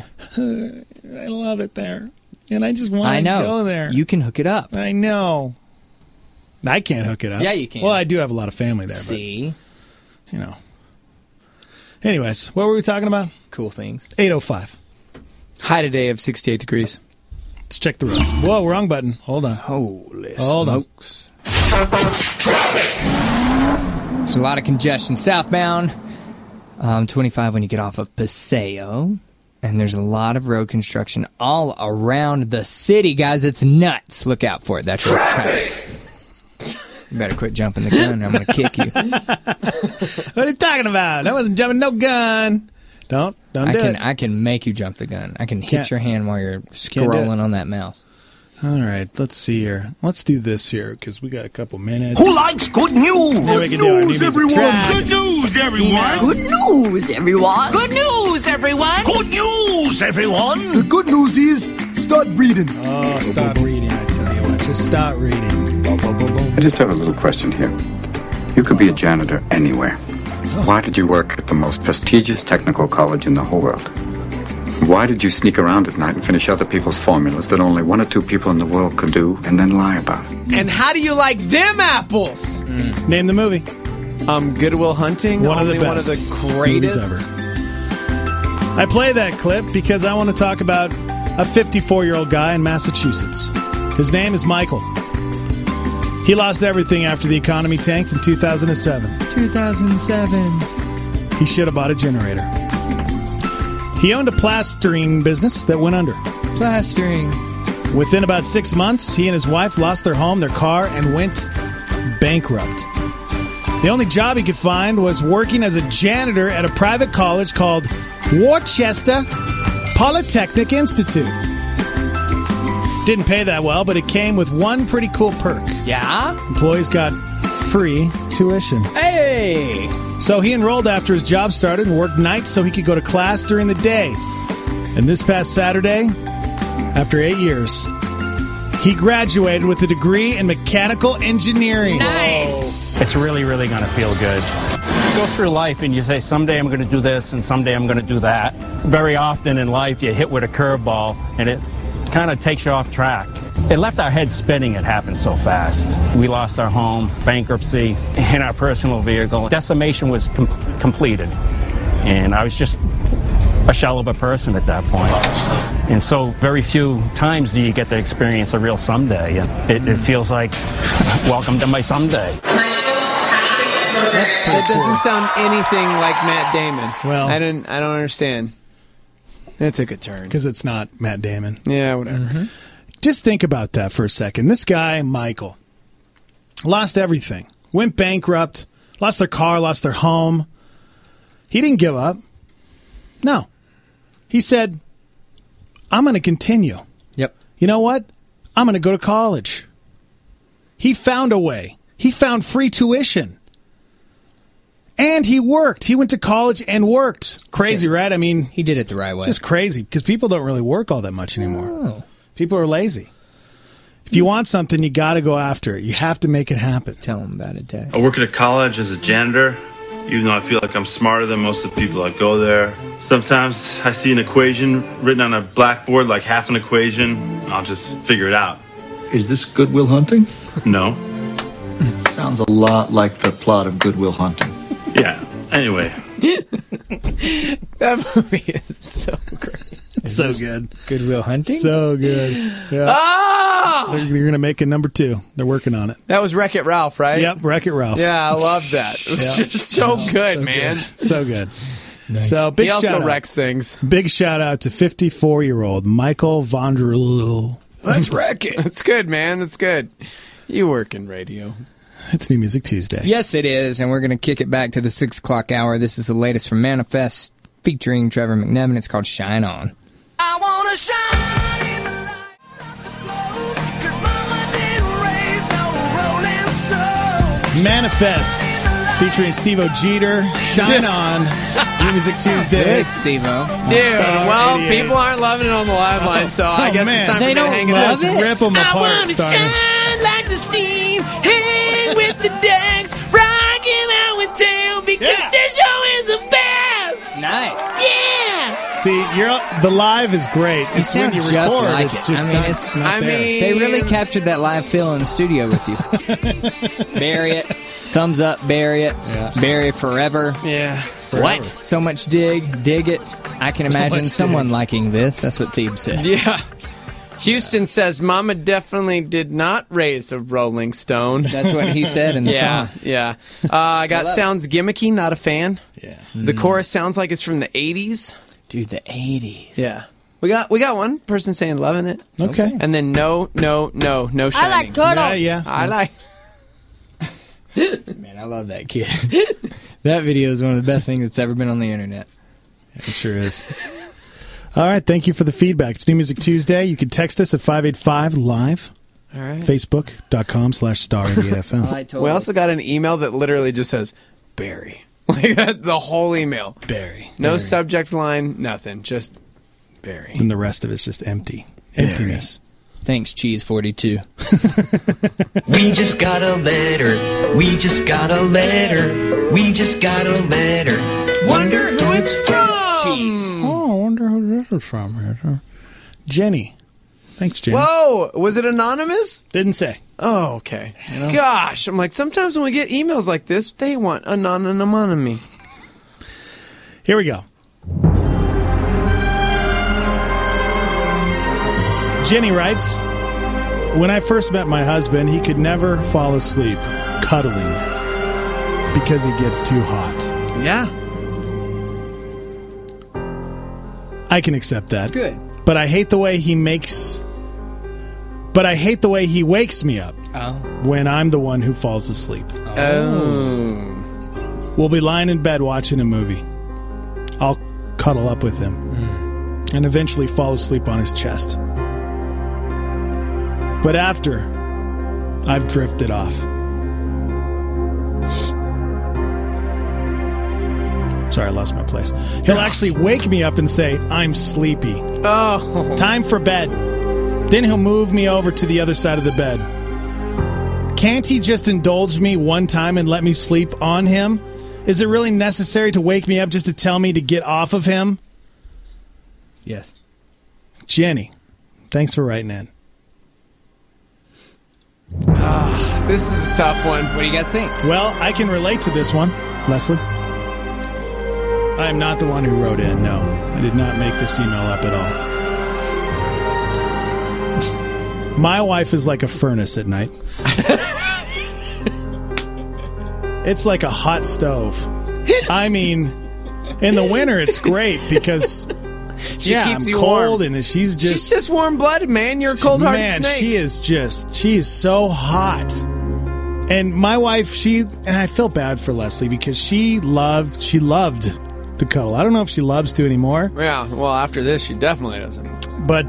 [SPEAKER 9] I love it there, and I just want to go there.
[SPEAKER 13] You can hook it up.
[SPEAKER 9] I know. I can't hook it up.
[SPEAKER 13] Yeah, you can.
[SPEAKER 9] Well, I do have a lot of family there.
[SPEAKER 13] See?
[SPEAKER 9] But, you know. Anyways, what were we talking about?
[SPEAKER 13] Cool things.
[SPEAKER 9] 8:05.
[SPEAKER 10] High today of 68 degrees.
[SPEAKER 9] Let's check the roads. Whoa, wrong button. Hold on.
[SPEAKER 10] Holy
[SPEAKER 9] Hold
[SPEAKER 10] smokes.
[SPEAKER 13] Traffic. There's a lot of congestion southbound. 25 when you get off of Paseo. And there's a lot of road construction all around the city, guys. It's nuts. Look out for it. That's your traffic. You better quit jumping the gun or I'm going to kick you.
[SPEAKER 9] What are you talking about? I wasn't jumping no gun. Don't do it.
[SPEAKER 13] I can make you jump the gun. I can hit your hand while you're scrolling on that mouse.
[SPEAKER 9] All right, let's see here. Let's do this here because we got a couple minutes.
[SPEAKER 2] Who likes good news?
[SPEAKER 9] Good news, everyone.
[SPEAKER 2] Good news, everyone.
[SPEAKER 6] Good news, everyone.
[SPEAKER 2] Good news, everyone. Good news, everyone.
[SPEAKER 15] The good news is start reading.
[SPEAKER 9] Oh, start reading, I tell you what. Just start reading.
[SPEAKER 16] I just have a little question here. You could be a janitor anywhere. Why did you work at the most prestigious technical college in the whole world? Why did you sneak around at night and finish other people's formulas that only 1 or 2 people in the world could do and then lie about?
[SPEAKER 10] And how do you like them apples?
[SPEAKER 9] Name the movie.
[SPEAKER 10] Good Will Hunting.
[SPEAKER 9] One of the best.
[SPEAKER 10] One of the greatest
[SPEAKER 9] movies ever. I play that clip because I want to talk about a 54-year-old guy in Massachusetts. His name is Michael. He lost everything after the economy tanked in 2007.
[SPEAKER 13] 2007.
[SPEAKER 9] He should have bought a generator. He owned a plastering business that went under.
[SPEAKER 13] Plastering.
[SPEAKER 9] Within about 6 months, he and his wife lost their home, their car, and went bankrupt. The only job he could find was working as a janitor at a private college called Worcester Polytechnic Institute. Didn't pay that well, but it came with one pretty cool perk.
[SPEAKER 13] Yeah?
[SPEAKER 9] Employees got free tuition.
[SPEAKER 13] Hey!
[SPEAKER 9] So he enrolled after his job started and worked nights so he could go to class during the day. And this past Saturday, after 8 years, he graduated with a degree in mechanical engineering.
[SPEAKER 13] Nice!
[SPEAKER 24] It's really, really going to feel good. You go through life and you say, someday I'm going to do this and someday I'm going to do that. Very often in life you hit with a curveball and it kind of takes you off track. It left our heads spinning. It happened so fast. We lost our home, bankruptcy, and our personal vehicle. Decimation was completed. And I was just a shell of a person at that point. And so very few times do you get to experience a real someday. And it feels like, welcome to my someday.
[SPEAKER 10] That doesn't sound anything like Matt Damon.
[SPEAKER 9] Well,
[SPEAKER 10] I don't understand. It took a turn.
[SPEAKER 9] Because it's not Matt Damon.
[SPEAKER 10] Yeah, whatever.
[SPEAKER 9] Mm-hmm. Just think about that for a second. This guy, Michael, lost everything. Went bankrupt. Lost their car. Lost their home. He didn't give up. No. He said, I'm going to continue.
[SPEAKER 13] Yep.
[SPEAKER 9] You know what? I'm going to go to college. He found a way. He found free tuition. And he worked. He went to college and worked. Crazy, right? I mean,
[SPEAKER 13] he did it the right way.
[SPEAKER 9] It's just crazy because people don't really work all that much anymore.
[SPEAKER 13] Oh.
[SPEAKER 9] People are lazy. If you want something, you got to go after it. You have to make it happen.
[SPEAKER 13] Tell them about it, Dad.
[SPEAKER 25] I work at a college as a janitor, even though I feel like I'm smarter than most of the people that go there. Sometimes I see an equation written on a blackboard, like half an equation. I'll just figure it out.
[SPEAKER 15] Is this Good Will Hunting?
[SPEAKER 25] No.
[SPEAKER 15] Sounds a lot like the plot of Good Will Hunting.
[SPEAKER 25] Yeah. Anyway.
[SPEAKER 10] That movie is so great.
[SPEAKER 9] So good.
[SPEAKER 13] Good Will Hunting?
[SPEAKER 9] So good. Yeah.
[SPEAKER 10] Oh!
[SPEAKER 9] You're going to make a number 2. They're working on it.
[SPEAKER 10] That was Wreck-It Ralph, right?
[SPEAKER 9] Yep, Wreck-It Ralph.
[SPEAKER 10] Yeah, I love that. It was just so good, man.
[SPEAKER 9] Good. So good.
[SPEAKER 13] Nice.
[SPEAKER 9] So big
[SPEAKER 10] he also
[SPEAKER 9] shout
[SPEAKER 10] wrecks
[SPEAKER 9] out.
[SPEAKER 10] things.
[SPEAKER 9] Big shout out to 54-year-old Michael Vonderl.
[SPEAKER 10] Let's wreck it. That's good, man. That's good. You work in radio.
[SPEAKER 9] It's New Music Tuesday.
[SPEAKER 13] Yes, it is, and we're going to kick it back to the 6 o'clock hour. This is the latest from Manifest featuring Trevor McNevin. It's called Shine On.
[SPEAKER 2] I want to shine in the light of the globe, 'cause mama didn't raise no rolling stone.
[SPEAKER 9] Manifest featuring Steve-O Jeter. Shine On. New Music Tuesday.
[SPEAKER 13] Good, Steve-O.
[SPEAKER 10] Dude, well, people aren't loving it on the live line, so I guess it's time for me to hang it up.
[SPEAKER 9] Rip them apart,
[SPEAKER 2] I want to
[SPEAKER 9] Starter.
[SPEAKER 2] shine like the steam, hang with the decks, rocking out with Dale, because their show is the best.
[SPEAKER 13] Nice.
[SPEAKER 2] Yeah.
[SPEAKER 9] See, the live is great.
[SPEAKER 13] You sound
[SPEAKER 9] when you
[SPEAKER 13] just
[SPEAKER 9] record,
[SPEAKER 13] like
[SPEAKER 9] it's
[SPEAKER 13] it.
[SPEAKER 9] just not there.
[SPEAKER 13] They really captured that live feel in the studio with you. Bury it. Thumbs up, bury it. Yeah. Bury it forever.
[SPEAKER 10] Yeah.
[SPEAKER 13] What? So much dig it. I can imagine someone liking this. That's what Thebe said.
[SPEAKER 10] Yeah. Houston says, Mama definitely did not raise a Rolling Stone.
[SPEAKER 13] That's what he said in the song.
[SPEAKER 10] Yeah. I got sounds gimmicky, not a fan.
[SPEAKER 9] Yeah.
[SPEAKER 10] The chorus sounds like it's from the 80s.
[SPEAKER 13] Dude, the 80s.
[SPEAKER 10] Yeah. We got one person saying loving it.
[SPEAKER 9] Okay.
[SPEAKER 10] And then no shining.
[SPEAKER 3] I like turtles.
[SPEAKER 9] Yeah.
[SPEAKER 10] I like.
[SPEAKER 13] Man, I love that kid. That video is one of the best things that's ever been on the internet.
[SPEAKER 9] It sure is. All right, thank you for the feedback. It's New Music Tuesday. You can text us at 585-LIVE.
[SPEAKER 10] All right.
[SPEAKER 9] Facebook.com/StarIntheFM.
[SPEAKER 10] We also got an email that literally just says, Barry. Like that, the whole email.
[SPEAKER 9] Barry.
[SPEAKER 10] No subject line, nothing. Just Barry.
[SPEAKER 9] And the rest of it's just empty. Emptiness.
[SPEAKER 13] Thanks, Cheese42.
[SPEAKER 7] We just got a letter. We just got a letter. We just got a letter. Wonder who it's from.
[SPEAKER 13] Cheese.
[SPEAKER 9] Oh, I wonder who this is from. Jenny. Thanks, Jenny.
[SPEAKER 10] Whoa! Was it anonymous?
[SPEAKER 9] Didn't say.
[SPEAKER 10] Oh, okay. Gosh, I'm like, sometimes when we get emails like this, they want anonymity.
[SPEAKER 9] Here we go. Jenny writes, when I first met my husband, he could never fall asleep cuddling because he gets too hot.
[SPEAKER 10] Yeah.
[SPEAKER 9] I can accept that.
[SPEAKER 10] Good.
[SPEAKER 9] But I hate the way he wakes me up when I'm the one who falls asleep.
[SPEAKER 10] Oh.
[SPEAKER 9] We'll be lying in bed watching a movie. I'll cuddle up with him and eventually fall asleep on his chest. But after, I've drifted off. Sorry, I lost my place. He'll actually wake me up and say, I'm sleepy.
[SPEAKER 10] Oh.
[SPEAKER 9] Time for bed. Then he'll move me over to the other side of the bed. Can't he just indulge me one time and let me sleep on him? Is it really necessary to wake me up just to tell me to get off of him? Yes. Jenny, thanks for writing in.
[SPEAKER 10] This is a tough one.
[SPEAKER 13] What do you guys think?
[SPEAKER 9] Well, I can relate to this one, Leslie. I am not the one who wrote in, no. I did not make this email up at all. My wife is like a furnace at night. It's like a hot stove. I mean, in the winter it's great because
[SPEAKER 10] keeps you
[SPEAKER 9] cold
[SPEAKER 10] warm.
[SPEAKER 9] and she's
[SPEAKER 10] just warm-blooded, man. You're a cold-hearted snake.
[SPEAKER 9] She is so hot. And my wife, and I feel bad for Leslie because she loved to cuddle. I don't know if she loves to anymore.
[SPEAKER 10] Yeah, well, after this, she definitely doesn't.
[SPEAKER 9] But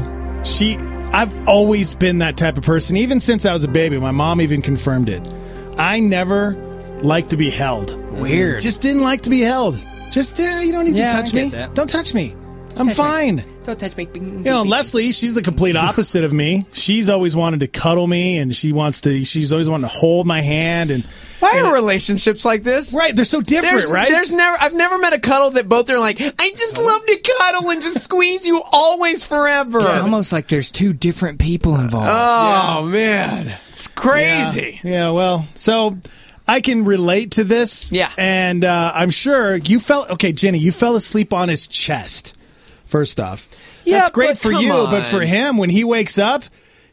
[SPEAKER 9] I've always been that type of person. Even since I was a baby, my mom even confirmed it. I never liked to be held.
[SPEAKER 10] Weird.
[SPEAKER 9] Just didn't like to be held. Just, you don't need to touch me.
[SPEAKER 13] That.
[SPEAKER 9] Don't touch me. I'm fine.
[SPEAKER 13] Don't touch me.
[SPEAKER 9] You know, Leslie, she's the complete opposite of me. She's always wanted to cuddle me, and she's always wanted to hold my hand. And
[SPEAKER 10] why are relationships like this?
[SPEAKER 9] Right, they're so different, right?
[SPEAKER 10] I've never met a cuddle that both are like, I just love to cuddle and just squeeze you always forever.
[SPEAKER 13] It's almost like there's two different people involved.
[SPEAKER 10] Oh, man. It's crazy.
[SPEAKER 9] Yeah, well, so I can relate to this.
[SPEAKER 10] Yeah.
[SPEAKER 9] And I'm sure Jenny, you fell asleep on his chest. First off, that's great for you, but for him, when he wakes up,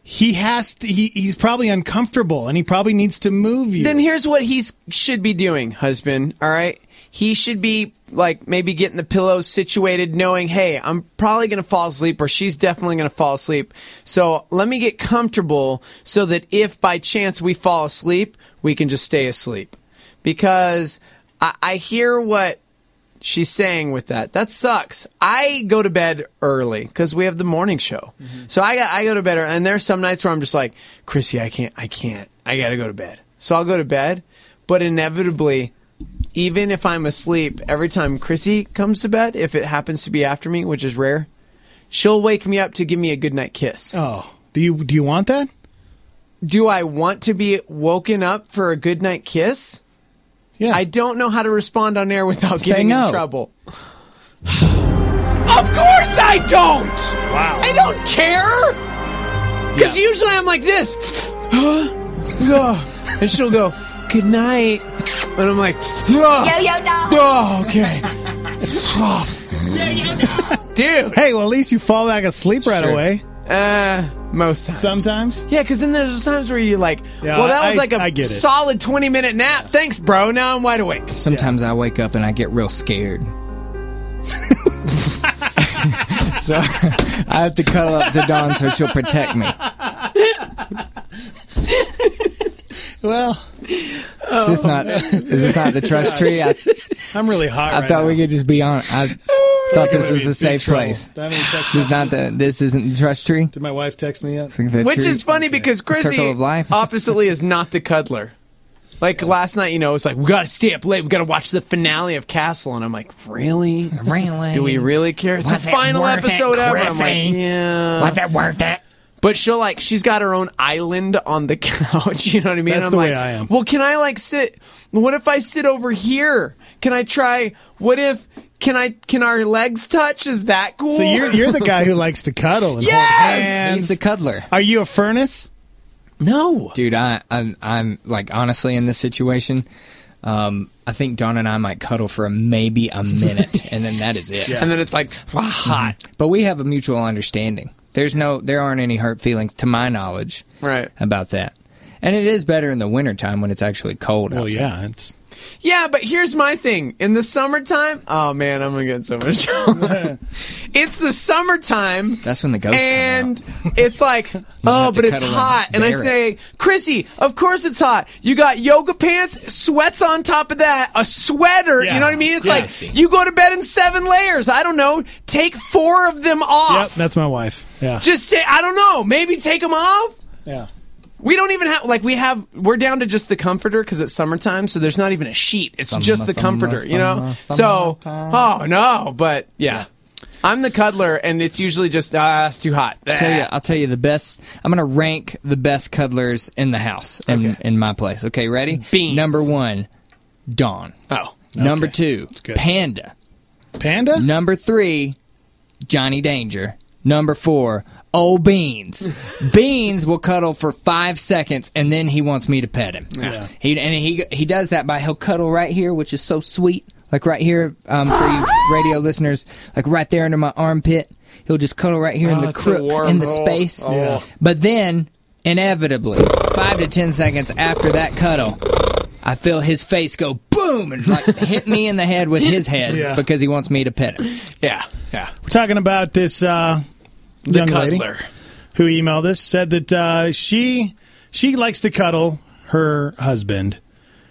[SPEAKER 9] he's probably uncomfortable and he probably needs to move you.
[SPEAKER 10] Then here's what he should be doing, husband. All right. He should be like maybe getting the pillows situated, knowing, hey, I'm probably going to fall asleep or she's definitely going to fall asleep. So let me get comfortable so that if by chance we fall asleep, we can just stay asleep. Because I hear what she's saying with that. That sucks. I go to bed early because we have the morning show. Mm-hmm. So I go to bed early, and there's some nights where I'm just like, Chrissy, I can't. I got to go to bed. So I'll go to bed. But inevitably, even if I'm asleep, every time Chrissy comes to bed, if it happens to be after me, which is rare, she'll wake me up to give me a goodnight kiss.
[SPEAKER 9] Oh, do you want that?
[SPEAKER 10] Do I want to be woken up for a goodnight kiss? Yeah. I don't know how to respond on air without getting in trouble. Of course I don't!
[SPEAKER 9] Wow.
[SPEAKER 10] I don't care! Because usually I'm like this. And she'll go, good night. And I'm like,
[SPEAKER 2] Yo-yo dog.
[SPEAKER 10] Oh, okay. Dude.
[SPEAKER 9] Hey, well, at least you fall back asleep right away.
[SPEAKER 10] Most times.
[SPEAKER 9] Sometimes?
[SPEAKER 10] Yeah, because then there's times where you're like,
[SPEAKER 9] Yeah,
[SPEAKER 10] well, that was like
[SPEAKER 9] I
[SPEAKER 10] a
[SPEAKER 9] get it.
[SPEAKER 10] solid 20-minute nap. Thanks, bro. Now I'm wide awake.
[SPEAKER 13] Sometimes I wake up and I get real scared. So I have to cuddle up to Dawn so she'll protect me.
[SPEAKER 9] Well,
[SPEAKER 13] Is this not the trust tree?
[SPEAKER 9] I'm really hot
[SPEAKER 13] I
[SPEAKER 9] right
[SPEAKER 13] thought
[SPEAKER 9] now.
[SPEAKER 13] we could just be on. I thought this was a safe
[SPEAKER 9] trouble.
[SPEAKER 13] place.
[SPEAKER 9] Do I have any text
[SPEAKER 13] This is not this isn't the trust tree.
[SPEAKER 9] Did my wife text me yet?
[SPEAKER 13] It's like the
[SPEAKER 10] Which
[SPEAKER 13] tree-
[SPEAKER 10] is funny because Chrissy,
[SPEAKER 13] Circle of life.
[SPEAKER 10] oppositely, is not the cuddler. Like last night, it's like, we got to stay up late. We got to watch the finale of Castle. And I'm like, really?
[SPEAKER 13] Really?
[SPEAKER 10] Do we really care? It's
[SPEAKER 13] Was
[SPEAKER 10] the
[SPEAKER 13] it
[SPEAKER 10] final
[SPEAKER 13] worth
[SPEAKER 10] episode
[SPEAKER 13] it,
[SPEAKER 10] ever. I'm like,
[SPEAKER 13] Griffey?
[SPEAKER 10] yeah.
[SPEAKER 13] Was it worth it?
[SPEAKER 10] But she's got her own island on the couch. You know what I mean?
[SPEAKER 9] That's
[SPEAKER 10] I'm
[SPEAKER 9] the
[SPEAKER 10] like,
[SPEAKER 9] way I am.
[SPEAKER 10] well, can I sit? What if I sit over here? Can I try? Can our legs touch? Is that cool?
[SPEAKER 9] So you're the guy who likes to cuddle and
[SPEAKER 10] Yes!
[SPEAKER 9] hold hands.
[SPEAKER 13] He's the cuddler.
[SPEAKER 9] Are you a furnace?
[SPEAKER 10] No.
[SPEAKER 13] Dude, I'm like, honestly, in this situation, I think Dawn and I might cuddle for maybe a minute, and then that is it.
[SPEAKER 10] And then it's like, hot.
[SPEAKER 13] But we have a mutual understanding. There aren't any hurt feelings, to my knowledge,
[SPEAKER 10] Right.
[SPEAKER 13] about that. And it is better in the wintertime when it's actually cold
[SPEAKER 9] Well,
[SPEAKER 13] outside.
[SPEAKER 9] yeah. It's
[SPEAKER 10] Yeah, but here's my thing. In the summertime, oh man, I'm gonna get so much trouble. It's the summertime.
[SPEAKER 13] That's when the ghosts
[SPEAKER 10] and it's like,
[SPEAKER 13] have
[SPEAKER 10] oh,
[SPEAKER 13] to
[SPEAKER 10] but it's
[SPEAKER 13] cuddle
[SPEAKER 10] hot.
[SPEAKER 13] and
[SPEAKER 10] And I
[SPEAKER 13] bear it.
[SPEAKER 10] say, Chrissy, of course it's hot. You got yoga pants, sweats on top of that, a sweater.
[SPEAKER 9] Yeah.
[SPEAKER 10] You know what I mean? It's
[SPEAKER 9] Yeah.
[SPEAKER 10] like, you go to bed in 7 layers. I don't know. Take 4 of them off.
[SPEAKER 9] Yep, that's my wife. Yeah.
[SPEAKER 10] Just say, I don't know. Maybe take them off.
[SPEAKER 9] Yeah.
[SPEAKER 10] We don't even have, we're down to just the comforter because it's summertime, so there's not even a sheet. It's just the comforter, you know? So, oh no, but yeah. I'm the cuddler, and it's usually just, it's too hot.
[SPEAKER 13] I'll tell you the best. I'm going to rank the best cuddlers in the house in my place. Okay, ready?
[SPEAKER 10] Beans.
[SPEAKER 13] Number 1, Dawn.
[SPEAKER 10] Oh.
[SPEAKER 13] Number 2,
[SPEAKER 9] good.
[SPEAKER 13] Panda.
[SPEAKER 9] Panda?
[SPEAKER 13] Number 3, Johnny Danger. Number 4, Old Beans. Beans will cuddle for 5 seconds, and then he wants me to pet him.
[SPEAKER 9] Yeah.
[SPEAKER 13] He does that by he'll cuddle right here, which is so sweet. Like right here, for you radio listeners, like right there under my armpit. He'll just cuddle right here in the
[SPEAKER 10] it's a
[SPEAKER 13] crook,
[SPEAKER 10] warm
[SPEAKER 13] in the
[SPEAKER 10] hole.
[SPEAKER 13] space.
[SPEAKER 10] Oh. Yeah.
[SPEAKER 13] But then, inevitably, 5 to 10 seconds after that cuddle, I feel his face go boom and like hit me in the head with his head
[SPEAKER 9] Yeah.
[SPEAKER 13] because he wants me to pet him.
[SPEAKER 10] Yeah.
[SPEAKER 9] We're talking about this young lady
[SPEAKER 10] cuddler.
[SPEAKER 9] who emailed us, said that she likes to cuddle her husband.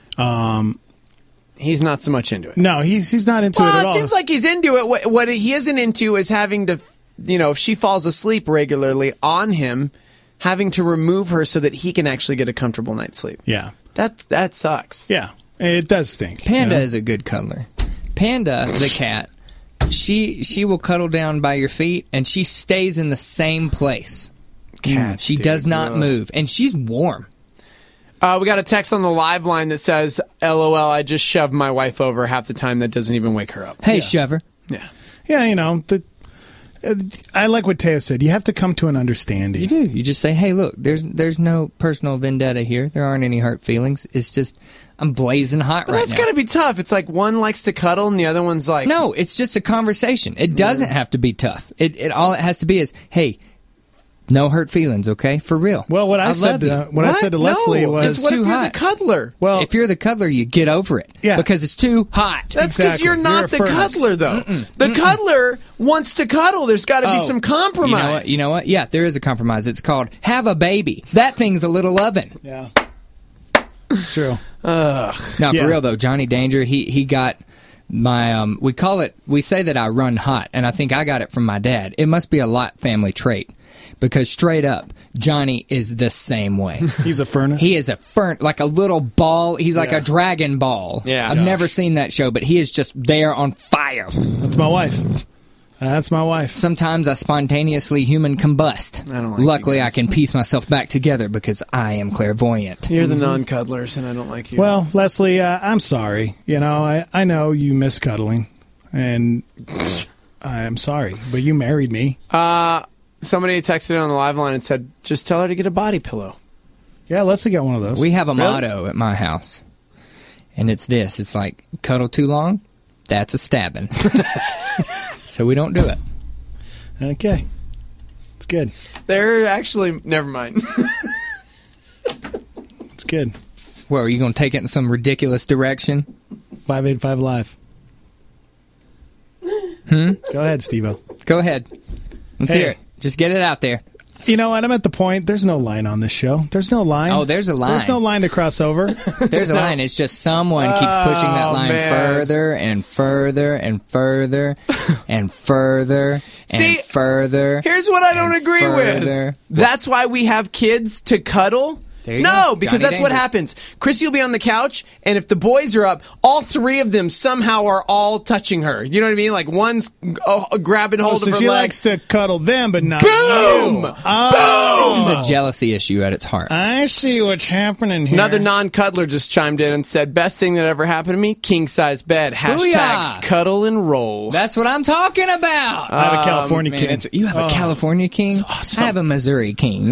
[SPEAKER 10] He's not so much into it.
[SPEAKER 9] No, he's not into it at
[SPEAKER 10] Well, it
[SPEAKER 9] all.
[SPEAKER 10] seems like he's into it. What he isn't into is having to, if she falls asleep regularly on him, having to remove her so that he can actually get a comfortable night's sleep.
[SPEAKER 9] Yeah.
[SPEAKER 10] That sucks.
[SPEAKER 9] Yeah. It does stink.
[SPEAKER 13] Panda
[SPEAKER 9] you know?
[SPEAKER 13] is a good cuddler. Panda, the cat, she will cuddle down by your feet, and she stays in the same place.
[SPEAKER 10] Cats,
[SPEAKER 13] She
[SPEAKER 10] dude.
[SPEAKER 13] does not
[SPEAKER 10] Ugh.
[SPEAKER 13] move, and she's warm.
[SPEAKER 10] We got a text on the live line that says, LOL, I just shoved my wife over half the time. That doesn't even wake her up.
[SPEAKER 13] Hey, shover.
[SPEAKER 10] Yeah.
[SPEAKER 9] Yeah, I like what Teo said. You have to come to an understanding.
[SPEAKER 13] You do. You just say, hey, look, there's no personal vendetta here. There aren't any hurt feelings. It's just, I'm blazing hot
[SPEAKER 10] But
[SPEAKER 13] right
[SPEAKER 10] that's
[SPEAKER 13] now.
[SPEAKER 10] got to be tough. It's like one likes to cuddle and the other one's like...
[SPEAKER 13] No, it's just a conversation. It doesn't have to be tough. It all it has to be is, hey, no hurt feelings, okay? For real.
[SPEAKER 9] Well, what I said
[SPEAKER 13] love you.
[SPEAKER 9] I said to Leslie
[SPEAKER 10] No,
[SPEAKER 9] was
[SPEAKER 10] it's what if
[SPEAKER 13] too
[SPEAKER 10] you're
[SPEAKER 13] hot.
[SPEAKER 10] the cuddler?
[SPEAKER 9] well,
[SPEAKER 13] If you're the cuddler, you get over it.
[SPEAKER 9] Yeah.
[SPEAKER 13] Because it's too hot.
[SPEAKER 10] That's because
[SPEAKER 9] Exactly.
[SPEAKER 10] you're not
[SPEAKER 9] You're a
[SPEAKER 10] the
[SPEAKER 9] furnace.
[SPEAKER 10] cuddler, though. The cuddler wants to cuddle. There's got to be
[SPEAKER 13] Oh,
[SPEAKER 10] some compromise.
[SPEAKER 13] You know what? Yeah, there is a compromise. It's called have a baby. That thing's a little oven.
[SPEAKER 9] yeah. It's true.
[SPEAKER 13] Now,
[SPEAKER 9] Yeah.
[SPEAKER 13] for real though, Johnny Danger, he got my we say that I run hot, and I think I got it from my dad. It must be a Lott family trait, because straight up, Johnny is the same way.
[SPEAKER 9] He's a furnace.
[SPEAKER 13] He is like a little ball. He's like
[SPEAKER 9] Yeah.
[SPEAKER 13] a dragon ball.
[SPEAKER 10] Yeah.
[SPEAKER 13] I've never seen that show, but he is just there on fire.
[SPEAKER 9] That's my wife. That's my wife.
[SPEAKER 13] Sometimes I spontaneously human combust.
[SPEAKER 10] I don't like
[SPEAKER 13] Luckily,
[SPEAKER 10] you
[SPEAKER 13] I
[SPEAKER 10] guys.
[SPEAKER 13] can piece myself back together because I am clairvoyant.
[SPEAKER 10] You're the non-cuddlers, and I don't like you.
[SPEAKER 9] Well, Leslie, I'm sorry. I know you miss cuddling, and I'm sorry, but you married me.
[SPEAKER 10] Somebody texted on the live line and said, just tell her to get a body pillow.
[SPEAKER 9] Yeah, Leslie got one of those.
[SPEAKER 13] We have a motto at my house, and it's this. It's like, cuddle too long, that's a stabbing. So we don't do it.
[SPEAKER 9] Okay. It's good.
[SPEAKER 10] They're actually... Never mind.
[SPEAKER 9] It's good.
[SPEAKER 13] Well, are you going to take it in some ridiculous direction?
[SPEAKER 9] 585 Live. Go ahead, Steve-O.
[SPEAKER 13] Go ahead. Let's hear it. Just get it out there.
[SPEAKER 9] You know what? I'm at the point. There's no line on this show. There's no line.
[SPEAKER 13] Oh, there's a line.
[SPEAKER 9] There's no line to cross over.
[SPEAKER 13] There's a line. It's just someone keeps pushing that line further and further and further and further and further.
[SPEAKER 10] Here's what I don't agree with. That's why we have kids to cuddle. No, because that's what happens. Chrissy will be on the couch, and if the boys are up, all three of them somehow are all touching her. You know what I mean? Like one's grabbing hold of her
[SPEAKER 9] she
[SPEAKER 10] leg.
[SPEAKER 9] likes to cuddle them, but not
[SPEAKER 10] Boom!
[SPEAKER 9] you.
[SPEAKER 10] Boom!
[SPEAKER 13] This is a jealousy issue at its heart.
[SPEAKER 9] I see what's happening here.
[SPEAKER 10] Another non-cuddler just chimed in and said, best thing that ever happened to me, king-size bed.
[SPEAKER 13] Booyah!
[SPEAKER 10] Cuddle and roll.
[SPEAKER 13] That's what I'm talking about.
[SPEAKER 9] I have a California king.
[SPEAKER 13] You have a California king?
[SPEAKER 9] Awesome.
[SPEAKER 13] I have a Missouri king.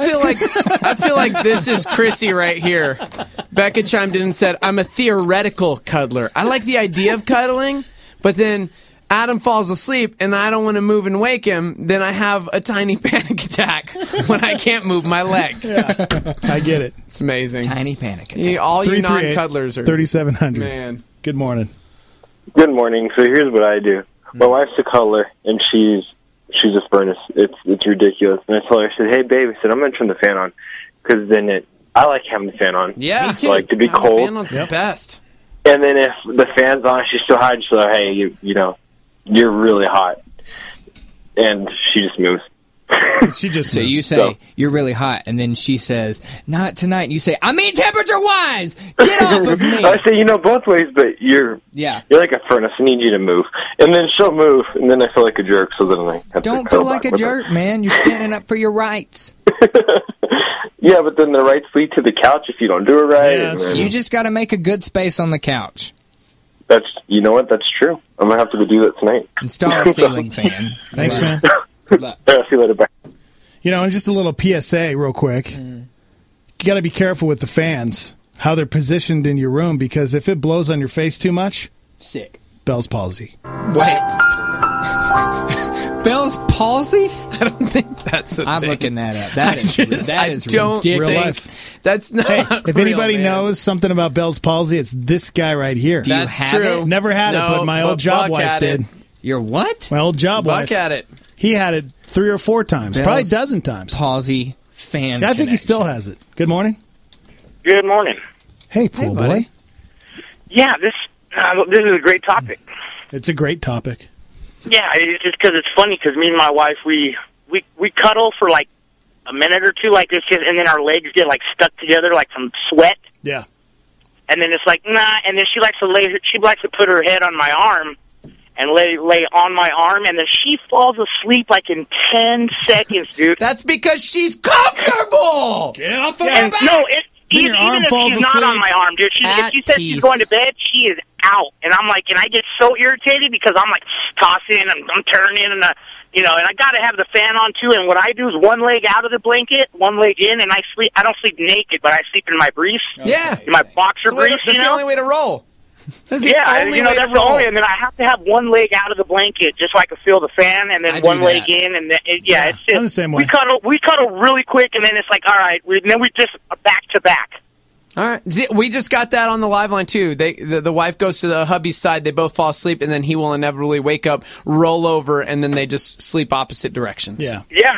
[SPEAKER 10] I feel like this is Chrissy right here. Becca chimed in and said, I'm a theoretical cuddler. I like the idea of cuddling, but then Adam falls asleep and I don't want to move and wake him, then I have a tiny panic attack when I can't move my leg.
[SPEAKER 9] Yeah. I get it.
[SPEAKER 10] It's amazing.
[SPEAKER 13] Tiny panic attack.
[SPEAKER 10] All you non-cuddlers are
[SPEAKER 9] 3700.
[SPEAKER 10] Man.
[SPEAKER 9] Good morning.
[SPEAKER 3] Good morning. So here's what I do. My wife's a cuddler, and she's a furnace. It's ridiculous. And I told her, I said, hey, babe, I said, I'm going to turn the fan on, because then I like having the fan on.
[SPEAKER 10] Yeah, me too.
[SPEAKER 3] I like to be
[SPEAKER 10] having
[SPEAKER 3] cold.
[SPEAKER 10] The fan on's the best.
[SPEAKER 3] And then if the fan's on, she's still hot. She's like, hey, you know, you're really hot. And she just moves.
[SPEAKER 9] She just
[SPEAKER 13] so
[SPEAKER 9] moves.
[SPEAKER 13] you say you're really hot, and then she says, not tonight. And you say, I mean temperature-wise, get off of me.
[SPEAKER 3] I say, both ways, but you're like a furnace. I need you to move. And then she'll move, and then I feel like a jerk, so then I have
[SPEAKER 13] Don't
[SPEAKER 3] to
[SPEAKER 13] feel
[SPEAKER 3] cuddle
[SPEAKER 13] like
[SPEAKER 3] back
[SPEAKER 13] a
[SPEAKER 3] with
[SPEAKER 13] jerk, man. You're standing up for your rights.
[SPEAKER 3] Yeah, but then the rights lead to the couch if you don't do it right.
[SPEAKER 13] Yeah, you just got to make a good space on the couch.
[SPEAKER 3] You know what? That's true. I'm going to have to do that tonight.
[SPEAKER 13] Install a ceiling fan.
[SPEAKER 9] Thanks, man.
[SPEAKER 3] Good luck. See you later. Bye.
[SPEAKER 9] And just a little PSA real quick. You got to be careful with the fans, how they're positioned in your room, because if it blows on your face too much,
[SPEAKER 13] sick.
[SPEAKER 9] Bell's palsy.
[SPEAKER 13] Wait. Bell's palsy?
[SPEAKER 10] I don't think that's a
[SPEAKER 13] I'm
[SPEAKER 10] thing.
[SPEAKER 13] looking that up. That is ridiculous.
[SPEAKER 9] Real life.
[SPEAKER 10] That's not
[SPEAKER 9] if
[SPEAKER 10] real,
[SPEAKER 9] anybody
[SPEAKER 10] man.
[SPEAKER 9] knows something about Bell's palsy, it's this guy right here.
[SPEAKER 13] Do you have it?
[SPEAKER 9] Never had it, but my old job wife did.
[SPEAKER 13] Your what?
[SPEAKER 9] My old job wife.
[SPEAKER 10] Buck at it.
[SPEAKER 9] He had it 3 or 4 times,
[SPEAKER 13] Bell's
[SPEAKER 9] probably a dozen times.
[SPEAKER 13] Palsy fan.
[SPEAKER 9] Yeah, I think he still has it. Good morning.
[SPEAKER 4] Good morning.
[SPEAKER 9] Hey, pool boy.
[SPEAKER 4] Yeah, this is a great topic.
[SPEAKER 9] It's a great topic.
[SPEAKER 4] Yeah, it's just because it's funny because me and my wife, we cuddle for like a minute or two like this, and then our legs get like stuck together like from sweat.
[SPEAKER 9] Yeah.
[SPEAKER 4] And then it's like, nah, and then she likes to put her head on my arm and lay on my arm, and then she falls asleep like in 10 seconds, dude.
[SPEAKER 10] That's because she's comfortable!
[SPEAKER 4] Get off of her back! No, even if she's not on my arm, dude. If she says she's going to bed, she is out. And I'm like, and I get so irritated because I'm like tossing and I'm turning and and I got to have the fan on too. And what I do is one leg out of the blanket, one leg in, and I sleep. I don't sleep naked, but I sleep in my briefs.
[SPEAKER 10] Yeah,
[SPEAKER 4] in my boxer briefs.
[SPEAKER 10] That's the only way to roll. That's the
[SPEAKER 4] yeah,
[SPEAKER 10] only way
[SPEAKER 4] that's
[SPEAKER 10] to roll.
[SPEAKER 4] the only. And then I have to have one leg out of the blanket just so I can feel the fan, and then one leg in, and then, it's just
[SPEAKER 9] I'm the same way.
[SPEAKER 4] We cuddle really quick, and then it's like, all right, then we just back to back.
[SPEAKER 10] All right, we just got that on the live line too. The wife goes to the hubby's side, they both fall asleep, and then he will inevitably wake up, roll over, and then they just sleep opposite directions.
[SPEAKER 4] Yeah.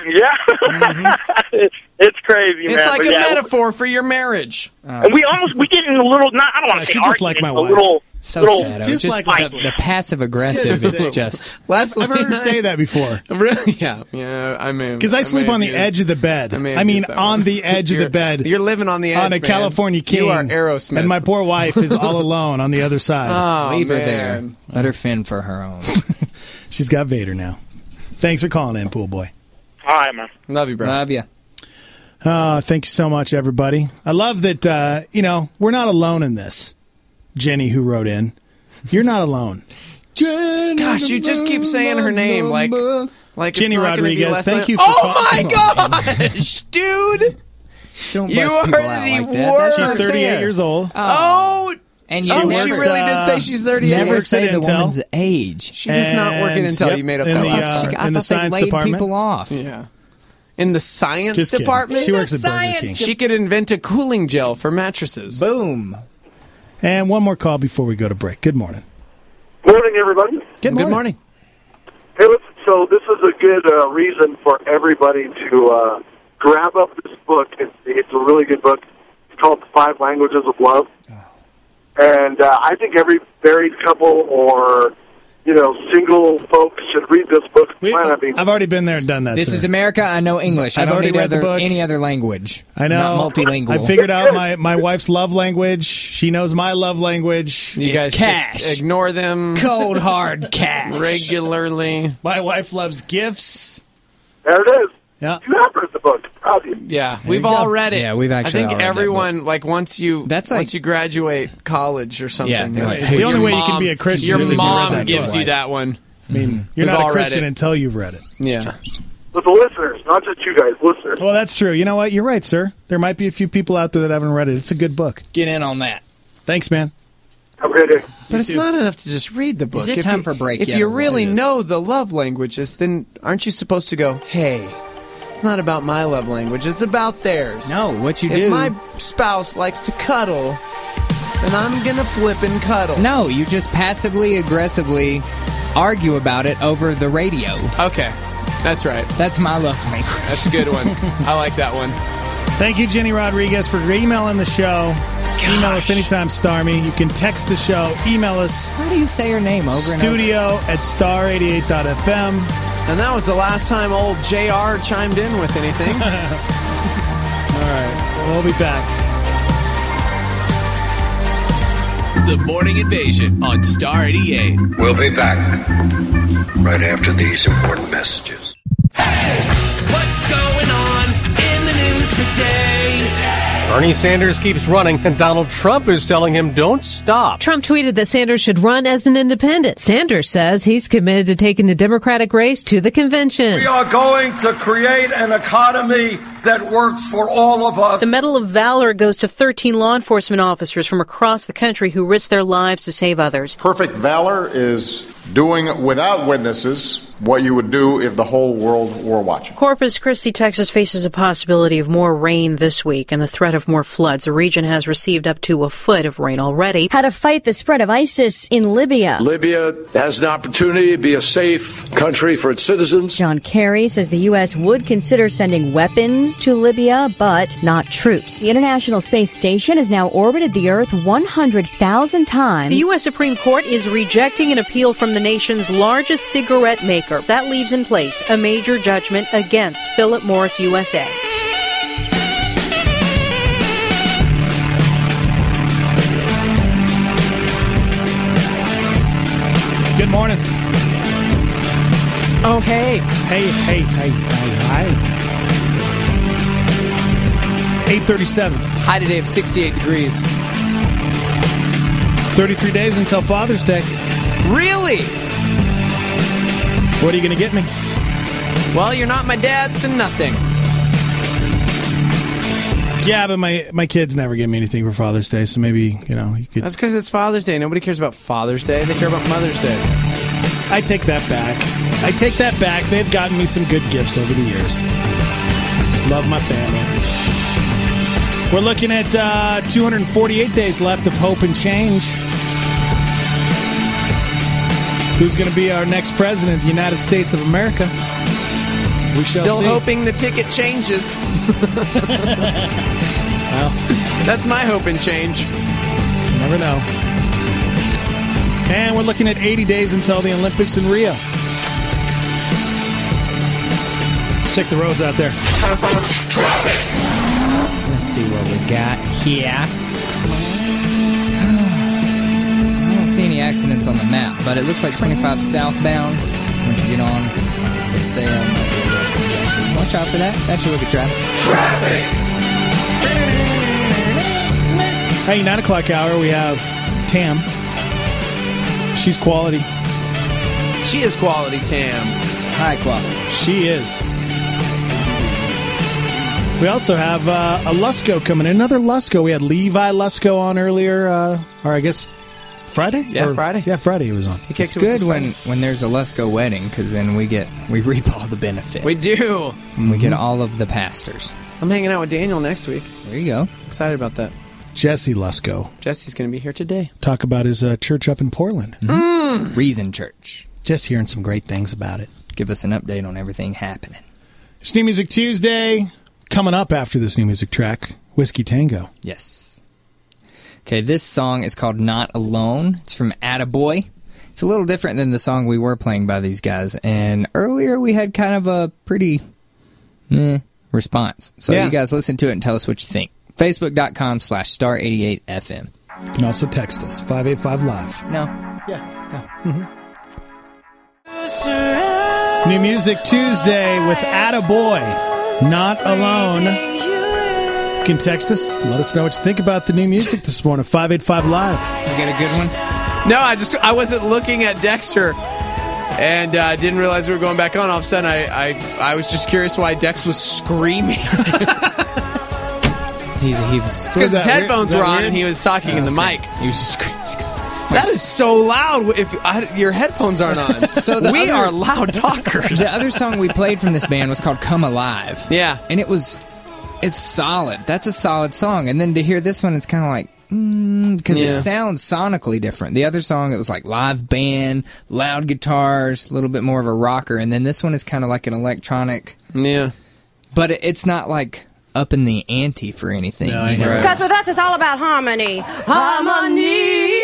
[SPEAKER 4] It's crazy, man.
[SPEAKER 10] It's like
[SPEAKER 4] But
[SPEAKER 10] a
[SPEAKER 4] yeah,
[SPEAKER 10] metaphor for your marriage.
[SPEAKER 4] And we get in a little. I don't want to say
[SPEAKER 9] just like my
[SPEAKER 4] argument,
[SPEAKER 9] wife.
[SPEAKER 4] a little.
[SPEAKER 13] So
[SPEAKER 4] little
[SPEAKER 13] sad.
[SPEAKER 9] Just
[SPEAKER 13] Just
[SPEAKER 9] like
[SPEAKER 13] the passive aggressive. It's just.
[SPEAKER 10] Leslie,
[SPEAKER 9] I've heard her say that before.
[SPEAKER 10] Really? Yeah. I mean,
[SPEAKER 9] Because I sleep on the edge of the bed. I mean, on the edge of the bed.
[SPEAKER 10] You're living on the edge,
[SPEAKER 9] on a
[SPEAKER 10] man.
[SPEAKER 9] California king.
[SPEAKER 10] You are Aerosmith.
[SPEAKER 9] And my poor wife is all alone on the other side.
[SPEAKER 10] Oh,
[SPEAKER 13] Leave her
[SPEAKER 10] man.
[SPEAKER 13] there. Let her fend for her own.
[SPEAKER 9] She's got Vader now. Thanks for calling in, pool boy.
[SPEAKER 4] All right, man.
[SPEAKER 10] Love you, bro.
[SPEAKER 13] Love you.
[SPEAKER 9] Thank you so much, everybody. I love that, we're not alone in this. Jenny, who wrote in, you're not alone.
[SPEAKER 10] Gosh, you just keep saying her name like
[SPEAKER 9] Jenny
[SPEAKER 10] it's not gonna be
[SPEAKER 9] Rodriguez,
[SPEAKER 10] less
[SPEAKER 9] thank
[SPEAKER 10] than-
[SPEAKER 9] you for
[SPEAKER 10] Oh my gosh, dude!
[SPEAKER 13] Don't
[SPEAKER 10] You
[SPEAKER 13] bust people
[SPEAKER 10] are
[SPEAKER 13] out
[SPEAKER 10] the
[SPEAKER 13] like that.
[SPEAKER 10] worst.
[SPEAKER 9] She's 38 years old.
[SPEAKER 10] Oh,
[SPEAKER 13] And
[SPEAKER 10] she
[SPEAKER 13] you
[SPEAKER 10] really did say she's 38.
[SPEAKER 13] Never
[SPEAKER 9] works
[SPEAKER 13] say
[SPEAKER 9] at
[SPEAKER 13] the
[SPEAKER 9] Intel.
[SPEAKER 13] woman's age.
[SPEAKER 10] She does not work at
[SPEAKER 9] And,
[SPEAKER 10] Intel.
[SPEAKER 9] yep,
[SPEAKER 10] You made up
[SPEAKER 9] in
[SPEAKER 10] that
[SPEAKER 9] the,
[SPEAKER 10] last part.
[SPEAKER 9] in the science
[SPEAKER 13] laid
[SPEAKER 9] department.
[SPEAKER 13] people off.
[SPEAKER 10] Yeah. In the science
[SPEAKER 9] Just kidding.
[SPEAKER 10] department?
[SPEAKER 9] She works at Burger King.
[SPEAKER 10] She could invent a cooling gel for mattresses.
[SPEAKER 13] Boom.
[SPEAKER 9] And one more call before we go to break. Good morning.
[SPEAKER 8] Morning, everybody.
[SPEAKER 9] Good morning.
[SPEAKER 8] Hey, listen, so this is a good reason for everybody to grab up this book. It's a really good book. It's called The 5 Languages of Love. And I think every married couple or, single folks should read this book.
[SPEAKER 9] I've already been there and done that.
[SPEAKER 13] This
[SPEAKER 9] sir.
[SPEAKER 13] is America. I know English. I
[SPEAKER 9] I've
[SPEAKER 13] don't
[SPEAKER 9] already
[SPEAKER 13] need
[SPEAKER 9] read the book.
[SPEAKER 13] any other language.
[SPEAKER 9] I know.
[SPEAKER 13] Not multilingual.
[SPEAKER 9] I figured out my wife's love language. She knows my love language.
[SPEAKER 10] You guys just ignore them.
[SPEAKER 13] Cold, hard cash.
[SPEAKER 10] Regularly.
[SPEAKER 9] My wife loves gifts.
[SPEAKER 8] There it is.
[SPEAKER 9] Yeah.
[SPEAKER 8] You have read the book. Proud of you.
[SPEAKER 10] Yeah,
[SPEAKER 9] There
[SPEAKER 10] we've
[SPEAKER 9] you
[SPEAKER 10] all
[SPEAKER 9] go.
[SPEAKER 10] read it.
[SPEAKER 13] Yeah, we've actually
[SPEAKER 10] I
[SPEAKER 13] all
[SPEAKER 10] think
[SPEAKER 13] read that
[SPEAKER 10] everyone, once you graduate college or something.
[SPEAKER 13] Yeah, they're like,
[SPEAKER 9] The only way you can be a Christian
[SPEAKER 10] Your
[SPEAKER 9] is if you read
[SPEAKER 10] mom
[SPEAKER 9] that
[SPEAKER 10] gives
[SPEAKER 9] book.
[SPEAKER 10] you that one.
[SPEAKER 9] I mean, you're
[SPEAKER 10] We've
[SPEAKER 9] not
[SPEAKER 10] all
[SPEAKER 9] a
[SPEAKER 10] read
[SPEAKER 9] Christian
[SPEAKER 10] it.
[SPEAKER 9] until you've read it.
[SPEAKER 10] Yeah.
[SPEAKER 8] But the listeners, not just you guys, listeners.
[SPEAKER 9] Well, that's true. You know what? You're right, sir. There might be a few people out there that haven't read it. It's a good book.
[SPEAKER 13] Get in on that.
[SPEAKER 9] Thanks, man.
[SPEAKER 8] Have a great day.
[SPEAKER 10] But it's not enough to just read the book.
[SPEAKER 13] Is it
[SPEAKER 10] If
[SPEAKER 13] time
[SPEAKER 10] you-
[SPEAKER 13] for break
[SPEAKER 10] If
[SPEAKER 13] yet,
[SPEAKER 10] you
[SPEAKER 13] or what
[SPEAKER 10] really
[SPEAKER 13] it is?
[SPEAKER 10] know the love languages, then aren't you supposed to go, hey, it's not about my love language, it's about theirs.
[SPEAKER 13] No, what you
[SPEAKER 10] if
[SPEAKER 13] do.
[SPEAKER 10] my spouse likes to cuddle, then I'm going to flip and cuddle.
[SPEAKER 13] No, you just passively, aggressively argue about it over the radio.
[SPEAKER 10] Okay, that's right.
[SPEAKER 13] That's my love language.
[SPEAKER 10] That's a good one. I like that one.
[SPEAKER 9] Thank you, Jenny Rodriguez, for emailing the show. Email us anytime, Starmy. You can text the show. Email us.
[SPEAKER 13] How do you say your name over and over?
[SPEAKER 9] studio@star88.fm.
[SPEAKER 10] And that was the last time old JR chimed in with anything.
[SPEAKER 9] All right, we'll be back.
[SPEAKER 1] The Morning Invasion on Star 88.
[SPEAKER 18] We'll be back right after these important messages.
[SPEAKER 2] What's going on in the news today?
[SPEAKER 17] Bernie Sanders keeps running, and Donald Trump is telling him don't stop.
[SPEAKER 19] Trump tweeted that Sanders should run as an independent. Sanders says he's committed to taking the Democratic race to the convention.
[SPEAKER 21] We are going to create an economy that works for all of us.
[SPEAKER 20] The Medal of Valor goes to 13 law enforcement officers from across the country who risked their lives to save others.
[SPEAKER 23] Perfect valor is doing without witnesses what you would do if the whole world were watching.
[SPEAKER 20] Corpus Christi, Texas faces a possibility of more rain this week and the threat of more floods. The region has received up to a foot of rain already.
[SPEAKER 22] How to fight the spread of ISIS in Libya.
[SPEAKER 21] Libya has an opportunity to be a safe country for its citizens.
[SPEAKER 22] John Kerry says the U.S. would consider sending weapons to Libya, but not troops. The International Space Station has now orbited the Earth 100,000 times.
[SPEAKER 20] The U.S. Supreme Court is rejecting an appeal from the nation's largest cigarette maker. That leaves in place a major judgment against Philip Morris USA.
[SPEAKER 9] Good morning.
[SPEAKER 10] Oh, hey.
[SPEAKER 9] Hey. 8:37.
[SPEAKER 10] High today of 68 degrees.
[SPEAKER 9] 33 days until Father's Day.
[SPEAKER 10] Really?
[SPEAKER 9] What are you going to get me?
[SPEAKER 10] Well, you're not my dad, so nothing.
[SPEAKER 9] Yeah, but my kids never give me anything for Father's Day, so maybe, you could...
[SPEAKER 10] That's because it's Father's Day. Nobody cares about Father's Day. They care about Mother's Day.
[SPEAKER 9] I take that back. They've gotten me some good gifts over the years. Love my family. We're looking at 248 days left of hope and change. Who's going to be our next president of the United States of America? We shall
[SPEAKER 10] Still
[SPEAKER 9] see.
[SPEAKER 10] hoping the ticket changes.
[SPEAKER 9] Well,
[SPEAKER 10] that's my hope and change.
[SPEAKER 9] Never know. And we're looking at 80 days until the Olympics in Rio. Check the roads out there.
[SPEAKER 13] Traffic. Let's see what we got here. I don't see any accidents on the map, but it looks like 25 southbound. Once you get on the Salem, watch out for that. That should look at traffic.
[SPEAKER 9] Hey, 9 o'clock hour, we have Tam. She's quality.
[SPEAKER 10] She is quality, Tam.
[SPEAKER 13] High quality.
[SPEAKER 9] She is. We also have a Lusko coming in. Another Lusko. We had Levi Lusko on earlier, or I guess Friday?
[SPEAKER 10] Yeah, Friday.
[SPEAKER 9] Yeah, Friday he was on.
[SPEAKER 13] It's good when there's a Lusko wedding, because then we reap all the benefits.
[SPEAKER 10] We do.
[SPEAKER 13] And we get all of the pastors.
[SPEAKER 10] I'm hanging out with Daniel next week.
[SPEAKER 13] There you go.
[SPEAKER 10] Excited about that.
[SPEAKER 9] Jesse Lusko.
[SPEAKER 10] Jesse's going to be here today.
[SPEAKER 9] Talk about his church up in Portland.
[SPEAKER 13] Reason Church.
[SPEAKER 9] Just hearing some great things about it.
[SPEAKER 13] Give us an update on everything happening.
[SPEAKER 9] It's New Music Tuesday. Coming up after this new music track, Whiskey Tango.
[SPEAKER 13] Yes. Okay, this song is called Not Alone. It's from Attaboy. It's a little different than the song we were playing by these guys. And earlier we had kind of a pretty response. So you guys listen to it and tell us what you think. Facebook.com/star88FM.
[SPEAKER 9] You can also text us, 585-LIVE.
[SPEAKER 13] No.
[SPEAKER 9] Yeah. No. New Music Tuesday with Attaboy. Not Alone. You can text us. Let us know what you think about the new music this morning. 585-LIVE.
[SPEAKER 13] You got a good one?
[SPEAKER 10] No, I wasn't looking at Dexter and didn't realize we were going back on. All of a sudden, I was just curious why Dex was screaming.
[SPEAKER 13] He was
[SPEAKER 10] because his headphones were on and he was talking in the mic. He was just screaming. That is so loud if your headphones aren't on. So we are loud talkers.
[SPEAKER 13] The other song we played from this band was called Come Alive.
[SPEAKER 10] Yeah.
[SPEAKER 13] And it's solid. That's a solid song. And then to hear this one, it's kind of like, because it sounds sonically different. The other song, it was like live band, loud guitars, a little bit more of a rocker. And then this one is kind of like an electronic.
[SPEAKER 10] Yeah.
[SPEAKER 13] But it's not like up in the ante for anything.
[SPEAKER 5] No, because with us, it's all about harmony. Harmony.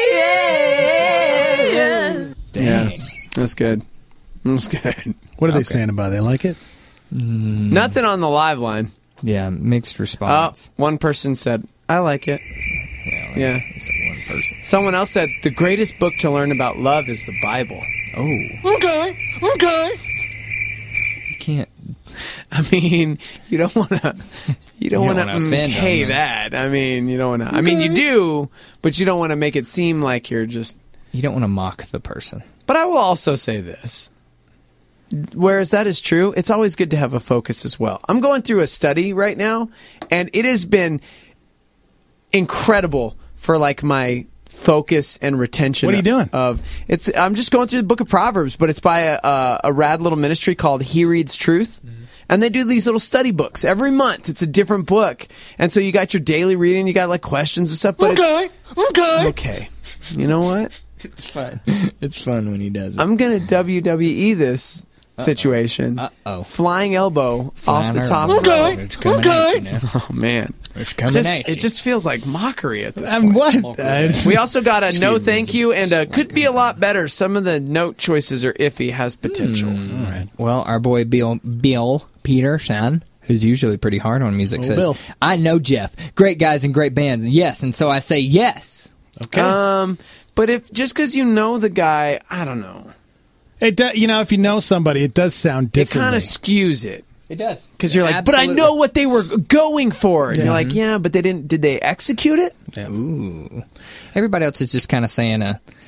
[SPEAKER 10] Dang. Yeah, that's good. That's good.
[SPEAKER 9] What are they saying about it? They like it?
[SPEAKER 10] Nothing on the live line.
[SPEAKER 13] Yeah, mixed response.
[SPEAKER 10] One person said, I like it. Yeah.
[SPEAKER 13] One person.
[SPEAKER 10] Someone else said, the greatest book to learn about love is the Bible.
[SPEAKER 13] Oh.
[SPEAKER 10] Okay.
[SPEAKER 13] You can't.
[SPEAKER 10] I mean, you don't want to
[SPEAKER 13] offend
[SPEAKER 10] hey
[SPEAKER 13] them,
[SPEAKER 10] that. I mean, you don't want to. Okay. I mean, you do, but you don't want to make it seem like you're just.
[SPEAKER 13] You don't want to mock the person.
[SPEAKER 10] But I will also say this. Whereas that is true, it's always good to have a focus as well. I'm going through a study right now, and it has been incredible for like my focus and retention.
[SPEAKER 9] What are you doing?
[SPEAKER 10] I'm just going through the book of Proverbs, but it's by a rad little ministry called He Reads Truth. And they do these little study books every month. It's a different book. And so you got your daily reading, you got like questions and stuff. But okay. You know what?
[SPEAKER 13] It's fun. It's fun when he does it.
[SPEAKER 10] I'm going to WWE this situation. Flying elbow off the top rope. Oh, man.
[SPEAKER 13] It's coming at you.
[SPEAKER 10] It just feels like mockery at this
[SPEAKER 9] point.
[SPEAKER 10] What? We also got a no thank you and a could be a lot better. Some of the note choices are iffy, has potential.
[SPEAKER 13] All right. Well, our boy Bill Peterson, who's usually pretty hard on music, says,
[SPEAKER 9] Bill.
[SPEAKER 13] I know Jeff. Great guys and great bands. Yes, and so I say yes.
[SPEAKER 9] Okay.
[SPEAKER 10] But if just because you know the guy, I don't know.
[SPEAKER 9] If you know somebody, it does sound differently.
[SPEAKER 10] It kind of skews it.
[SPEAKER 13] It does.
[SPEAKER 10] Because you're like,
[SPEAKER 13] Absolutely.
[SPEAKER 10] but I know what they were going for. And you're like, yeah, but they didn't. Did they execute it?
[SPEAKER 13] Yeah. Ooh. Everybody else is just kind of saying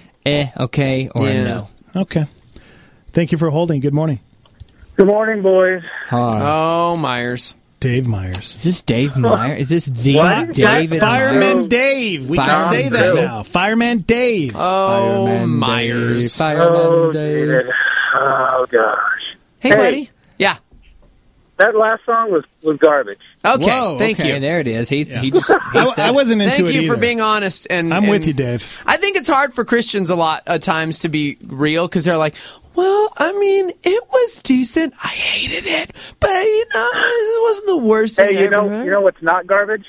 [SPEAKER 13] okay, or no.
[SPEAKER 9] Okay. Thank you for holding. Good morning.
[SPEAKER 6] Good morning, boys.
[SPEAKER 9] Hi.
[SPEAKER 10] Oh, Myers.
[SPEAKER 9] Dave Myers.
[SPEAKER 13] Is this Dave Myers? Is this the David
[SPEAKER 9] Fireman
[SPEAKER 13] Myers?
[SPEAKER 9] Dave. We can say that now. Fireman Dave.
[SPEAKER 10] Oh,
[SPEAKER 13] Fireman
[SPEAKER 10] Myers.
[SPEAKER 13] Dave. Fireman Dave.
[SPEAKER 6] Oh, gosh.
[SPEAKER 10] Hey, buddy. Yeah.
[SPEAKER 6] That last song was garbage.
[SPEAKER 10] Okay,
[SPEAKER 13] Whoa,
[SPEAKER 10] thank you.
[SPEAKER 13] There it is. He just
[SPEAKER 9] I wasn't into
[SPEAKER 10] Thank
[SPEAKER 9] it
[SPEAKER 10] you
[SPEAKER 9] either.
[SPEAKER 10] for being honest. And
[SPEAKER 9] I'm with you, Dave.
[SPEAKER 10] I think it's hard for Christians a lot of times to be real because they're like, well, I mean, it was decent. I hated it, but it wasn't the worst thing
[SPEAKER 6] Hey,
[SPEAKER 10] ever.
[SPEAKER 6] you know what's not garbage?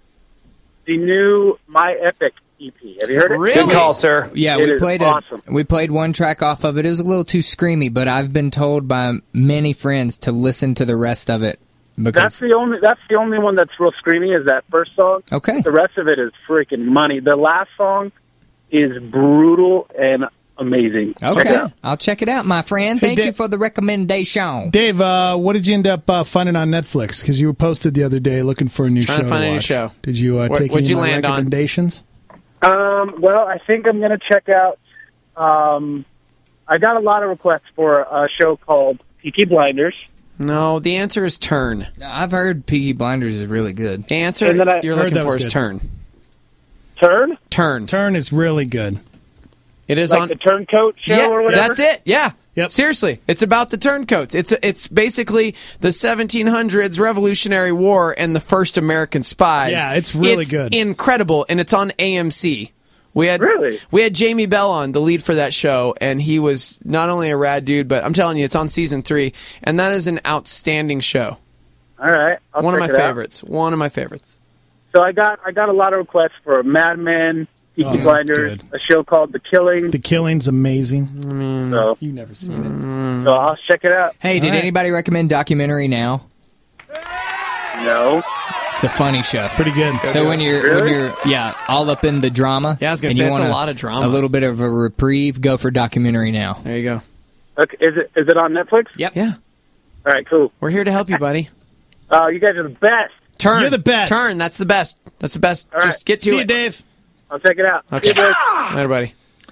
[SPEAKER 6] The new My Epic EP. Have you heard it?
[SPEAKER 10] Really?
[SPEAKER 17] Good call, sir.
[SPEAKER 13] Yeah, we played one track off of it. It was a little too screamy, but I've been told by many friends to listen to the rest of it because
[SPEAKER 6] That's the only one that's real screamy is that first song.
[SPEAKER 13] Okay.
[SPEAKER 6] The rest of it is freaking money. The last song is brutal and amazing.
[SPEAKER 13] Okay, I'll check it out, my friend.
[SPEAKER 9] Hey,
[SPEAKER 13] Thank you for the recommendation.
[SPEAKER 9] Dave, what did you end up finding on Netflix? Because you were posted the other day looking for a new
[SPEAKER 10] Trying
[SPEAKER 9] show
[SPEAKER 10] to find a new
[SPEAKER 9] watch.
[SPEAKER 10] show.
[SPEAKER 9] Did you take
[SPEAKER 10] what'd
[SPEAKER 9] any
[SPEAKER 10] you
[SPEAKER 9] of my
[SPEAKER 10] land on?
[SPEAKER 9] recommendations?
[SPEAKER 6] Well, I think I'm going to check out I got a lot of requests for a show called Peaky Blinders.
[SPEAKER 10] No, the answer is Turn.
[SPEAKER 13] I've heard Peaky Blinders is really good.
[SPEAKER 10] The answer you're looking for is Turn.
[SPEAKER 6] Turn?
[SPEAKER 10] Turn.
[SPEAKER 9] Turn is really good.
[SPEAKER 10] It is
[SPEAKER 6] like
[SPEAKER 10] on
[SPEAKER 6] the Turncoat show or whatever?
[SPEAKER 10] That's it. Yeah. Yep. Seriously, it's about the turncoats. It's basically the 1700s Revolutionary War and the first American spies.
[SPEAKER 9] Yeah, it's really good.
[SPEAKER 10] Incredible, and it's on AMC. We had Jamie Bell on, the lead for that show, and he was not only a rad dude, but I'm telling you, it's on season 3, and that is an outstanding show.
[SPEAKER 6] All right,
[SPEAKER 10] one of my favorites. One of my favorites.
[SPEAKER 6] So I got a lot of requests for Mad Men, Peaky Blinders, a show called The Killing.
[SPEAKER 9] The Killing's amazing.
[SPEAKER 6] So,
[SPEAKER 9] you've never seen it.
[SPEAKER 6] So I'll check it out.
[SPEAKER 13] Hey, did anybody recommend Documentary Now?
[SPEAKER 6] No.
[SPEAKER 13] It's a funny show.
[SPEAKER 9] Pretty good.
[SPEAKER 13] So when you're all up in the drama.
[SPEAKER 10] Yeah, I was going
[SPEAKER 13] and
[SPEAKER 10] to say,
[SPEAKER 13] you
[SPEAKER 10] it's
[SPEAKER 13] want
[SPEAKER 10] a lot of drama.
[SPEAKER 13] A little bit of a reprieve, go for Documentary Now.
[SPEAKER 10] There you go.
[SPEAKER 6] Okay, is it on Netflix?
[SPEAKER 13] Yep.
[SPEAKER 10] Yeah.
[SPEAKER 6] All right, cool.
[SPEAKER 10] We're here to help you, buddy.
[SPEAKER 6] You guys are the best.
[SPEAKER 10] Turn.
[SPEAKER 9] You're the best.
[SPEAKER 10] Turn. That's the best. That's the best.
[SPEAKER 6] All right.
[SPEAKER 10] Just get to
[SPEAKER 9] See
[SPEAKER 10] it.
[SPEAKER 9] you, Dave.
[SPEAKER 6] I'll check it out.
[SPEAKER 10] Okay.
[SPEAKER 6] See you, boys.
[SPEAKER 10] Later, buddy.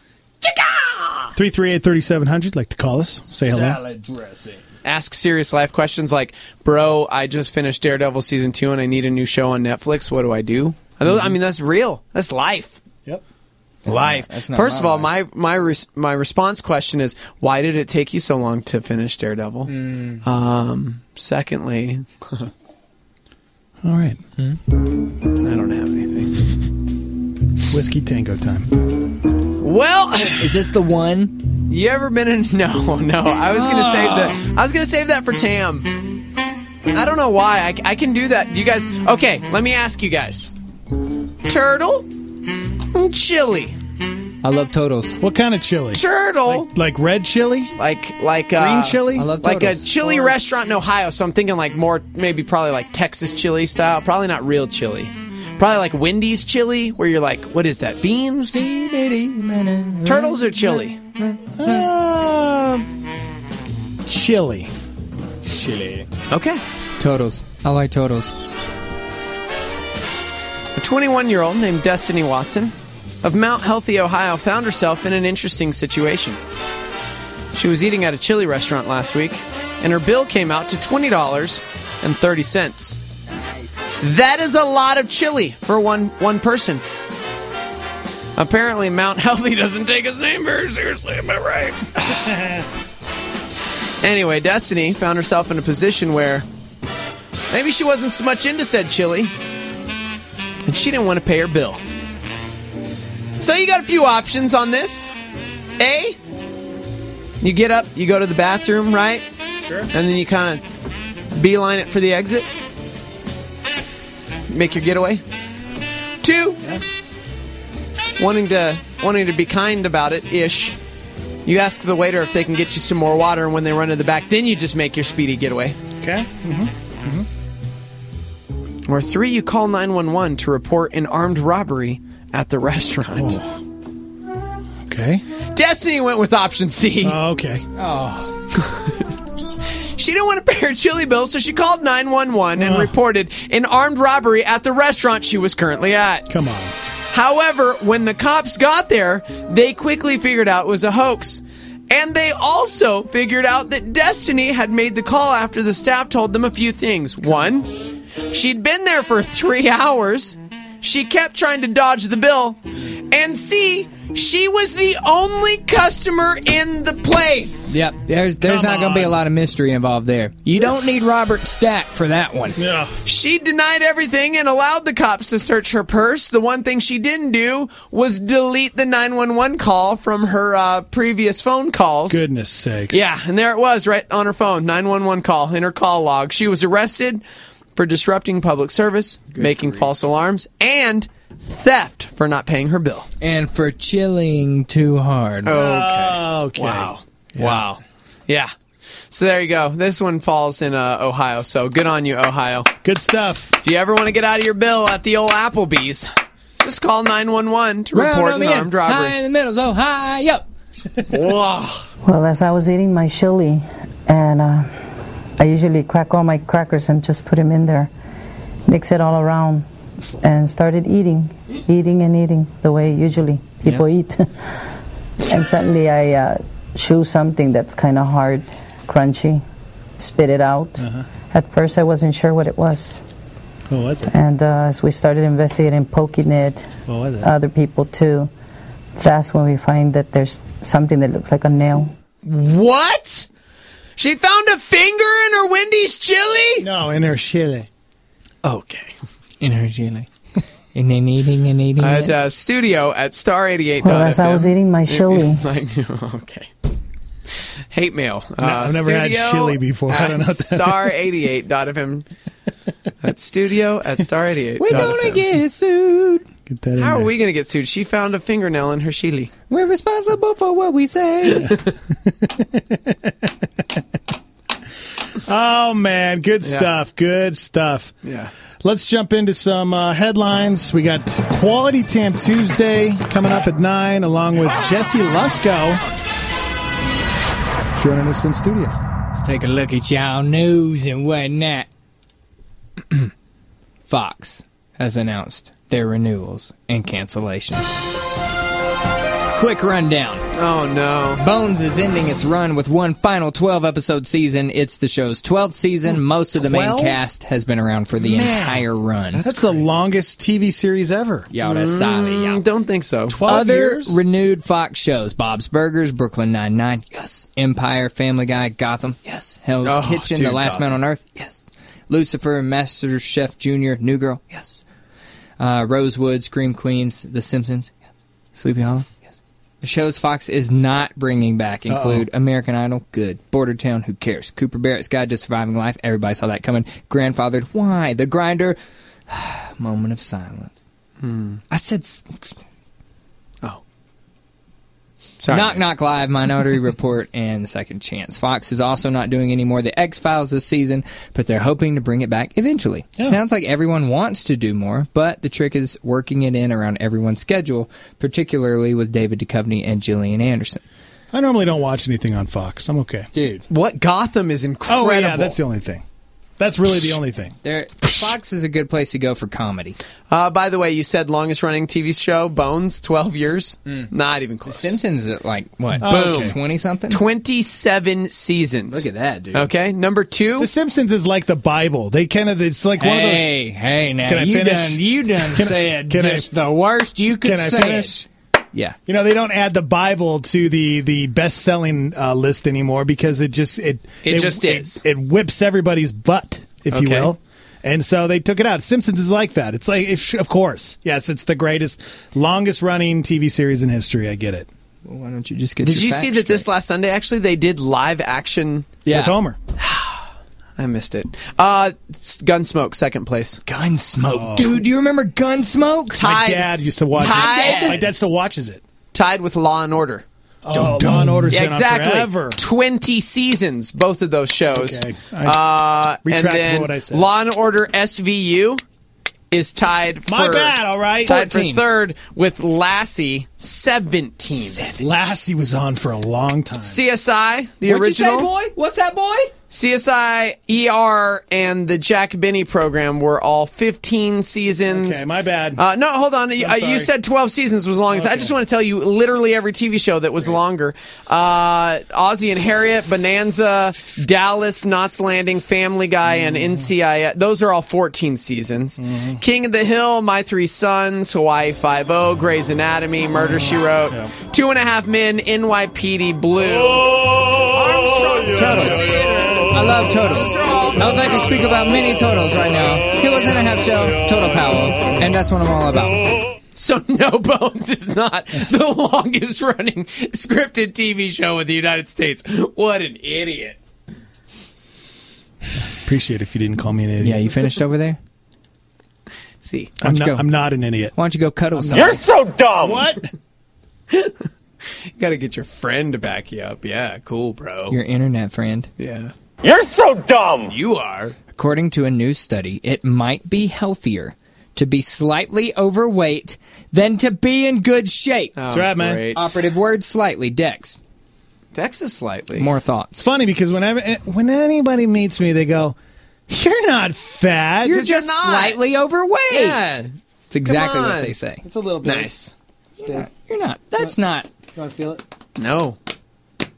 [SPEAKER 9] 338-3700. Like to call us. Say hello.
[SPEAKER 10] Salad dressing. Ask serious life questions like, bro, I just finished Daredevil Season 2 and I need a new show on Netflix. What do I do? I mean, that's real. That's life.
[SPEAKER 9] Yep.
[SPEAKER 10] Life.
[SPEAKER 13] That's not
[SPEAKER 10] First of all,
[SPEAKER 13] life.
[SPEAKER 10] my response question is, why did it take you so long to finish Daredevil? Secondly...
[SPEAKER 9] All right.
[SPEAKER 10] I don't have anything.
[SPEAKER 9] Whiskey Tango time.
[SPEAKER 10] Well,
[SPEAKER 13] is this the one?
[SPEAKER 10] You ever been in? No. I was gonna save that for Tam. I don't know why. I can do that. You guys. Okay, let me ask you guys. Turtle, chili.
[SPEAKER 13] I love Totals.
[SPEAKER 9] What kind of chili?
[SPEAKER 10] Turtle.
[SPEAKER 9] Like red chili?
[SPEAKER 10] Like
[SPEAKER 9] green chili?
[SPEAKER 13] I love
[SPEAKER 10] like a
[SPEAKER 13] Totals.
[SPEAKER 10] chili restaurant in Ohio. So I'm thinking like more, probably like Texas chili style. Probably not real chili. Probably like Wendy's chili, where you're like, what is that? Beans? Turtles or chili?
[SPEAKER 9] Chili.
[SPEAKER 10] Okay.
[SPEAKER 13] Totals. I like Totals.
[SPEAKER 10] A 21-year-old named Destiny Watson of Mount Healthy, Ohio, found herself in an interesting situation. She was eating at a chili restaurant last week, and her bill came out to $20.30. That is a lot of chili for one person. Apparently, Mount Healthy doesn't take his name very seriously, am I right? Anyway, Destiny found herself in a position where maybe she wasn't so much into said chili, and she didn't want to pay her bill. So you got a few options on this. A, you get up, you go to the bathroom, right?
[SPEAKER 9] Sure.
[SPEAKER 10] And then you kind of beeline it for the exit. Make your getaway. 2, wanting to be kind about it, ish. You ask the waiter if they can get you some more water, and when they run to the back, then you just make your speedy getaway.
[SPEAKER 9] Okay.
[SPEAKER 10] Or 3, you call 911 to report an armed robbery at the restaurant.
[SPEAKER 9] Oh. Okay.
[SPEAKER 10] Destiny went with option C.
[SPEAKER 9] Oh, okay.
[SPEAKER 10] She didn't want to pay her chili bill, so she called 911 and reported an armed robbery at the restaurant she was currently at.
[SPEAKER 9] Come on.
[SPEAKER 10] However, when the cops got there, they quickly figured out it was a hoax. And they also figured out that Destiny had made the call after the staff told them a few things. 1, she'd been there for 3 hours. She kept trying to dodge the bill. And C, she was the only customer in the place.
[SPEAKER 13] Yep, there's not going to be a lot of mystery involved there. You don't need Robert Stack for that one.
[SPEAKER 9] Yeah.
[SPEAKER 10] She denied everything and allowed the cops to search her purse. The one thing she didn't do was delete the 911 call from her previous phone calls.
[SPEAKER 9] Goodness sakes.
[SPEAKER 10] Yeah, and there it was right on her phone, 911 call in her call log. She was arrested for disrupting public service, making false alarms, and theft for not paying her bill.
[SPEAKER 13] And for chilling too hard.
[SPEAKER 10] Okay.
[SPEAKER 9] Wow.
[SPEAKER 10] Yeah. Wow. Yeah. So there you go. This one falls in Ohio, so good on you, Ohio.
[SPEAKER 9] Good stuff.
[SPEAKER 10] If you ever want to get out of your bill at the old Applebee's, just call 911 to report an armed robbery.
[SPEAKER 13] High in the middle, so high up.
[SPEAKER 10] Whoa.
[SPEAKER 11] Well, as I was eating my chili, and I usually crack all my crackers and just put them in there, mix it all around, and started eating the way usually people eat. And suddenly I chew something that's kind of hard, crunchy, spit it out. At first, I wasn't sure what it was.
[SPEAKER 9] What was it?
[SPEAKER 11] And as we started investigating, poking it,
[SPEAKER 9] What was it?
[SPEAKER 11] other people too, that's when we find that there's something that looks like a nail.
[SPEAKER 10] What? She found a finger in her Wendy's chili?
[SPEAKER 9] No, in her chili.
[SPEAKER 10] Okay.
[SPEAKER 13] In her chili. And then eating it.
[SPEAKER 10] At studio at star88.fm.
[SPEAKER 11] Well, as I was eating my chili.
[SPEAKER 10] Okay. Hate mail.
[SPEAKER 9] No, I've never had chili before. I don't know what that
[SPEAKER 10] star88.fm. At studio at star88.
[SPEAKER 13] We're gonna get sued.
[SPEAKER 9] Get that in
[SPEAKER 10] How are
[SPEAKER 9] there.
[SPEAKER 10] we going to get sued? She found a fingernail in her chili.
[SPEAKER 13] We're responsible for what we say.
[SPEAKER 9] Oh, man. Good
[SPEAKER 10] Yeah.
[SPEAKER 9] stuff. Good stuff.
[SPEAKER 10] Yeah.
[SPEAKER 9] Let's jump into some headlines. We got Quality Time Tuesday coming up at 9, along with Jesse Lusko joining us in studio.
[SPEAKER 13] Let's take a look at y'all news and whatnot. Fox has announced their renewals and cancellation. Quick rundown.
[SPEAKER 10] Oh, no.
[SPEAKER 13] Bones is ending its run with one final 12-episode season. It's the show's 12th season. Most of the main
[SPEAKER 9] 12?
[SPEAKER 13] cast has been around for the entire run.
[SPEAKER 9] That's the longest TV series ever.
[SPEAKER 13] Y'all, that's solid, y'all.
[SPEAKER 10] Don't think so.
[SPEAKER 9] 12
[SPEAKER 13] Other
[SPEAKER 9] years?
[SPEAKER 13] renewed Fox shows: Bob's Burgers, Brooklyn Nine-Nine, yes. Empire, Family Guy, Gotham, yes. Hell's
[SPEAKER 10] Oh,
[SPEAKER 13] Kitchen,
[SPEAKER 10] dude,
[SPEAKER 13] The Last Man
[SPEAKER 10] Gotham.
[SPEAKER 13] on Earth, yes. Lucifer, Master Chef Jr., New Girl, yes. Rosewood, Scream Queens, The Simpsons, yes. Sleepy Hollow, yes. The shows Fox is not bringing back include American Idol, good. Border Town, who cares? Cooper Barrett's Guide to Surviving Life, everybody saw that coming. Grandfathered, why? The Grinder, moment of silence. I said...
[SPEAKER 10] Sorry.
[SPEAKER 13] Knock Knock Live, Minority Report, and The Second Chance. Fox is also not doing any more The X-Files this season, but they're hoping to bring it back eventually.
[SPEAKER 9] Yeah.
[SPEAKER 13] Sounds like everyone wants to do more, but the trick is working it in around everyone's schedule, particularly with David Duchovny and Gillian Anderson.
[SPEAKER 9] I normally don't watch anything on Fox. I'm okay.
[SPEAKER 13] Dude.
[SPEAKER 10] What? Gotham is incredible.
[SPEAKER 9] Oh, yeah, that's the only thing. That's really the only thing.
[SPEAKER 13] Fox is a good place to go for comedy.
[SPEAKER 10] By the way, you said longest running TV show, Bones, 12 years? Not even close.
[SPEAKER 13] Simpsons at like, what?
[SPEAKER 10] Boom.
[SPEAKER 13] 20-something?
[SPEAKER 10] 27 seasons.
[SPEAKER 13] Look at that, dude.
[SPEAKER 10] Okay, number 2.
[SPEAKER 9] The Simpsons is like the Bible. They kind of, it's like one of those.
[SPEAKER 13] Hey, now,
[SPEAKER 9] Can I finish?
[SPEAKER 13] you done said just the worst you could
[SPEAKER 9] Can I
[SPEAKER 13] say.
[SPEAKER 9] finish?
[SPEAKER 13] Yeah.
[SPEAKER 9] You know, they don't add the Bible to the best-selling list anymore because it just it whips everybody's butt, if you
[SPEAKER 10] Okay.
[SPEAKER 9] will. And so they took it out. Simpsons is like that. It's like, of course, yes, it's the greatest, longest-running TV series in history. I get it.
[SPEAKER 13] Well, why don't you just get
[SPEAKER 10] Did
[SPEAKER 13] your
[SPEAKER 10] you see that this last Sunday, actually, they did live action?
[SPEAKER 9] With Homer?
[SPEAKER 10] I missed it. Gunsmoke, second place.
[SPEAKER 13] Gunsmoke. Dude, do you remember Gunsmoke?
[SPEAKER 9] My dad used to watch it. My dad still watches it.
[SPEAKER 10] Tied with Law and Order.
[SPEAKER 9] Oh, Law and Order's been on
[SPEAKER 10] exactly.
[SPEAKER 9] forever.
[SPEAKER 10] 20 seasons, both of those shows.
[SPEAKER 9] Okay.
[SPEAKER 10] And
[SPEAKER 9] retract
[SPEAKER 10] then
[SPEAKER 9] what I said.
[SPEAKER 10] Law and Order SVU is tied for...
[SPEAKER 9] My bad, all right.
[SPEAKER 10] Tied
[SPEAKER 9] 14.
[SPEAKER 10] for third with Lassie, 17.
[SPEAKER 9] Lassie was on for a long time.
[SPEAKER 10] CSI, the
[SPEAKER 13] What'd
[SPEAKER 10] original.
[SPEAKER 13] you say, boy? What's that, boy?
[SPEAKER 10] CSI, ER, and the Jack Benny program were all 15 seasons.
[SPEAKER 9] Okay, my bad.
[SPEAKER 10] No, hold on. You
[SPEAKER 9] sorry.
[SPEAKER 10] said 12 seasons was long.
[SPEAKER 9] Okay.
[SPEAKER 10] I just want to tell you literally every TV show that was longer. Ozzie and Harriet, Bonanza, Dallas, Knots Landing, Family Guy, and NCIS. Those are all 14 seasons. King of the Hill, My Three Sons, Hawaii Five-0, Grey's Anatomy, Murder, She Wrote, 2.5 Men, NYPD Blue, Armstrong
[SPEAKER 13] Turtles. I love Totals. I would like to speak about many Totals right now. He was in a half show, Total Power, and that's what I'm all about.
[SPEAKER 10] So No Bones is not the longest running scripted TV show in the United States. What an idiot.
[SPEAKER 9] Appreciate it if you didn't call me an idiot.
[SPEAKER 13] Yeah, you finished over there?
[SPEAKER 10] See.
[SPEAKER 9] I'm not an idiot.
[SPEAKER 13] Why don't you go cuddle with somebody?
[SPEAKER 8] You're so dumb.
[SPEAKER 9] What?
[SPEAKER 10] You gotta get your friend to back you up. Yeah, cool, bro.
[SPEAKER 13] Your internet friend.
[SPEAKER 10] Yeah.
[SPEAKER 8] You're so dumb.
[SPEAKER 10] You are.
[SPEAKER 13] According to a new study, it might be healthier to be slightly overweight than to be in good shape.
[SPEAKER 9] That's right, man.
[SPEAKER 10] Great.
[SPEAKER 13] Operative word, slightly. Dex.
[SPEAKER 10] Dex is slightly.
[SPEAKER 13] More thoughts.
[SPEAKER 9] It's funny because when anybody meets me, they go, "You're not fat.
[SPEAKER 13] You're just slightly overweight."
[SPEAKER 10] Yeah.
[SPEAKER 13] It's exactly
[SPEAKER 10] Come
[SPEAKER 13] what
[SPEAKER 10] on.
[SPEAKER 13] they say.
[SPEAKER 9] It's a little bit
[SPEAKER 10] Nice.
[SPEAKER 9] It's big.
[SPEAKER 13] You're not. That's not.
[SPEAKER 9] You want to feel it?
[SPEAKER 10] No.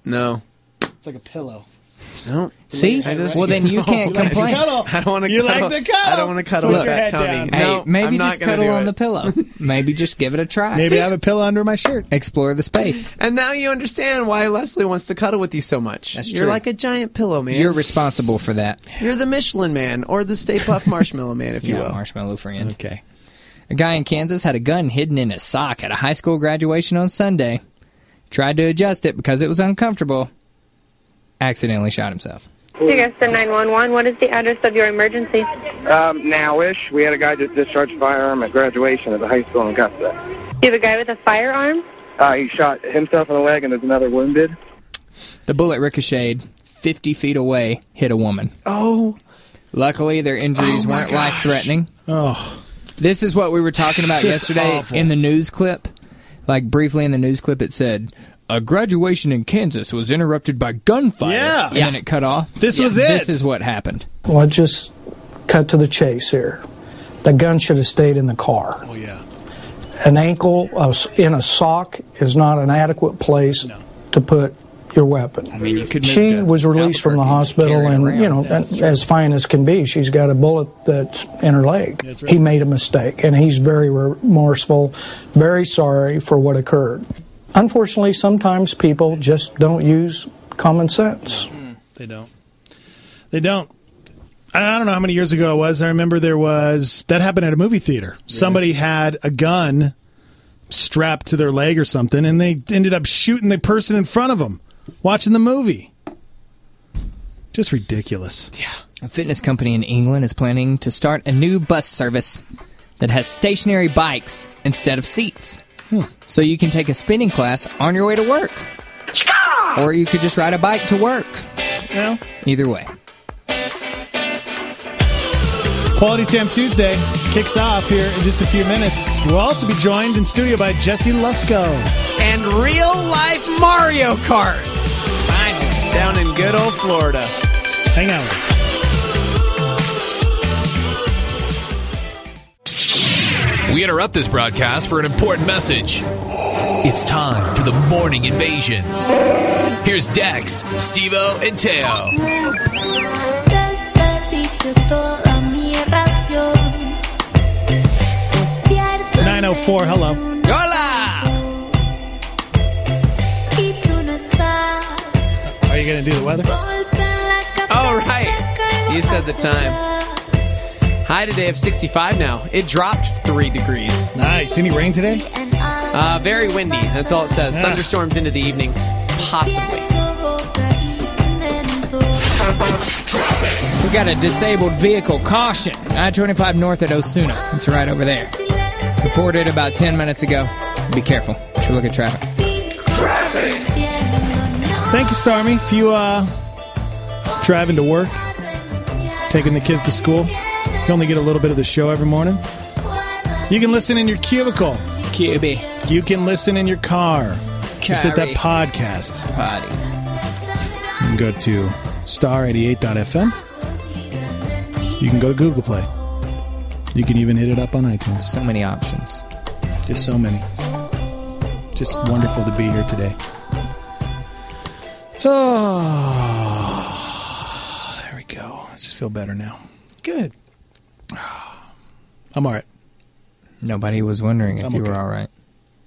[SPEAKER 10] No.
[SPEAKER 9] It's like a pillow.
[SPEAKER 10] No.
[SPEAKER 13] See? Well, then you can't complain.
[SPEAKER 10] I don't want to
[SPEAKER 9] You
[SPEAKER 10] cuddle.
[SPEAKER 9] like to cuddle?
[SPEAKER 10] I don't want to cuddle
[SPEAKER 9] Put
[SPEAKER 10] with
[SPEAKER 9] your
[SPEAKER 10] that
[SPEAKER 9] head
[SPEAKER 10] tummy.
[SPEAKER 9] down.
[SPEAKER 13] Hey,
[SPEAKER 10] No,
[SPEAKER 13] maybe
[SPEAKER 10] I'm not
[SPEAKER 13] just
[SPEAKER 10] gonna
[SPEAKER 13] cuddle
[SPEAKER 10] do
[SPEAKER 13] on
[SPEAKER 10] it.
[SPEAKER 13] the pillow. Maybe just give it a try.
[SPEAKER 9] Maybe I have a pillow under my shirt.
[SPEAKER 13] Explore the space.
[SPEAKER 10] And now you understand why Leslie wants to cuddle with you so much.
[SPEAKER 13] That's
[SPEAKER 10] You're
[SPEAKER 13] true.
[SPEAKER 10] like a giant pillow man.
[SPEAKER 13] You're responsible for that.
[SPEAKER 10] You're the Michelin man or the Stay Puft Marshmallow man, if you
[SPEAKER 13] Yeah,
[SPEAKER 10] will.
[SPEAKER 13] marshmallow friend.
[SPEAKER 9] Okay.
[SPEAKER 13] A guy in Kansas had a gun hidden in his sock at a high school graduation on Sunday. Tried to adjust it because it was uncomfortable. Accidentally shot himself.
[SPEAKER 12] Augusta 911, what is the address of your emergency?
[SPEAKER 14] Now-ish. We had a guy just discharge a firearm at graduation at the high school in Augusta.
[SPEAKER 12] You have a guy with a firearm?
[SPEAKER 14] He shot himself in the leg and there's another wounded.
[SPEAKER 13] The bullet ricocheted 50 feet away, hit a woman.
[SPEAKER 10] Oh.
[SPEAKER 13] Luckily, their injuries weren't life-threatening.
[SPEAKER 9] Oh.
[SPEAKER 13] This is what we were talking about
[SPEAKER 9] Just
[SPEAKER 13] yesterday
[SPEAKER 9] awful.
[SPEAKER 13] in the news clip. Like, briefly in the news clip, it said, a graduation in Kansas was interrupted by gunfire.
[SPEAKER 9] Yeah.
[SPEAKER 13] And then it cut off.
[SPEAKER 9] This was it.
[SPEAKER 13] This is what happened.
[SPEAKER 15] Let's just cut to the chase here. The gun should have stayed in the car.
[SPEAKER 9] Oh, yeah.
[SPEAKER 15] An ankle in a sock is not an adequate place to put your weapon.
[SPEAKER 13] I mean, you could
[SPEAKER 15] She was released from the hospital, and you know, as fine as can be. She's got a bullet that's in her leg.
[SPEAKER 9] That's right.
[SPEAKER 15] He made a mistake, and he's very remorseful, very sorry for what occurred. Unfortunately, sometimes people just don't use common sense.
[SPEAKER 9] They don't. They don't. I don't know how many years ago it was. I remember that happened at a movie theater. Somebody had a gun strapped to their leg or something, and they ended up shooting the person in front of them watching the movie. Just ridiculous.
[SPEAKER 13] Yeah. A fitness company in England is planning to start a new bus service that has stationary bikes instead of seats. So you can take a spinning class on your way to work. Or you could just ride a bike to work.
[SPEAKER 9] Well,
[SPEAKER 13] either way.
[SPEAKER 9] Quality Time Tuesday kicks off here in just a few minutes. We'll also be joined in studio by Jesse Lusko.
[SPEAKER 10] And real-life Mario Kart. Finally. Down in good old Florida.
[SPEAKER 9] Hang out with us.
[SPEAKER 1] We interrupt this broadcast for an important message. It's time for the Morning Invasion. Here's Dex, Steve-O, and Teo.
[SPEAKER 9] 904, hello.
[SPEAKER 10] Hola!
[SPEAKER 9] Are you going to do the weather?
[SPEAKER 10] Oh, right. You said the time. High today of 65 now. It dropped 3 degrees.
[SPEAKER 9] Nice. Any rain today?
[SPEAKER 10] Very windy. That's all it says. Thunderstorms into the evening. Possibly.
[SPEAKER 13] We got a disabled vehicle caution. I-25 north at Osuna. It's right over there. Reported about 10 minutes ago. Be careful. Should look at traffic.
[SPEAKER 9] Thank you, Starmy. If you driving to work, taking the kids to school, you only get a little bit of the show every morning. You can listen in your cubicle.
[SPEAKER 13] QB.
[SPEAKER 9] You can listen in your car. Just hit that
[SPEAKER 13] Carry.
[SPEAKER 9] podcast.
[SPEAKER 13] Potty.
[SPEAKER 9] You can go to star88.fm. You can go to Google Play. You can even hit it up on iTunes.
[SPEAKER 13] So many options.
[SPEAKER 9] Just so many. Just wonderful to be here today. Oh, there we go. I just feel better now.
[SPEAKER 10] Good.
[SPEAKER 9] I'm all right.
[SPEAKER 13] Nobody was wondering if
[SPEAKER 9] I'm
[SPEAKER 13] you were
[SPEAKER 9] okay.
[SPEAKER 13] all right.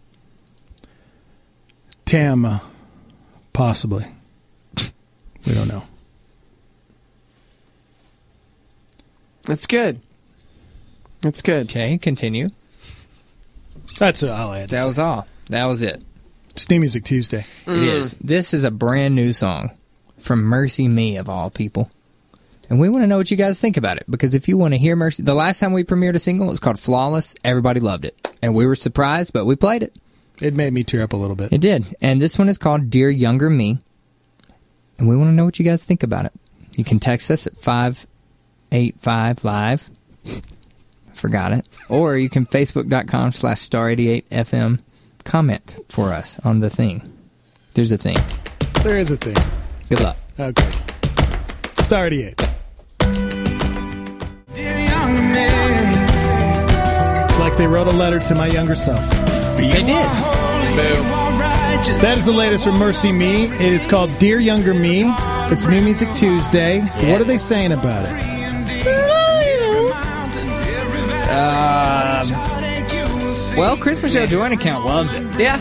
[SPEAKER 9] Tam, possibly. We don't know.
[SPEAKER 10] That's good. That's good.
[SPEAKER 13] Okay, continue.
[SPEAKER 9] That's all I had to
[SPEAKER 13] That
[SPEAKER 9] say.
[SPEAKER 13] was all. That was it.
[SPEAKER 9] It's New Music Tuesday.
[SPEAKER 13] It is. This is a brand new song from Mercy Me, of all people. And we want to know what you guys think about it. Because if you want to hear Mercy... The last time we premiered a single, it was called Flawless. Everybody loved it. And we were surprised, but we played it.
[SPEAKER 9] It made me tear up a little bit.
[SPEAKER 13] It did. And this one is called Dear Younger Me. And we want to know what you guys think about it. You can text us at 585-LIVE. Forgot it. Or you can Facebook.com/Star88FM comment for us on the thing. There's a thing.
[SPEAKER 9] There is a thing.
[SPEAKER 13] Good luck.
[SPEAKER 9] Okay. Star 88. It's like they wrote a letter to my younger self.
[SPEAKER 13] They did.
[SPEAKER 10] Boom.
[SPEAKER 2] bitches.
[SPEAKER 9] That is the latest from Mercy Me. It is called Dear Younger Me. It's New Music Tuesday. What are they saying about it?
[SPEAKER 13] Well, Christmas Show Joint Account loves it.
[SPEAKER 10] Yeah.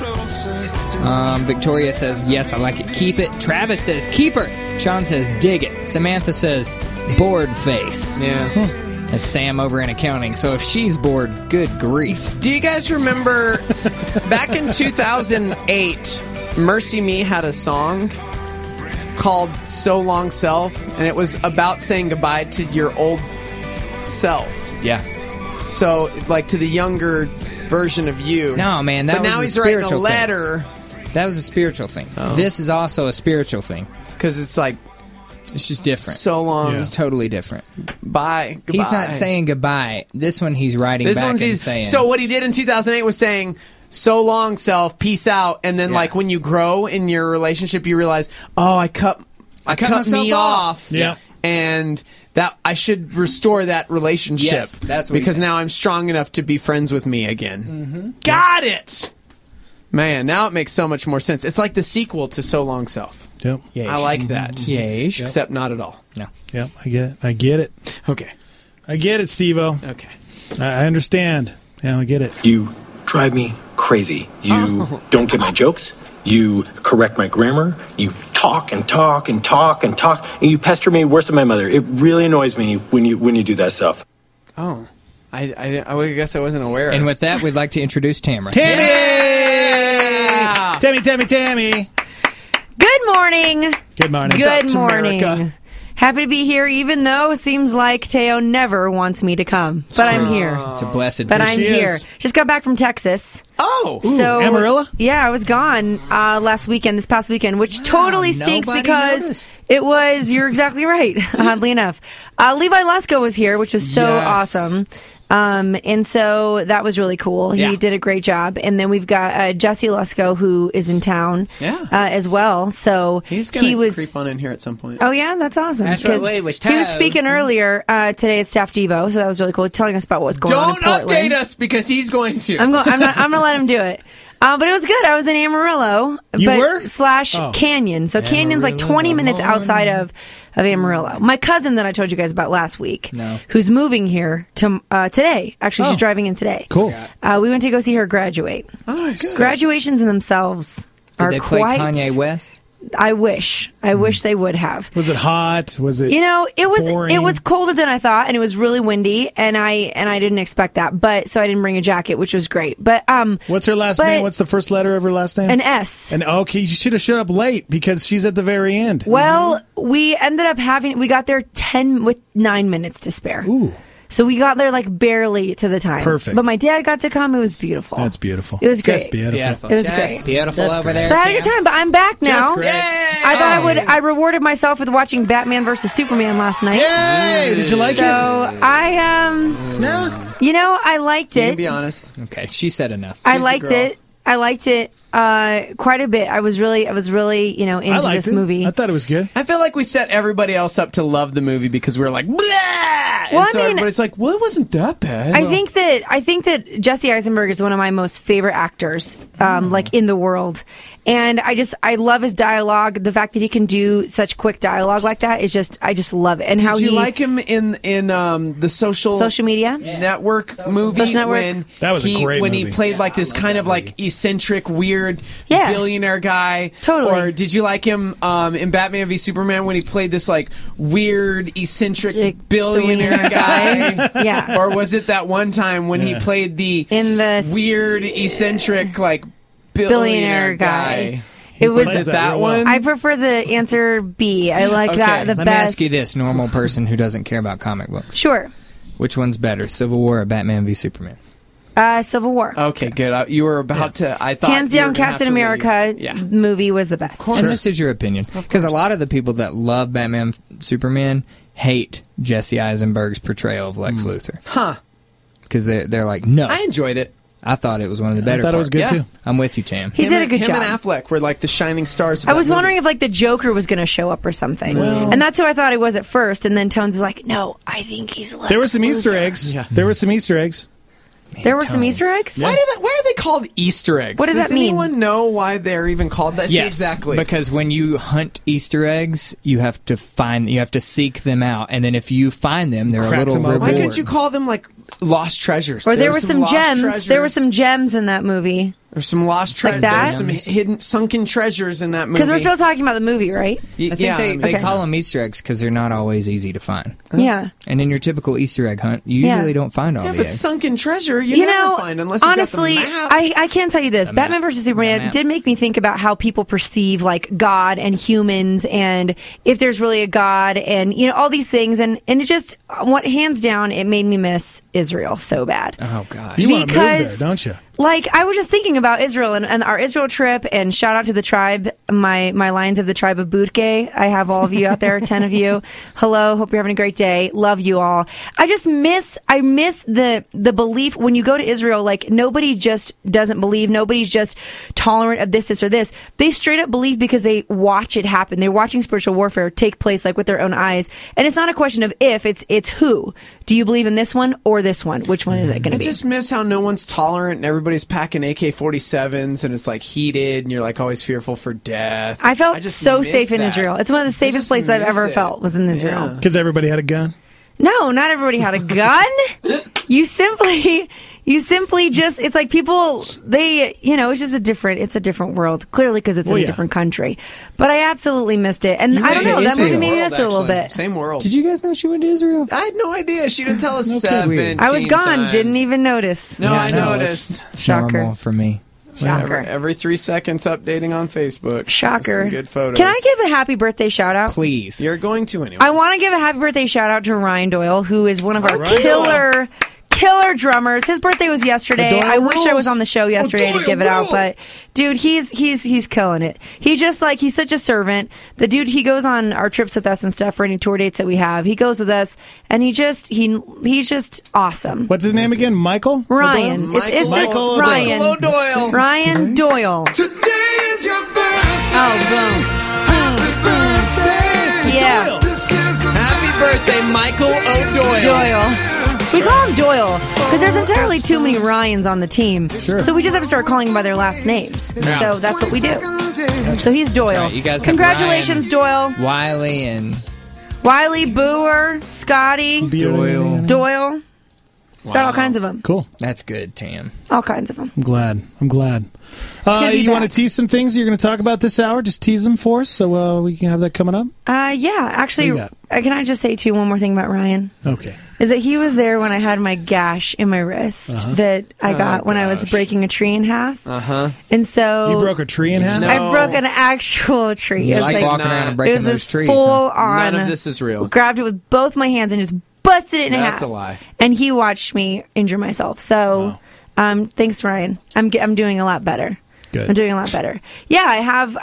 [SPEAKER 13] Victoria says, yes, I like it. Keep it. Travis says, keep her. Sean says, dig it. Samantha says, bored face.
[SPEAKER 10] Yeah.
[SPEAKER 13] That's Sam over in accounting. So if she's bored, good grief.
[SPEAKER 10] Do you guys remember back in 2008, Mercy Me had a song called So Long Self, and it was about saying goodbye to your old self.
[SPEAKER 13] Yeah.
[SPEAKER 10] So, like, to the younger version of you.
[SPEAKER 13] No, man, that
[SPEAKER 10] but
[SPEAKER 13] was
[SPEAKER 10] now
[SPEAKER 13] a
[SPEAKER 10] he's writing a
[SPEAKER 13] spiritual
[SPEAKER 10] letter.
[SPEAKER 13] thing. That was a spiritual thing.
[SPEAKER 10] Oh.
[SPEAKER 13] This is also a spiritual thing.
[SPEAKER 10] Because it's like...
[SPEAKER 13] It's just different.
[SPEAKER 10] So long.
[SPEAKER 13] It's totally different.
[SPEAKER 10] Bye. Goodbye.
[SPEAKER 13] He's not saying goodbye. This one he's writing back and saying...
[SPEAKER 10] So what he did in 2008 was saying, so long, self, peace out. And then, like, when you grow in your relationship, you realize, oh, I cut me off.
[SPEAKER 9] Yeah.
[SPEAKER 10] And that I should restore that relationship.
[SPEAKER 13] Yes, that's what
[SPEAKER 10] because now I'm strong enough to be friends with me again.
[SPEAKER 13] Mm-hmm.
[SPEAKER 10] Got it! Man, now it makes so much more sense. It's like the sequel to So Long Self.
[SPEAKER 9] Yep.
[SPEAKER 10] I like that.
[SPEAKER 13] Yeesh.
[SPEAKER 10] Except not at all.
[SPEAKER 13] No.
[SPEAKER 9] Yep, I get it.
[SPEAKER 10] Okay.
[SPEAKER 9] I get it, Steve-O.
[SPEAKER 10] Okay.
[SPEAKER 9] I understand. Yeah, I get it.
[SPEAKER 3] You drive me crazy. You don't get my jokes. You correct my grammar. You talk and talk and talk and talk. And you pester me worse than my mother. It really annoys me when you do that stuff.
[SPEAKER 10] Oh. I guess I wasn't aware.
[SPEAKER 13] And with that, we'd like to introduce Tamara.
[SPEAKER 9] Tammy!
[SPEAKER 10] Yeah!
[SPEAKER 9] Tammy!
[SPEAKER 7] Good morning.
[SPEAKER 9] Good morning.
[SPEAKER 7] Good morning. Happy to be here, even though it seems like Teo never wants me to come. But I'm here.
[SPEAKER 13] It's a blessed
[SPEAKER 7] But
[SPEAKER 13] thing.
[SPEAKER 7] I'm here. Just got back from Texas.
[SPEAKER 10] Oh!
[SPEAKER 7] So
[SPEAKER 9] Amarillo?
[SPEAKER 7] Yeah, I was gone this past weekend, which totally stinks
[SPEAKER 13] nobody
[SPEAKER 7] because
[SPEAKER 13] noticed.
[SPEAKER 7] it was, you're exactly right, oddly enough. Levi Lusko was here, which was so awesome. And so that was really cool. He did a great job. And then we've got Jesse Lusko, who is in town as well. So
[SPEAKER 10] he's going to creep on in here at some point.
[SPEAKER 7] Oh, yeah? That's awesome.
[SPEAKER 13] That's what
[SPEAKER 7] Because
[SPEAKER 13] he was
[SPEAKER 7] he was
[SPEAKER 13] told.
[SPEAKER 7] speaking earlier today at Staff Devo, so that was really cool, telling us about what's going on in Portland.
[SPEAKER 10] Don't update us because he's going to.
[SPEAKER 7] I'm going to let him do it. But it was good. I was in Amarillo.
[SPEAKER 9] You were?
[SPEAKER 7] / Canyon. So Canyon's like 20 minutes outside of Amarillo. My cousin that I told you guys about last week, who's moving here today. Actually, she's driving in today.
[SPEAKER 9] Cool.
[SPEAKER 7] We went to go see her graduate.
[SPEAKER 10] Nice.
[SPEAKER 7] Graduations in themselves are
[SPEAKER 13] Did they play
[SPEAKER 7] quite...
[SPEAKER 13] Kanye West?
[SPEAKER 7] I wish they would have.
[SPEAKER 9] Was it hot? Was it?
[SPEAKER 7] It was colder than I thought, and it was really windy, and I didn't expect that. But so I didn't bring a jacket, which was great. But
[SPEAKER 9] what's her last name? What's the first letter of her last name?
[SPEAKER 7] An S.
[SPEAKER 9] And okay, you should have showed up late because she's at the very end.
[SPEAKER 7] Well, we ended up we got there 9 minutes to spare.
[SPEAKER 9] Ooh.
[SPEAKER 7] So we got there like barely to the time.
[SPEAKER 9] Perfect.
[SPEAKER 7] But my dad got to come. It was beautiful.
[SPEAKER 9] That's beautiful.
[SPEAKER 7] It was great.
[SPEAKER 9] That's beautiful.
[SPEAKER 7] It was great.
[SPEAKER 13] Beautiful
[SPEAKER 9] That's
[SPEAKER 13] over
[SPEAKER 9] great.
[SPEAKER 13] there.
[SPEAKER 7] So I had a good time, but I'm back now.
[SPEAKER 9] great.
[SPEAKER 7] I thought I rewarded myself with watching Batman vs. Superman last night.
[SPEAKER 9] Yay! Did you like it?
[SPEAKER 7] So I
[SPEAKER 9] No.
[SPEAKER 7] I liked
[SPEAKER 10] You
[SPEAKER 7] it.
[SPEAKER 10] can be honest.
[SPEAKER 13] Okay, she said enough.
[SPEAKER 7] I liked it. I liked it quite a bit. I was really into
[SPEAKER 9] I liked
[SPEAKER 7] this
[SPEAKER 9] it.
[SPEAKER 7] movie.
[SPEAKER 9] I thought it was good.
[SPEAKER 10] I feel like we set everybody else up to love the movie because we were like, blah!
[SPEAKER 7] Well,
[SPEAKER 10] And so everybody's like, well, it wasn't that bad.
[SPEAKER 7] I think that Jesse Eisenberg is one of my most favorite actors, like in the world. And I love his dialogue. The fact that he can do such quick dialogue like that is I just love it. And
[SPEAKER 10] Did
[SPEAKER 7] how
[SPEAKER 10] you like him in the social
[SPEAKER 7] media
[SPEAKER 10] network movie?
[SPEAKER 7] Social Network.
[SPEAKER 10] When
[SPEAKER 9] That was a great
[SPEAKER 10] when
[SPEAKER 9] movie.
[SPEAKER 10] he played like this kind of like eccentric, weird billionaire guy.
[SPEAKER 7] Totally.
[SPEAKER 10] Or did you like him in Batman v Superman when he played this like weird, eccentric billionaire guy?
[SPEAKER 7] Yeah.
[SPEAKER 10] Or was it that one time when he played the weird, eccentric like billionaire guy?
[SPEAKER 7] It was
[SPEAKER 10] it that one?
[SPEAKER 7] I prefer the answer B. I like that the
[SPEAKER 13] Let
[SPEAKER 7] best.
[SPEAKER 13] me ask you this, normal person who doesn't care about comic books.
[SPEAKER 7] Sure.
[SPEAKER 13] Which one's better, Civil War or Batman v Superman?
[SPEAKER 7] Civil War.
[SPEAKER 10] Okay, good. You were about to. I thought
[SPEAKER 7] Hands
[SPEAKER 10] you were
[SPEAKER 7] down,
[SPEAKER 10] gonna
[SPEAKER 7] Captain
[SPEAKER 10] have to
[SPEAKER 7] America
[SPEAKER 10] leave.
[SPEAKER 7] movie was the best.
[SPEAKER 13] And this is your opinion. Because a lot of the people that love Batman Superman hate Jesse Eisenberg's portrayal of Lex Luthor.
[SPEAKER 10] Huh.
[SPEAKER 13] Because they're like, no.
[SPEAKER 10] I enjoyed it.
[SPEAKER 13] I thought it was one of the better
[SPEAKER 9] thought it was
[SPEAKER 13] parts.
[SPEAKER 9] good, too.
[SPEAKER 13] I'm with you, Tam.
[SPEAKER 7] He did a good job.
[SPEAKER 10] Him and Affleck were like the shining stars of
[SPEAKER 7] I
[SPEAKER 10] that
[SPEAKER 7] was
[SPEAKER 10] movie.
[SPEAKER 7] wondering if like the Joker was going to show up or something, and that's who I thought he was at first. And then Tones is like, "No, I think he's Lex
[SPEAKER 9] There were some
[SPEAKER 7] Luthor.
[SPEAKER 9] Easter eggs. Yeah. There were some Easter eggs.
[SPEAKER 7] There were some Easter eggs?
[SPEAKER 10] Why are they called Easter eggs?
[SPEAKER 7] What does that mean?
[SPEAKER 10] Does anyone know why they're even called that?
[SPEAKER 13] Yes,
[SPEAKER 10] Exactly.
[SPEAKER 13] because when you hunt Easter eggs, you have to seek them out, and then if you find them, they're a little reward.
[SPEAKER 10] Why couldn't you call them like lost treasures?
[SPEAKER 7] Or there were some
[SPEAKER 10] lost
[SPEAKER 7] gems.
[SPEAKER 10] treasures.
[SPEAKER 7] There were some gems in that movie.
[SPEAKER 10] There's some lost treasures.
[SPEAKER 7] Like that?
[SPEAKER 10] There's some hidden, sunken treasures in that movie.
[SPEAKER 7] Because we're still talking about the movie, right?
[SPEAKER 13] I think they call them Easter eggs because they're not always easy to find.
[SPEAKER 7] Yeah.
[SPEAKER 13] And in your typical Easter egg hunt, you usually don't find all the
[SPEAKER 10] but
[SPEAKER 13] eggs.
[SPEAKER 10] sunken treasure, you never find unless you
[SPEAKER 7] honestly,
[SPEAKER 10] got the map.
[SPEAKER 7] I can't tell you this. Batman vs. Superman did make me think about how people perceive like God and humans, and if there's really a God, and all these things, and it just hands down, it made me miss Israel so bad.
[SPEAKER 13] Oh gosh,
[SPEAKER 9] you want to move there, don't you?
[SPEAKER 7] Like, I was just thinking about Israel and our Israel trip, and shout out to the tribe, my Lions of the tribe of Bootgay. I have all of you out there, 10 of you. Hello, hope you're having a great day. Love you all. I miss the belief when you go to Israel, like, nobody just doesn't believe, nobody's just tolerant of this, or this. They straight up believe because they watch it happen. They're watching spiritual warfare take place, like, with their own eyes. And it's not a question of if, it's who. Do you believe in this one or this one? Which one is it going to be?
[SPEAKER 10] I just miss how no one's tolerant and everybody's packing AK-47s and it's like heated and you're like always fearful for death.
[SPEAKER 7] I felt
[SPEAKER 10] just
[SPEAKER 7] so
[SPEAKER 10] miss
[SPEAKER 7] safe in
[SPEAKER 10] that.
[SPEAKER 7] Israel. It's one of the safest places I've ever felt was in Israel.
[SPEAKER 9] Because everybody had a gun?
[SPEAKER 7] No, not everybody had a gun. You simply just, it's like people, it's just it's a different world. Clearly because it's in a different country. But I absolutely missed it. And I don't know, that movie made me miss it a little bit.
[SPEAKER 10] Same world.
[SPEAKER 13] Did you guys know she went to Israel?
[SPEAKER 10] I had no idea. She didn't tell us 17
[SPEAKER 7] I was gone,
[SPEAKER 10] times.
[SPEAKER 7] didn't even notice.
[SPEAKER 10] No, I noticed.
[SPEAKER 13] It's normal for me.
[SPEAKER 7] Shocker.
[SPEAKER 10] Every 3 seconds updating on Facebook.
[SPEAKER 7] Shocker.
[SPEAKER 10] Some good photos.
[SPEAKER 7] Can I give a happy birthday shout out?
[SPEAKER 13] Please.
[SPEAKER 10] You're going to anyway.
[SPEAKER 7] I want to give a happy birthday shout out to Ryan Doyle, who is one of our killer drummers. His birthday was yesterday. I wish I was on the show yesterday to give it out, but dude, he's killing it. He's such a servant. The dude, he goes on our trips with us and stuff for any tour dates that we have. He goes with us, and he's just awesome.
[SPEAKER 9] What's his name again? Michael?
[SPEAKER 7] Ryan. It's just Ryan.
[SPEAKER 10] Michael O'Doyle.
[SPEAKER 7] Ryan Doyle.
[SPEAKER 2] Today is your birthday.
[SPEAKER 7] Oh, boom. Yeah.
[SPEAKER 10] Happy birthday, Michael O'Doyle.
[SPEAKER 7] Doyle. We call him Doyle because there's entirely too many Ryans on the team. Sure. So we just have to start calling them by their last names.
[SPEAKER 13] Yeah.
[SPEAKER 7] So that's what we do. So he's Doyle.
[SPEAKER 13] Right. You guys have
[SPEAKER 7] Congratulations,
[SPEAKER 13] Ryan,
[SPEAKER 7] Doyle.
[SPEAKER 13] Wiley,
[SPEAKER 7] Booer, Scotty, Doyle.
[SPEAKER 13] Wow.
[SPEAKER 7] Got all kinds of them.
[SPEAKER 9] Cool.
[SPEAKER 13] That's good, Tam.
[SPEAKER 7] All kinds of them.
[SPEAKER 9] I'm glad. You want to tease some things you're going to talk about this hour? Just tease them for us so we can have that coming up?
[SPEAKER 7] Yeah. Actually, can I just say, too, one more thing about Ryan?
[SPEAKER 9] Okay.
[SPEAKER 7] Is that he was there when I had my gash in my wrist that I got when I was breaking a tree in half.
[SPEAKER 10] Uh-huh.
[SPEAKER 7] And so...
[SPEAKER 9] You broke a tree in half?
[SPEAKER 7] I broke an actual tree.
[SPEAKER 13] You like walking around and breaking those trees.
[SPEAKER 7] Full on.
[SPEAKER 10] None of this is real.
[SPEAKER 7] Grabbed it with both my hands and just busted it in half.
[SPEAKER 10] That's a lie.
[SPEAKER 7] And he watched me injure myself. So, thanks, Ryan. I'm doing a lot better.
[SPEAKER 9] Good.
[SPEAKER 7] I'm doing a lot better. Yeah, I have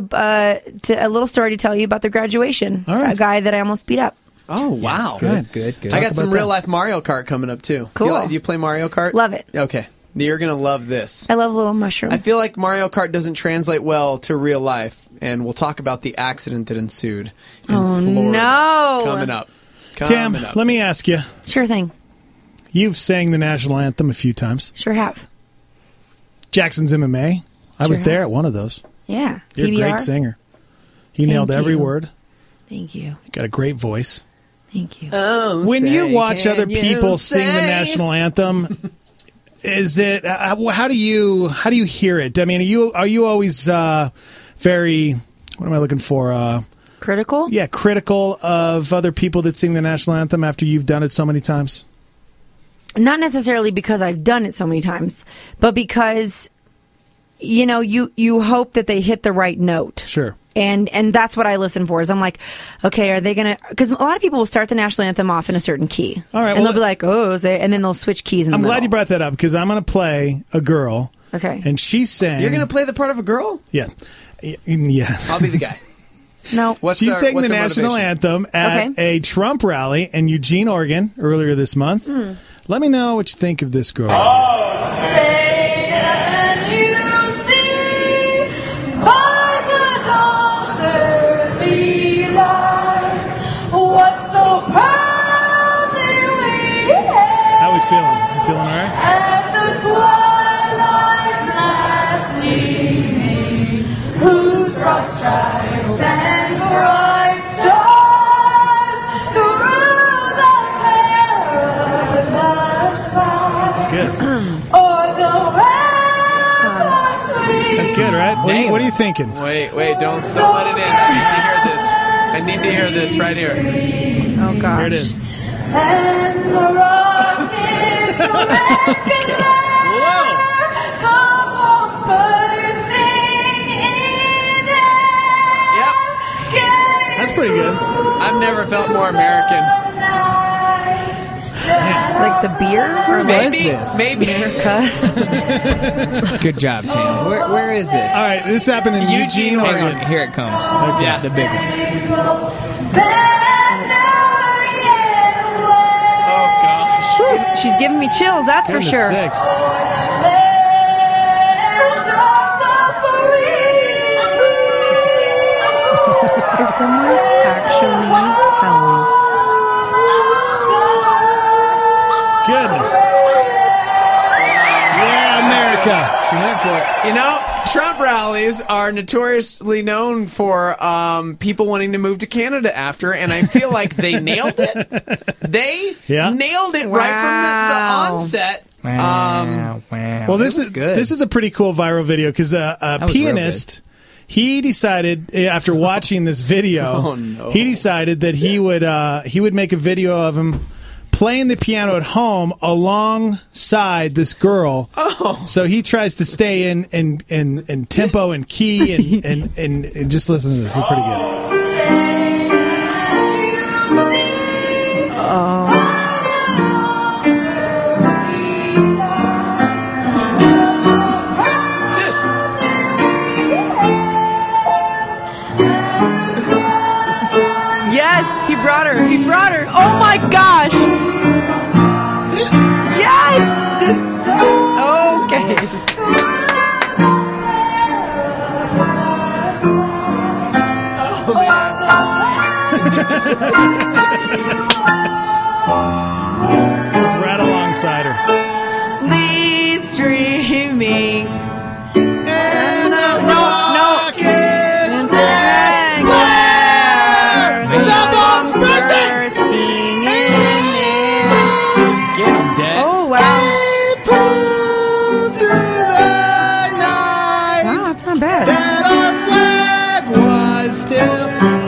[SPEAKER 7] a little story to tell you about the graduation.
[SPEAKER 9] All right.
[SPEAKER 7] A guy that I almost beat up.
[SPEAKER 10] Oh, wow.
[SPEAKER 9] Yes,
[SPEAKER 13] good.
[SPEAKER 10] I got some real-life Mario Kart coming up, too.
[SPEAKER 7] Cool.
[SPEAKER 10] Do you play Mario Kart?
[SPEAKER 7] Love it.
[SPEAKER 10] Okay. You're going to love this.
[SPEAKER 7] I love Little Mushroom.
[SPEAKER 10] I feel like Mario Kart doesn't translate well to real life, and we'll talk about the accident that ensued in Florida.
[SPEAKER 7] No.
[SPEAKER 10] Coming up.
[SPEAKER 9] Tam, let me ask you.
[SPEAKER 7] Sure thing.
[SPEAKER 9] You've sang the national anthem a few times.
[SPEAKER 7] Sure have.
[SPEAKER 9] Jackson's MMA. I was there at one of those.
[SPEAKER 7] Yeah.
[SPEAKER 9] You're a
[SPEAKER 7] PBR.
[SPEAKER 9] great singer. You nailed every word.
[SPEAKER 7] Thank you.
[SPEAKER 9] You got a great voice.
[SPEAKER 7] Thank you.
[SPEAKER 9] When you watch other people sing the national anthem, is it how do you hear it? I mean, are you always very, what am I looking for?
[SPEAKER 7] Critical?
[SPEAKER 9] Yeah, critical of other people that sing the national anthem after you've done it so many times?
[SPEAKER 7] Not necessarily because I've done it so many times, but because you hope that they hit the right note.
[SPEAKER 9] Sure.
[SPEAKER 7] And that's what I listen for. Is I'm like, okay, are they gonna? Because a lot of people will start the national anthem off in a certain key.
[SPEAKER 9] All right,
[SPEAKER 7] and they'll be like, and then they'll switch keys.
[SPEAKER 9] I'm glad you brought that up because I'm going to play a girl.
[SPEAKER 7] Okay.
[SPEAKER 9] And she sang.
[SPEAKER 10] You're going to play the part of a girl?
[SPEAKER 9] Yeah. Yes.
[SPEAKER 10] I'll be the guy.
[SPEAKER 7] No.
[SPEAKER 9] She sang the national anthem at a Trump rally in Eugene, Oregon earlier this month. Let me know what you think of this girl. How we feeling? You feeling all right? thinking?
[SPEAKER 10] Wait, don't let it in. I need to hear this right here.
[SPEAKER 7] Oh, gosh.
[SPEAKER 9] Here it is. That's pretty good.
[SPEAKER 10] I've never felt more American.
[SPEAKER 7] Like the beer? Or
[SPEAKER 13] What is this?
[SPEAKER 10] Maybe.
[SPEAKER 7] America?
[SPEAKER 13] Good job, Tam. Where is this?
[SPEAKER 9] All right, this happened in Eugene,
[SPEAKER 13] Hang
[SPEAKER 9] Oregon.
[SPEAKER 13] on, here it comes.
[SPEAKER 9] Okay.
[SPEAKER 13] Yeah, the big one.
[SPEAKER 10] Oh, gosh.
[SPEAKER 7] She's giving me chills, that's for
[SPEAKER 9] Goodness
[SPEAKER 7] sure.
[SPEAKER 9] sakes.
[SPEAKER 7] Is someone actually howling?
[SPEAKER 9] Goodness. Yeah, America.
[SPEAKER 13] She went for it.
[SPEAKER 10] You know, Trump rallies are notoriously known for people wanting to move to Canada after, and I feel like they nailed it. They nailed it right from the onset.
[SPEAKER 13] Wow.
[SPEAKER 9] Well, this is
[SPEAKER 13] good.
[SPEAKER 9] This is a pretty cool viral video because a
[SPEAKER 13] was real
[SPEAKER 9] pianist. He decided after watching this video, he decided that he would make a video of him playing the piano at home alongside this girl.
[SPEAKER 10] Oh.
[SPEAKER 9] So he tries to stay in tempo and key and just listen to this. It's pretty good.
[SPEAKER 7] Yes, he brought her. He brought her. Oh my gosh. Yes. This. Okay.
[SPEAKER 10] Oh, man.
[SPEAKER 9] Just right alongside her.
[SPEAKER 7] Please streaming.
[SPEAKER 10] And the
[SPEAKER 7] No.
[SPEAKER 10] rockets
[SPEAKER 7] The bomb's bursting in there.
[SPEAKER 13] Get him, Dex.
[SPEAKER 7] Oh, wow.
[SPEAKER 10] through the night.
[SPEAKER 7] Wow, that's not bad.
[SPEAKER 10] That our flag was still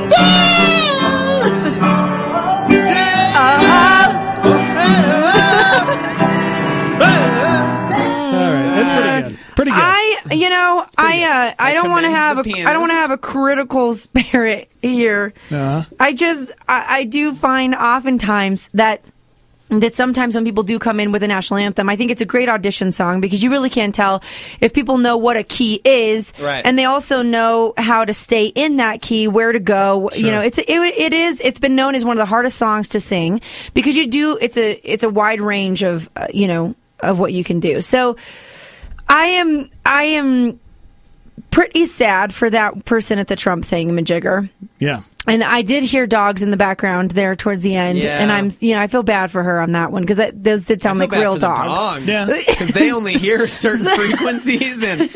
[SPEAKER 9] All right, that's pretty good. Pretty good.
[SPEAKER 7] I don't want to have
[SPEAKER 10] the
[SPEAKER 7] I don't want to have a critical spirit here.
[SPEAKER 9] Uh-huh.
[SPEAKER 7] I do find oftentimes that sometimes when people do come in with a national anthem, I think it's a great audition song because you really can't tell if people know what a key is,
[SPEAKER 10] Right.
[SPEAKER 7] and they also know how to stay in that key, where to go.
[SPEAKER 9] Sure.
[SPEAKER 7] You know, it's been known as one of the hardest songs to sing because it's a wide range of of what you can do. So I am pretty sad for that person at the Trump thingamajigger.
[SPEAKER 9] Yeah.
[SPEAKER 7] And I did hear dogs in the background there towards the end,
[SPEAKER 10] Yeah.
[SPEAKER 7] and I feel bad for her on that one because those did sound like real dogs.
[SPEAKER 9] Yeah.
[SPEAKER 10] Because they only hear certain frequencies, and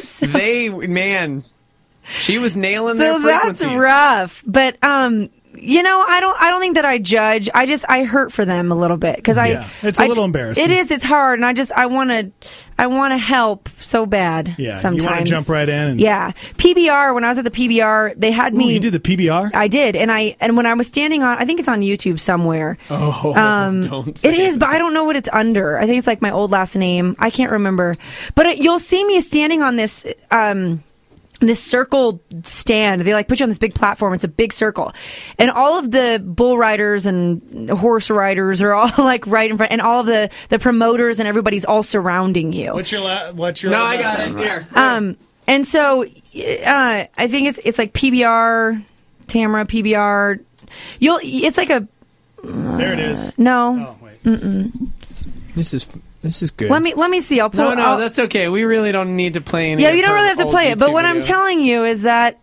[SPEAKER 10] she was nailing their
[SPEAKER 7] So
[SPEAKER 10] frequencies.
[SPEAKER 7] that's rough. But I don't think that I judge. I hurt for them a little bit because
[SPEAKER 9] it's a little embarrassing.
[SPEAKER 7] It is. It's hard, and I want to help so bad.
[SPEAKER 9] Yeah,
[SPEAKER 7] sometimes
[SPEAKER 9] you want to jump right in. And,
[SPEAKER 7] Yeah, PBR. When I was at the PBR, they had me.
[SPEAKER 9] You did the PBR?
[SPEAKER 7] I did, and when I was standing on, I think it's on YouTube somewhere.
[SPEAKER 10] Oh, don't say
[SPEAKER 7] it is, but I don't know what it's under. I think it's like my old last name. I can't remember, but you'll see me standing on this. This circle stand. They put you on this big platform. It's a big circle, and all of the bull riders and horse riders are all right in front, and all of the promoters and everybody's all surrounding you.
[SPEAKER 9] What's your
[SPEAKER 10] No, I got it here.
[SPEAKER 7] And so I think it's like PBR, Tamara PBR. It's like a.
[SPEAKER 9] There it is.
[SPEAKER 7] No.
[SPEAKER 9] Oh, wait.
[SPEAKER 7] Mm-mm.
[SPEAKER 13] This is good.
[SPEAKER 7] Let me see. I'll pull.
[SPEAKER 10] That's okay. We really don't need to play any.
[SPEAKER 7] Yeah,
[SPEAKER 10] of
[SPEAKER 7] you don't
[SPEAKER 10] her
[SPEAKER 7] really have to
[SPEAKER 10] old
[SPEAKER 7] play it. But
[SPEAKER 10] YouTube
[SPEAKER 7] what I'm
[SPEAKER 10] videos.
[SPEAKER 7] telling you is that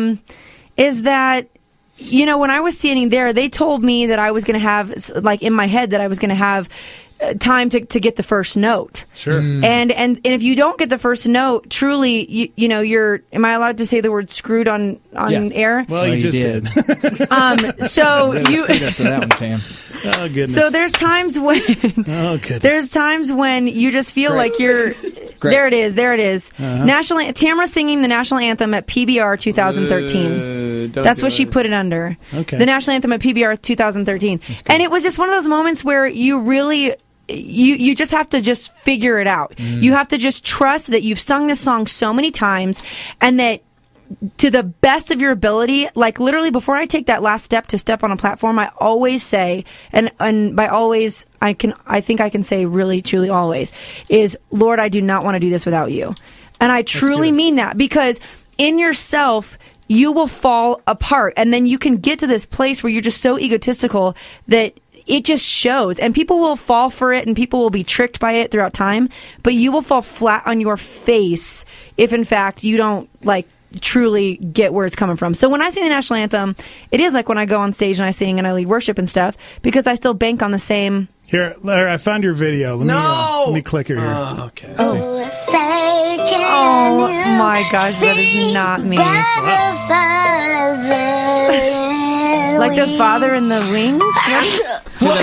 [SPEAKER 7] when I was standing there, they told me that I was going to have in my head that I was going to have time to get the first note.
[SPEAKER 9] Sure.
[SPEAKER 7] And if you don't get the first note, truly, you're. Am I allowed to say the word screwed on air?
[SPEAKER 9] Well, you just did.
[SPEAKER 7] So
[SPEAKER 13] Really
[SPEAKER 7] you.
[SPEAKER 13] screwed us with that one, Tam.
[SPEAKER 9] Oh, goodness.
[SPEAKER 7] So there's times when.
[SPEAKER 9] Oh, goodness.
[SPEAKER 7] There's times when you just feel like you're.
[SPEAKER 13] Great.
[SPEAKER 7] There it is. There it is. Tamara singing the national anthem at PBR 2013. That's what she put it under.
[SPEAKER 9] Okay.
[SPEAKER 7] The national anthem at PBR 2013. And it was just one of those moments where you really... You just have to just figure it out. You have to just trust that you've sung this song so many times and that to the best of your ability, like literally before I take that last step to step on a platform, I always say, and by always, I think I can say really, truly always, is, Lord, I do not want to do this without you. And I truly mean that, because in yourself, you will fall apart. And then you can get to this place where you're just so egotistical that it just shows, and people will fall for it, and people will be tricked by it throughout time, but you will fall flat on your face if, in fact, you don't, like, truly get where it's coming from. So when I sing the national anthem, it is like when I go on stage and I sing and I lead worship and stuff, because I still bank on the same...
[SPEAKER 9] Here, Larry, I found your video. Let me click it here.
[SPEAKER 7] Oh, my gosh, that is not me. Like the Father in the Wings?
[SPEAKER 13] Tam.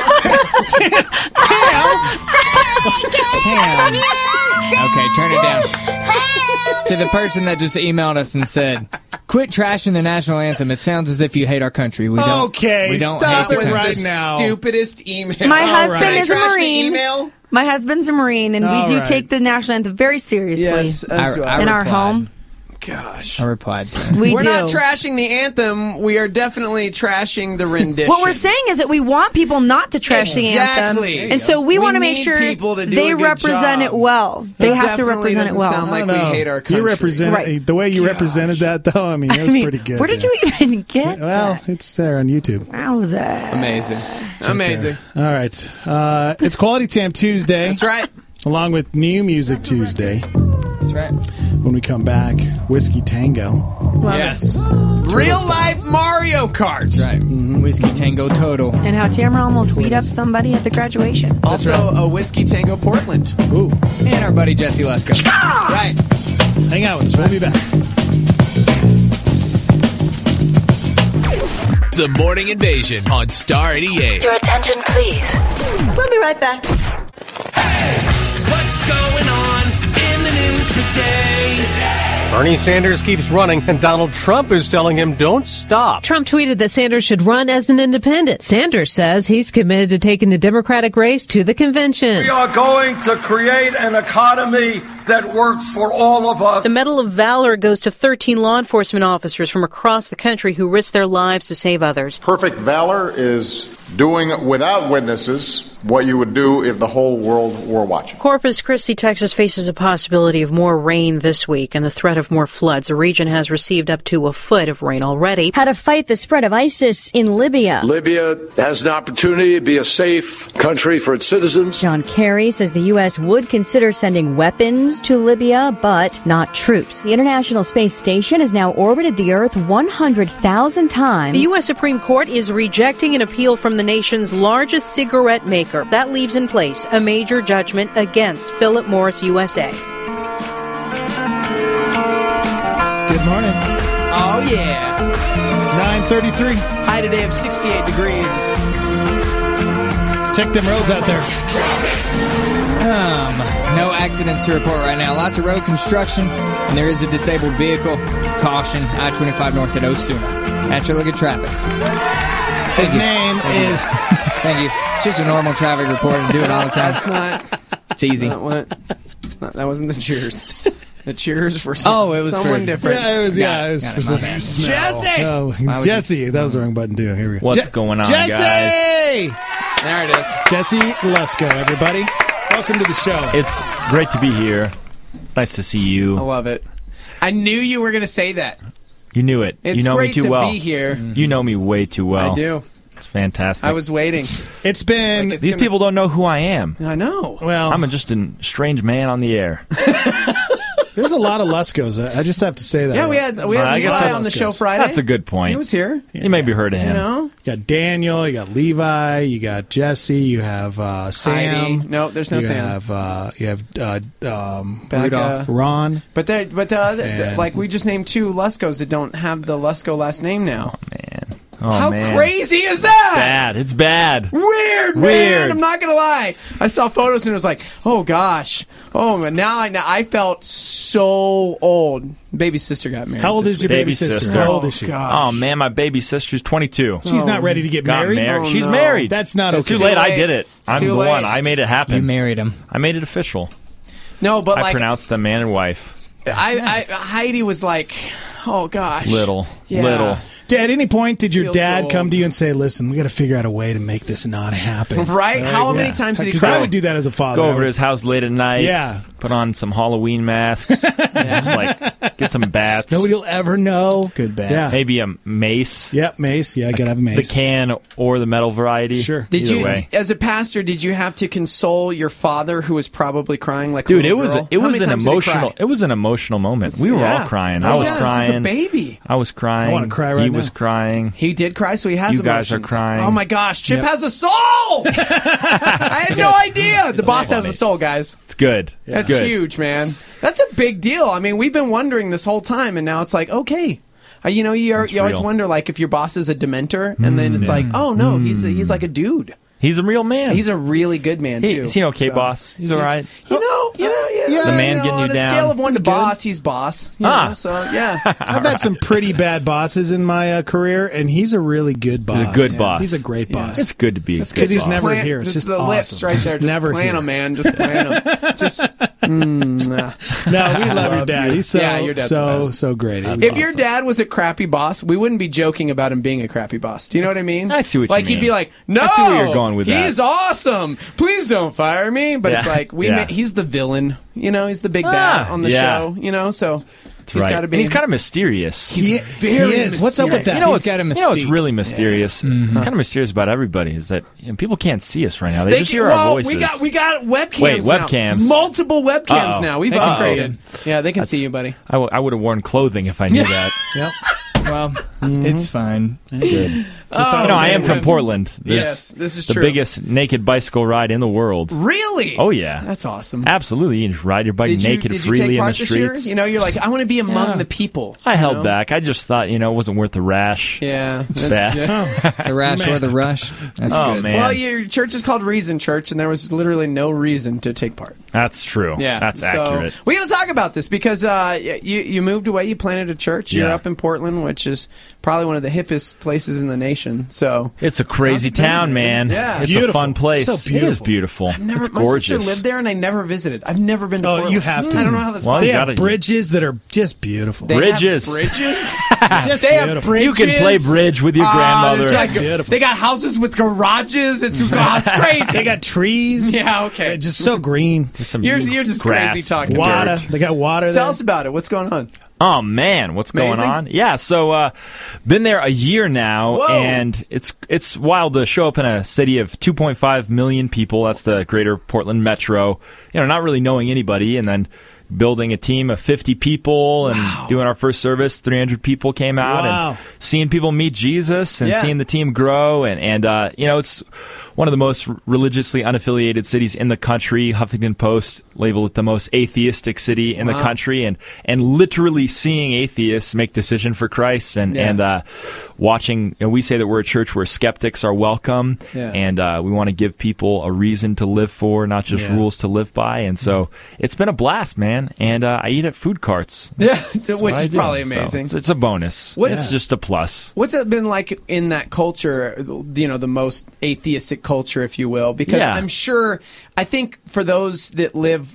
[SPEAKER 13] Okay, turn it down. To the person that just emailed us and said, "Quit trashing the national anthem. It sounds as if you hate our country." We don't.
[SPEAKER 9] Okay,
[SPEAKER 13] we don't
[SPEAKER 9] stop
[SPEAKER 13] hate
[SPEAKER 9] it
[SPEAKER 13] the
[SPEAKER 9] right
[SPEAKER 13] country.
[SPEAKER 9] now.
[SPEAKER 10] Stupidest email.
[SPEAKER 7] My husband is a
[SPEAKER 10] Trash the
[SPEAKER 7] Marine.
[SPEAKER 10] email?
[SPEAKER 7] My husband's a Marine, and we do take the national anthem very seriously.
[SPEAKER 10] Yes, as do I.
[SPEAKER 7] In our home.
[SPEAKER 10] Gosh.
[SPEAKER 13] I replied to him.
[SPEAKER 10] We're not trashing the anthem. We are definitely trashing the rendition.
[SPEAKER 7] What we're saying is that we want people not to trash the anthem. And so we want to make sure
[SPEAKER 10] people to do
[SPEAKER 7] they
[SPEAKER 10] a good
[SPEAKER 7] represent
[SPEAKER 10] job.
[SPEAKER 7] it well. They have to represent it well.
[SPEAKER 10] Sound like we hate our country.
[SPEAKER 9] You represent the way you represented that, though. I mean, it was pretty good.
[SPEAKER 7] Where did you even get
[SPEAKER 9] Well, it's there on YouTube.
[SPEAKER 7] Wowza.
[SPEAKER 10] Amazing. Amazing.
[SPEAKER 9] All right. It's Quality Time Tuesday.
[SPEAKER 10] That's right.
[SPEAKER 9] Along with New Music Tuesday.
[SPEAKER 13] That's right.
[SPEAKER 9] When we come back, Whiskey Tango.
[SPEAKER 10] Yes. Real life Mario Kart.
[SPEAKER 13] That's right. Whiskey Tango Total.
[SPEAKER 7] And how Tamara almost beat up somebody at the graduation.
[SPEAKER 10] Also, a Whiskey Tango Portland.
[SPEAKER 9] Ooh.
[SPEAKER 13] And our buddy Jesse Lesko.
[SPEAKER 10] Right.
[SPEAKER 9] Hang out with us. We'll be back.
[SPEAKER 1] The Morning Invasion on Star 88.
[SPEAKER 4] Your attention, please. We'll be right back.
[SPEAKER 2] What's going on in the news today?
[SPEAKER 16] Bernie Sanders keeps running, and Donald Trump is telling him don't stop.
[SPEAKER 19] Trump tweeted that Sanders should run as an independent. Sanders says he's committed to taking the Democratic race to the convention.
[SPEAKER 21] We are going to create an economy that works for all of us.
[SPEAKER 20] The Medal of Valor goes to 13 law enforcement officers from across the country who risked their lives to save others.
[SPEAKER 23] Perfect valor is doing without witnesses what you would do if the whole world were watching.
[SPEAKER 20] Corpus Christi, Texas faces a possibility of more rain this week and the threat of more floods. The region has received up to a foot of rain already.
[SPEAKER 22] How to fight the spread of ISIS in Libya.
[SPEAKER 21] Libya has an opportunity to be a safe country for its citizens.
[SPEAKER 22] John Kerry says the U.S. would consider sending weapons to Libya, but not troops. The International Space Station has now orbited the Earth 100,000 times.
[SPEAKER 20] The U.S. Supreme Court is rejecting an appeal from the nation's largest cigarette maker. That leaves in place a major judgment against Philip Morris USA.
[SPEAKER 9] Good morning.
[SPEAKER 10] Oh, yeah.
[SPEAKER 9] 9:33.
[SPEAKER 10] High today of 68 degrees.
[SPEAKER 9] Check them roads out there.
[SPEAKER 13] No accidents to report right now. Lots of road construction, and there is a disabled vehicle. Caution, I-25 north at Osuna. Actually, look at traffic.
[SPEAKER 9] His name is...
[SPEAKER 13] Thank you. It's just a normal traffic report and do it all the time.
[SPEAKER 10] That's not...
[SPEAKER 13] It's easy.
[SPEAKER 10] That wasn't the cheers. The cheers for
[SPEAKER 13] it was
[SPEAKER 10] someone different.
[SPEAKER 9] Yeah, it was for some...
[SPEAKER 10] Jesse!
[SPEAKER 9] Oh, it's Jesse. That was the wrong button, too. Here we go.
[SPEAKER 18] What's going on,
[SPEAKER 9] Jesse!
[SPEAKER 18] guys?
[SPEAKER 10] There it is.
[SPEAKER 9] Jesse Lesko, everybody. Welcome to the show.
[SPEAKER 18] It's great to be here. It's nice to see you.
[SPEAKER 10] I love it. I knew you were going to say that.
[SPEAKER 18] You knew it.
[SPEAKER 10] It's
[SPEAKER 18] you know
[SPEAKER 10] great
[SPEAKER 18] me too
[SPEAKER 10] to
[SPEAKER 18] well.
[SPEAKER 10] be here.
[SPEAKER 18] You know me way too well.
[SPEAKER 10] I do.
[SPEAKER 18] It's fantastic.
[SPEAKER 10] I was waiting.
[SPEAKER 9] It's been...
[SPEAKER 18] These people don't know who I am.
[SPEAKER 10] I know.
[SPEAKER 9] Well,
[SPEAKER 18] I'm just a strange man on the air.
[SPEAKER 9] There's a lot of Leskos. I just have to say that.
[SPEAKER 10] Yeah, we had Levi on the show Friday.
[SPEAKER 18] That's a good point.
[SPEAKER 10] He was here.
[SPEAKER 18] You maybe heard of him.
[SPEAKER 10] You know?
[SPEAKER 9] You got Daniel, you got Levi, you got Jesse, you have Sam.
[SPEAKER 10] Heidi. No, there's no Sam.
[SPEAKER 9] You have Rudolph, Ron.
[SPEAKER 10] But like we just named two Leskos that don't have the Lesko last name now.
[SPEAKER 18] Oh, man. Oh,
[SPEAKER 10] How
[SPEAKER 18] man.
[SPEAKER 10] crazy is that?
[SPEAKER 18] Bad. It's bad.
[SPEAKER 10] Weird, man.
[SPEAKER 18] Weird.
[SPEAKER 10] I'm not gonna lie. I saw photos and it was like, oh gosh, oh man. Now I felt so old. Baby sister got married.
[SPEAKER 9] How old is your baby sister? How old is she?
[SPEAKER 18] Oh man, my baby sister's 22.
[SPEAKER 9] She's not ready to get married? Oh,
[SPEAKER 18] She's
[SPEAKER 9] no.
[SPEAKER 18] married.
[SPEAKER 9] That's not
[SPEAKER 18] It's
[SPEAKER 9] okay.
[SPEAKER 18] too late. I did it.
[SPEAKER 10] It's
[SPEAKER 18] I'm
[SPEAKER 10] too
[SPEAKER 18] the
[SPEAKER 10] late.
[SPEAKER 18] one. I made it happen.
[SPEAKER 13] You married him.
[SPEAKER 18] I made it official.
[SPEAKER 10] No, but
[SPEAKER 18] I
[SPEAKER 10] like
[SPEAKER 18] pronounced them man and wife.
[SPEAKER 10] Heidi was like, oh gosh,
[SPEAKER 18] Little.
[SPEAKER 10] Yeah.
[SPEAKER 9] At any point, did your
[SPEAKER 10] Feels
[SPEAKER 9] dad
[SPEAKER 10] so
[SPEAKER 9] come to you and say, "Listen, we got to figure out a way to make this not happen"?
[SPEAKER 10] Right? How many times did he
[SPEAKER 9] Because
[SPEAKER 10] cry?
[SPEAKER 9] I would do that as a father.
[SPEAKER 18] Go over to his house late at night.
[SPEAKER 9] Yeah.
[SPEAKER 18] Put on some Halloween masks. Just like get some bats.
[SPEAKER 9] Nobody will ever know. Good bat. Yeah.
[SPEAKER 18] Maybe a mace.
[SPEAKER 9] Yep, mace. Yeah, I gotta have a mace.
[SPEAKER 18] The can or the metal variety.
[SPEAKER 9] Sure.
[SPEAKER 10] Did
[SPEAKER 18] Either
[SPEAKER 10] you,
[SPEAKER 18] way.
[SPEAKER 10] as a pastor, did you have to console your father who was probably crying like a
[SPEAKER 18] Dude, it
[SPEAKER 10] little
[SPEAKER 18] was
[SPEAKER 10] girl?
[SPEAKER 18] it
[SPEAKER 10] How
[SPEAKER 18] was
[SPEAKER 10] many
[SPEAKER 18] an
[SPEAKER 10] times did he
[SPEAKER 18] emotional.
[SPEAKER 10] cry?
[SPEAKER 18] It was an emotional moment. We were all crying. I was
[SPEAKER 10] This is
[SPEAKER 18] crying.
[SPEAKER 10] a baby.
[SPEAKER 18] I was crying.
[SPEAKER 9] I wanna cry right
[SPEAKER 18] He
[SPEAKER 9] now.
[SPEAKER 18] was crying.
[SPEAKER 10] He did cry, so he has
[SPEAKER 18] You guys
[SPEAKER 10] emotions.
[SPEAKER 18] are crying.
[SPEAKER 10] Oh my gosh, Chip
[SPEAKER 18] Yep.
[SPEAKER 10] has a soul! I had no idea. The boss has a soul, guys.
[SPEAKER 18] It's good.
[SPEAKER 10] That's
[SPEAKER 18] It's good.
[SPEAKER 10] huge, man. That's a big deal. I mean, we've been wondering this whole time, and now it's like, okay. You know, you always
[SPEAKER 18] real.
[SPEAKER 10] wonder, like, if your boss is a dementor, and then it's like, oh no, he's like a dude.
[SPEAKER 18] He's a real man.
[SPEAKER 10] He's a really good man too.
[SPEAKER 18] Is he an okay
[SPEAKER 10] So,
[SPEAKER 18] boss? He's all right.
[SPEAKER 10] You know,
[SPEAKER 18] The man getting you
[SPEAKER 10] on a
[SPEAKER 18] down.
[SPEAKER 10] scale of 1 to boss, he's boss. You know, so yeah.
[SPEAKER 9] I've had some pretty bad bosses in my career, and he's a really good boss.
[SPEAKER 18] He's a good boss.
[SPEAKER 9] He's a great boss.
[SPEAKER 18] It's good to be.
[SPEAKER 10] That's
[SPEAKER 9] Because
[SPEAKER 10] good.
[SPEAKER 9] he's never
[SPEAKER 10] Plant-
[SPEAKER 9] here. It's just
[SPEAKER 10] the
[SPEAKER 9] awesome.
[SPEAKER 10] lips right there.
[SPEAKER 9] Just never
[SPEAKER 10] plant
[SPEAKER 9] here.
[SPEAKER 10] them, man. Just plant them. Just.
[SPEAKER 9] No, we love your dad. He's so
[SPEAKER 10] Yeah, your dad's the best.
[SPEAKER 9] so great.
[SPEAKER 10] If your dad was a crappy boss, we wouldn't be joking about him being a crappy boss. Do you know what I mean?
[SPEAKER 18] I see what you
[SPEAKER 10] like
[SPEAKER 18] mean.
[SPEAKER 10] he'd be like, "No,
[SPEAKER 18] I see where you're going with that.
[SPEAKER 10] He's awesome. Please don't fire me." But it's
[SPEAKER 18] Yeah.
[SPEAKER 10] like
[SPEAKER 18] Yeah.
[SPEAKER 10] he's the villain. You know, he's the big bad on the
[SPEAKER 18] yeah.
[SPEAKER 10] show. You know, so he's
[SPEAKER 18] Right.
[SPEAKER 10] got to be.
[SPEAKER 18] And he's kind of mysterious.
[SPEAKER 10] He's very.
[SPEAKER 9] he is. What's up with that?
[SPEAKER 18] You know
[SPEAKER 9] He's
[SPEAKER 18] what's,
[SPEAKER 9] got a
[SPEAKER 18] you know what's
[SPEAKER 9] mystique.
[SPEAKER 18] really mysterious? It's kind of mysterious about everybody is that people can't see us right now. They just hear our voices.
[SPEAKER 10] we got webcams.
[SPEAKER 18] Wait,
[SPEAKER 10] now.
[SPEAKER 18] webcams?
[SPEAKER 10] Multiple webcams
[SPEAKER 18] Uh-oh.
[SPEAKER 10] now. We've
[SPEAKER 18] They can see
[SPEAKER 10] upgraded. Yeah, they can see you, buddy.
[SPEAKER 18] I would have worn clothing if I knew that.
[SPEAKER 5] Yep. Well, it's fine.
[SPEAKER 18] Good.
[SPEAKER 10] Oh,
[SPEAKER 18] you know, I am
[SPEAKER 10] man.
[SPEAKER 18] from Portland.
[SPEAKER 10] Yes, this is
[SPEAKER 18] the
[SPEAKER 10] true.
[SPEAKER 18] biggest naked bicycle ride in the world.
[SPEAKER 10] Really?
[SPEAKER 18] Oh yeah,
[SPEAKER 10] That's awesome.
[SPEAKER 18] Absolutely. You can just ride your bike naked
[SPEAKER 10] did you
[SPEAKER 18] freely
[SPEAKER 10] take part
[SPEAKER 18] in the
[SPEAKER 10] this year?
[SPEAKER 18] streets.
[SPEAKER 10] You know, you're like, I want to be among
[SPEAKER 18] Yeah.
[SPEAKER 10] the people.
[SPEAKER 18] I
[SPEAKER 10] you
[SPEAKER 18] held
[SPEAKER 10] know?
[SPEAKER 18] back. I just thought, it wasn't worth the rash.
[SPEAKER 10] Yeah.
[SPEAKER 18] Bad.
[SPEAKER 5] The rash or the rush. That's
[SPEAKER 18] Oh,
[SPEAKER 5] good.
[SPEAKER 18] man.
[SPEAKER 10] Well, your church is called Reason Church, and there was literally no reason to take part.
[SPEAKER 18] That's true.
[SPEAKER 10] Yeah,
[SPEAKER 18] That's
[SPEAKER 10] so
[SPEAKER 18] accurate.
[SPEAKER 10] We got to talk about this because you moved away, you planted a church. You're
[SPEAKER 18] Yeah.
[SPEAKER 10] up in Portland, which is probably one of the hippest places in the nation. So
[SPEAKER 18] It's a crazy town, man.
[SPEAKER 10] Yeah.
[SPEAKER 18] It's
[SPEAKER 9] Beautiful.
[SPEAKER 18] a fun place.
[SPEAKER 9] So
[SPEAKER 18] It is
[SPEAKER 9] beautiful.
[SPEAKER 18] beautiful.
[SPEAKER 10] I've never,
[SPEAKER 18] It's
[SPEAKER 10] my sister
[SPEAKER 18] gorgeous.
[SPEAKER 10] lived there, and I never visited. I've never been to
[SPEAKER 9] Oh,
[SPEAKER 10] Portland.
[SPEAKER 9] you have to.
[SPEAKER 10] I don't know how that's
[SPEAKER 18] Well,
[SPEAKER 9] They
[SPEAKER 18] you
[SPEAKER 10] possible.
[SPEAKER 9] have
[SPEAKER 18] gotta-
[SPEAKER 9] bridges that are just beautiful.
[SPEAKER 10] They
[SPEAKER 18] Bridges.
[SPEAKER 10] have bridges.
[SPEAKER 9] Just
[SPEAKER 10] They have
[SPEAKER 9] beautiful.
[SPEAKER 10] bridges.
[SPEAKER 18] You can play bridge with your grandmother.
[SPEAKER 10] there's like-
[SPEAKER 9] Beautiful.
[SPEAKER 10] They got houses with garages. It's crazy.
[SPEAKER 9] They got trees.
[SPEAKER 10] Yeah, okay.
[SPEAKER 9] Just so green.
[SPEAKER 18] There's some
[SPEAKER 10] You're just
[SPEAKER 18] grass
[SPEAKER 10] crazy talking.
[SPEAKER 18] and
[SPEAKER 9] Water.
[SPEAKER 18] dirt.
[SPEAKER 9] They got water there.
[SPEAKER 10] Tell us about it. What's going on?
[SPEAKER 18] Oh man, what's
[SPEAKER 10] Amazing.
[SPEAKER 18] going on? Yeah, so been there a year now,
[SPEAKER 10] Whoa.
[SPEAKER 18] and it's wild to show up in a city of 2.5 million people. That's the greater Portland metro. Not really knowing anybody, and then building a team of 50 people and doing our first service. 300 people came out
[SPEAKER 9] Wow.
[SPEAKER 18] and seeing people meet Jesus and
[SPEAKER 10] Yeah.
[SPEAKER 18] seeing the team grow, and it's one of the most religiously unaffiliated cities in the country. Huffington Post labeled it the most atheistic city in the
[SPEAKER 10] Wow.
[SPEAKER 18] country, and literally seeing atheists make decision for Christ, and watching. We say that we're a church where skeptics are welcome,
[SPEAKER 10] Yeah.
[SPEAKER 18] and we want to give people a reason to live for, not just
[SPEAKER 9] Yeah.
[SPEAKER 18] rules to live by. And so it's been a blast, man. And I eat at food carts.
[SPEAKER 10] Yeah,
[SPEAKER 18] That's
[SPEAKER 10] which
[SPEAKER 18] what I
[SPEAKER 10] is
[SPEAKER 18] do.
[SPEAKER 10] probably
[SPEAKER 18] So
[SPEAKER 10] amazing.
[SPEAKER 18] it's a bonus.
[SPEAKER 10] What's-
[SPEAKER 18] It's just a plus.
[SPEAKER 10] What's it been like in that culture, the most atheistic culture, if you will? Because
[SPEAKER 18] Yeah.
[SPEAKER 10] I'm sure, I think for those that live,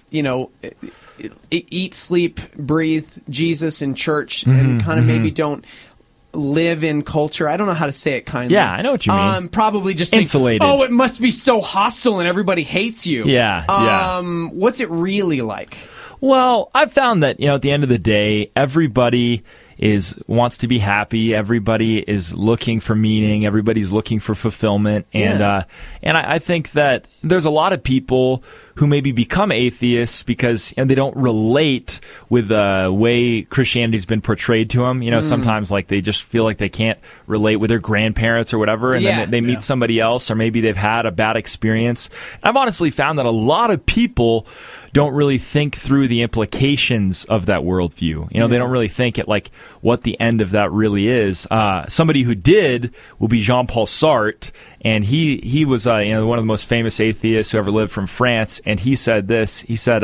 [SPEAKER 10] eat, sleep, breathe Jesus in church and kind of maybe don't live in culture. I don't know how to say it kindly.
[SPEAKER 18] Yeah, I know what you mean.
[SPEAKER 10] Probably just think,
[SPEAKER 18] Insulated.
[SPEAKER 10] oh, it must be so hostile and everybody hates you.
[SPEAKER 18] Yeah, yeah.
[SPEAKER 10] What's it really like?
[SPEAKER 18] Well, I've found that, at the end of the day, everybody wants to be happy. Everybody is looking for meaning. Everybody's looking for fulfillment. And I think that there's a lot of people who maybe become atheists because they don't relate with the way Christianity's been portrayed to them. Sometimes like they just feel like they can't relate with their grandparents or whatever, and then they meet somebody else, or maybe they've had a bad experience. I've honestly found that a lot of people don't really think through the implications of that worldview. They don't really think at like what the end of that really is. Somebody who did will be Jean-Paul Sartre, and he was one of the most famous atheists who ever lived from France. And he said this. He said,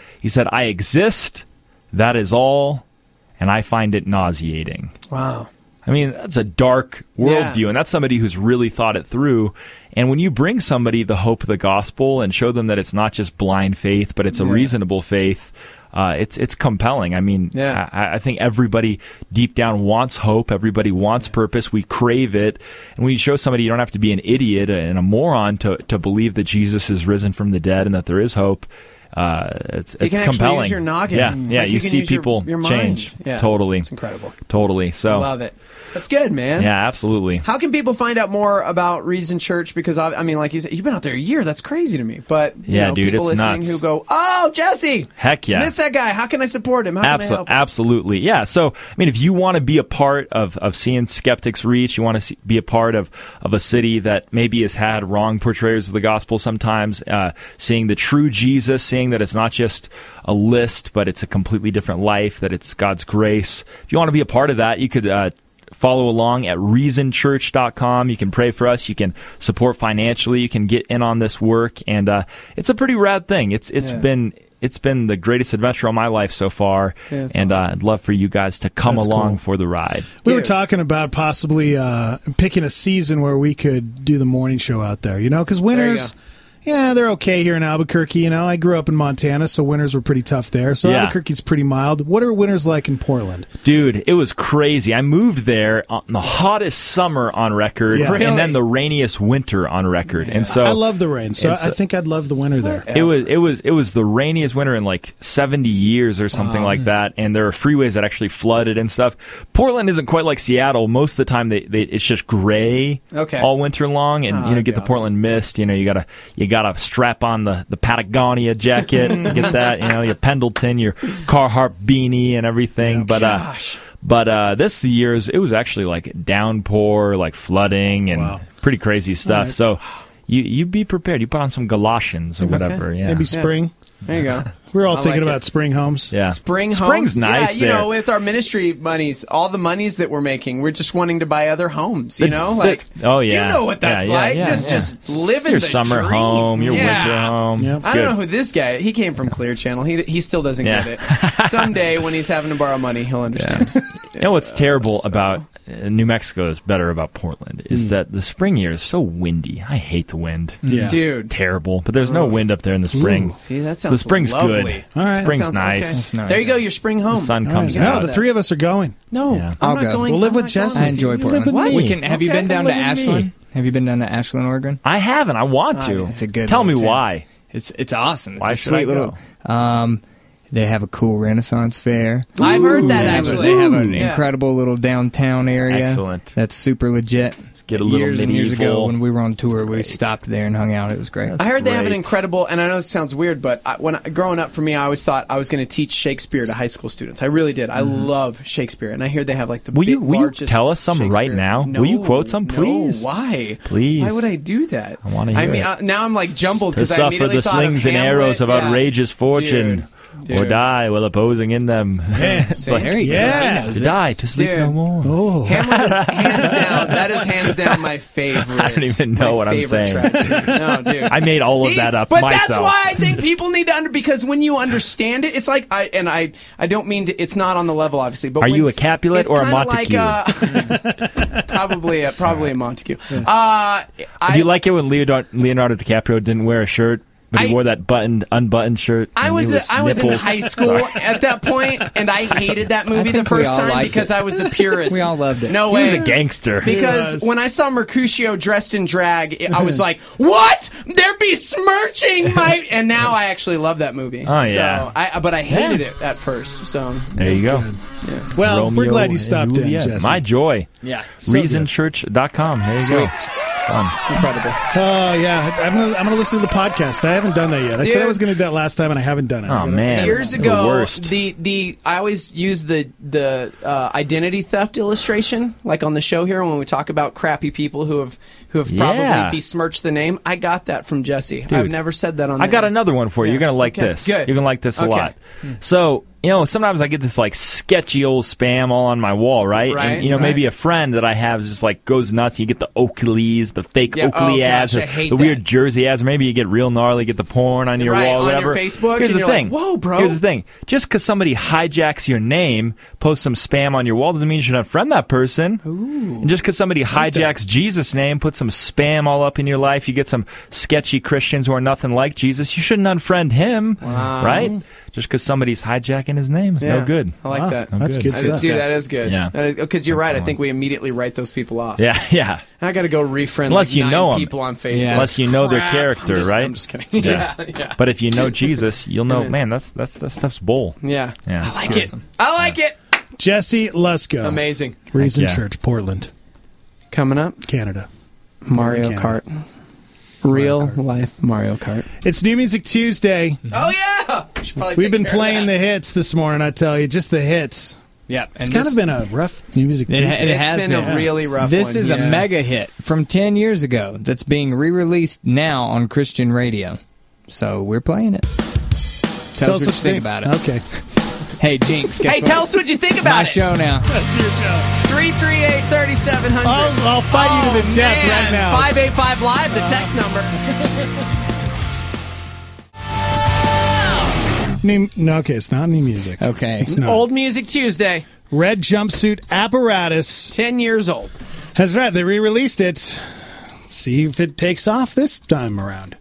[SPEAKER 18] "I exist. That is all, and I find it nauseating."
[SPEAKER 10] Wow.
[SPEAKER 18] I mean, that's a dark worldview, and that's somebody who's really thought it through. And when you bring somebody the hope of the gospel and show them that it's not just blind faith, but it's a reasonable faith, it's compelling. I mean, I think everybody deep down wants hope. Everybody wants purpose. We crave it. And when you show somebody, you don't have to be an idiot and a moron to believe that Jesus is risen from the dead and that there is hope. It's
[SPEAKER 10] you can
[SPEAKER 18] compelling.
[SPEAKER 10] Use your noggin.
[SPEAKER 18] Yeah,
[SPEAKER 10] like
[SPEAKER 18] you see people
[SPEAKER 10] your
[SPEAKER 18] change.
[SPEAKER 10] Yeah.
[SPEAKER 18] Totally.
[SPEAKER 10] It's incredible.
[SPEAKER 18] Totally. So
[SPEAKER 10] love it. That's good, man.
[SPEAKER 18] Yeah, absolutely.
[SPEAKER 10] How can people find out more about Reason Church? Because I mean, like you said, you've been out there a year. That's crazy to me. But
[SPEAKER 18] dude,
[SPEAKER 10] people
[SPEAKER 18] it's
[SPEAKER 10] listening
[SPEAKER 18] nuts.
[SPEAKER 10] who go, "Oh, Jesse,
[SPEAKER 18] heck yeah,
[SPEAKER 10] miss that guy. How can I support him? How can I help him?"
[SPEAKER 18] Absolutely, yeah. So, I mean, if you want to be a part of seeing skeptics reach, you want to be a part of a city that maybe has had wrong portrayals of the gospel sometimes, seeing the true Jesus, seeing that it's not just a list, but it's a completely different life, that it's God's grace. If you want to be a part of that, you could follow along at reasonchurch.com. You can pray for us. You can support financially. You can get in on this work, and it's a pretty rad thing. It's been the greatest adventure of my life so far, and awesome. I'd love for you guys to come along for the ride.
[SPEAKER 9] We were talking about possibly picking a season where we could do the morning show out there, because winters, they're okay here in Albuquerque. I grew up in Montana, so winters were pretty tough there. So Albuquerque's pretty mild. What are winters like in Portland?
[SPEAKER 18] Dude, it was crazy. I moved there on the hottest summer on record, and then the rainiest winter on record. And so
[SPEAKER 9] I love the rain, so I think I'd love the winter there.
[SPEAKER 18] It was the rainiest winter in like 70 years or something like that. And there are freeways that actually flooded and stuff. Portland isn't quite like Seattle. Most of the time, it's just gray all winter long, and get the Portland mist. You gotta strap on the Patagonia jacket, get that, your Pendleton, your Carhartt beanie and everything. But this year it was actually like downpour, like flooding and pretty crazy stuff. Right. So you be prepared. You put on some Galoshians or whatever. Yeah.
[SPEAKER 9] Maybe spring.
[SPEAKER 10] There you go.
[SPEAKER 9] We're all thinking about spring homes.
[SPEAKER 18] Yeah.
[SPEAKER 10] Spring's
[SPEAKER 18] nice.
[SPEAKER 10] Yeah, with our ministry monies, all the monies that we're making, we're just wanting to buy other homes,
[SPEAKER 18] oh yeah.
[SPEAKER 10] You know what that's like. Just living
[SPEAKER 18] your
[SPEAKER 10] the
[SPEAKER 18] summer
[SPEAKER 10] dream.
[SPEAKER 18] home, your winter home.
[SPEAKER 9] Yep.
[SPEAKER 10] I don't know who this guy, he came from Clear Channel. He still doesn't get it. Someday when he's having to borrow money, he'll understand.
[SPEAKER 18] You know what's terrible about New Mexico is better about Portland is that the spring year is so windy. I hate the wind.
[SPEAKER 10] Yeah. Dude.
[SPEAKER 18] It's terrible. But there's no wind up there in the spring.
[SPEAKER 10] Ooh. See, that sounds
[SPEAKER 18] so spring's
[SPEAKER 10] lovely.
[SPEAKER 18] good.
[SPEAKER 9] All right.
[SPEAKER 18] Spring's nice.
[SPEAKER 10] Okay.
[SPEAKER 18] It's nice.
[SPEAKER 10] There you go, your spring home.
[SPEAKER 18] The sun comes
[SPEAKER 9] No,
[SPEAKER 18] out.
[SPEAKER 9] the three of us are going.
[SPEAKER 10] No,
[SPEAKER 18] Yeah.
[SPEAKER 10] I'm
[SPEAKER 13] I'll
[SPEAKER 10] not
[SPEAKER 13] go.
[SPEAKER 10] going.
[SPEAKER 9] We'll live
[SPEAKER 10] I'm
[SPEAKER 9] with
[SPEAKER 10] not
[SPEAKER 9] Jesse.
[SPEAKER 10] going.
[SPEAKER 13] I enjoy Portland.
[SPEAKER 10] What?
[SPEAKER 13] We can. Have you been down to
[SPEAKER 10] Come live with me.
[SPEAKER 13] Ashland? Have you been down to Ashland, Oregon?
[SPEAKER 18] I haven't. I want to.
[SPEAKER 13] It's a good.
[SPEAKER 18] Tell me
[SPEAKER 13] little town.
[SPEAKER 18] why.
[SPEAKER 13] It's awesome. It's
[SPEAKER 18] Why
[SPEAKER 13] a
[SPEAKER 18] should
[SPEAKER 13] sweet
[SPEAKER 18] I
[SPEAKER 13] little. They have a cool Renaissance fair.
[SPEAKER 10] I've heard that actually.
[SPEAKER 13] They have an incredible little downtown area.
[SPEAKER 18] Excellent.
[SPEAKER 13] That's super legit.
[SPEAKER 18] Get a little
[SPEAKER 13] years and years ago
[SPEAKER 18] medieval.
[SPEAKER 13] when we were on tour, we stopped there and hung out. It was great.
[SPEAKER 10] I heard they have an
[SPEAKER 18] great.
[SPEAKER 10] incredible, and I know this sounds weird, but growing up for me, I always thought I was going to teach Shakespeare to high school students. I really did. I love Shakespeare, and I hear they have like the
[SPEAKER 18] Will you
[SPEAKER 10] largest
[SPEAKER 18] tell us some right
[SPEAKER 10] Shakespeare.
[SPEAKER 18] now?
[SPEAKER 10] No,
[SPEAKER 18] Will you quote some, please?
[SPEAKER 10] No, why?
[SPEAKER 18] Please.
[SPEAKER 10] Why would I do that?
[SPEAKER 18] I want to hear it.
[SPEAKER 10] Now I'm like jumbled
[SPEAKER 18] To
[SPEAKER 10] because I
[SPEAKER 18] suffer
[SPEAKER 10] immediately
[SPEAKER 18] the
[SPEAKER 10] thought
[SPEAKER 18] slings
[SPEAKER 10] of
[SPEAKER 18] and
[SPEAKER 10] Hamlet.
[SPEAKER 18] arrows of
[SPEAKER 10] Yeah.
[SPEAKER 18] outrageous fortune,
[SPEAKER 10] Dude.
[SPEAKER 18] or die while opposing in them. It's like,
[SPEAKER 13] There you go.
[SPEAKER 9] Yeah.
[SPEAKER 18] to die, to sleep
[SPEAKER 10] Dude.
[SPEAKER 18] no more.
[SPEAKER 9] Oh.
[SPEAKER 10] Hamlet is hands down. That is hands down my favorite.
[SPEAKER 18] I don't even know
[SPEAKER 10] my
[SPEAKER 18] what I'm
[SPEAKER 10] favorite
[SPEAKER 18] saying.
[SPEAKER 10] tragedy. No, dude.
[SPEAKER 18] I made all of
[SPEAKER 10] See?
[SPEAKER 18] that up
[SPEAKER 10] but
[SPEAKER 18] myself.
[SPEAKER 10] that's why I think people need to because when you understand it, it's like I don't mean to. It's not on the level, obviously. But
[SPEAKER 18] Are
[SPEAKER 10] when,
[SPEAKER 18] you a Capulet
[SPEAKER 10] it's
[SPEAKER 18] or a
[SPEAKER 10] kinda
[SPEAKER 18] Montague?
[SPEAKER 10] Like, probably a Montague.
[SPEAKER 18] Do you like it when Leonardo DiCaprio didn't wear a shirt? But he wore that unbuttoned shirt.
[SPEAKER 10] I was in
[SPEAKER 18] nipples.
[SPEAKER 10] high school at that point, and I hated that movie the
[SPEAKER 13] think we
[SPEAKER 10] first
[SPEAKER 13] all
[SPEAKER 10] time
[SPEAKER 13] liked
[SPEAKER 10] because
[SPEAKER 13] it.
[SPEAKER 10] I was the purist.
[SPEAKER 13] We all loved it.
[SPEAKER 10] No
[SPEAKER 18] He
[SPEAKER 10] way.
[SPEAKER 18] was a gangster.
[SPEAKER 10] Because when I saw Mercutio dressed in drag, I was like, "What? They're besmirching my." And now I actually love that movie.
[SPEAKER 18] Oh, yeah.
[SPEAKER 10] But I hated it at first. So
[SPEAKER 18] There you go.
[SPEAKER 10] Yeah.
[SPEAKER 9] Well, we're
[SPEAKER 18] Romeo
[SPEAKER 9] glad you
[SPEAKER 18] and
[SPEAKER 9] stopped in,
[SPEAKER 18] Juliet.
[SPEAKER 9] Jesse.
[SPEAKER 18] My joy.
[SPEAKER 9] Yeah. So good.
[SPEAKER 18] Reasonchurch.com. There you go. Fun.
[SPEAKER 10] It's incredible.
[SPEAKER 9] Oh, yeah. I'm gonna listen to the podcast. I haven't done that yet. I said I was going to do that last time, and I haven't done it.
[SPEAKER 18] Oh, man.
[SPEAKER 10] Years ago, the I always use the identity theft illustration, like on the show here when we talk about crappy people who have probably besmirched the name. I got that from Jesse.
[SPEAKER 18] Dude,
[SPEAKER 10] I've never said that on.
[SPEAKER 18] I got another one for you. You're gonna like this.
[SPEAKER 10] Good.
[SPEAKER 18] You're gonna like this a lot. So, sometimes I get this like sketchy old spam all on my wall, right? And, maybe a friend that I have is just like goes nuts. You get the Oakleys, the fake Oakley ads, or the weird Jersey ads. Or maybe you get real gnarly, get the porn on your wall, or whatever.
[SPEAKER 10] On your Facebook.
[SPEAKER 18] Here's
[SPEAKER 10] and
[SPEAKER 18] the
[SPEAKER 10] you're
[SPEAKER 18] thing.
[SPEAKER 10] Like, whoa, bro.
[SPEAKER 18] Here's the thing. Just because somebody hijacks your name, posts some spam on your wall, doesn't mean you should unfriend that person. And just because somebody hijacks Jesus' name, puts some spam all up in your life, you get some sketchy Christians who are nothing like Jesus, you shouldn't unfriend him, right? Just because somebody's hijacking his name is no good.
[SPEAKER 10] I like that.
[SPEAKER 9] That's good stuff.
[SPEAKER 10] See, that is good.
[SPEAKER 18] Yeah.
[SPEAKER 10] Because you're right. I think we immediately write those people off.
[SPEAKER 18] Yeah.
[SPEAKER 10] I got to go refriend
[SPEAKER 18] Unless you know
[SPEAKER 10] 9
[SPEAKER 18] them.
[SPEAKER 10] people on Facebook.
[SPEAKER 18] Yeah. Unless you know their character, right?
[SPEAKER 10] I'm just kidding. Yeah.
[SPEAKER 18] But if you know Jesus, you'll know, man, that stuff's bull.
[SPEAKER 10] Yeah.
[SPEAKER 18] I
[SPEAKER 10] like it. I like it.
[SPEAKER 9] Jesse Lusko.
[SPEAKER 10] Amazing.
[SPEAKER 9] Reason Church, Portland.
[SPEAKER 10] Coming up.
[SPEAKER 9] Canada.
[SPEAKER 10] Mario Kart. Real life Mario Kart.
[SPEAKER 9] It's New Music Tuesday.
[SPEAKER 10] Oh, yeah!
[SPEAKER 9] We've been playing the hits this morning, I tell you. Just the hits.
[SPEAKER 13] Yep.
[SPEAKER 9] It's kind of been a rough New Music Tuesday.
[SPEAKER 13] It has been
[SPEAKER 10] a really rough
[SPEAKER 13] This
[SPEAKER 10] one.
[SPEAKER 13] is a mega hit from 10 years ago that's being re-released now on Christian radio. So we're playing it. Tell us what you think about it.
[SPEAKER 9] Okay.
[SPEAKER 13] Hey, Jinx, guess what?
[SPEAKER 10] Tell us what you think about
[SPEAKER 13] My
[SPEAKER 10] it.
[SPEAKER 13] show now.
[SPEAKER 9] That's your show.
[SPEAKER 10] 338-3700.
[SPEAKER 9] I'll fight you to the death right now.
[SPEAKER 10] 585 Live, the text number.
[SPEAKER 9] Okay, it's not new music.
[SPEAKER 13] Okay.
[SPEAKER 9] It's not.
[SPEAKER 10] Old Music Tuesday.
[SPEAKER 9] Red Jumpsuit Apparatus.
[SPEAKER 10] 10 years old.
[SPEAKER 9] That's right. They re-released it. See if it takes off this time around.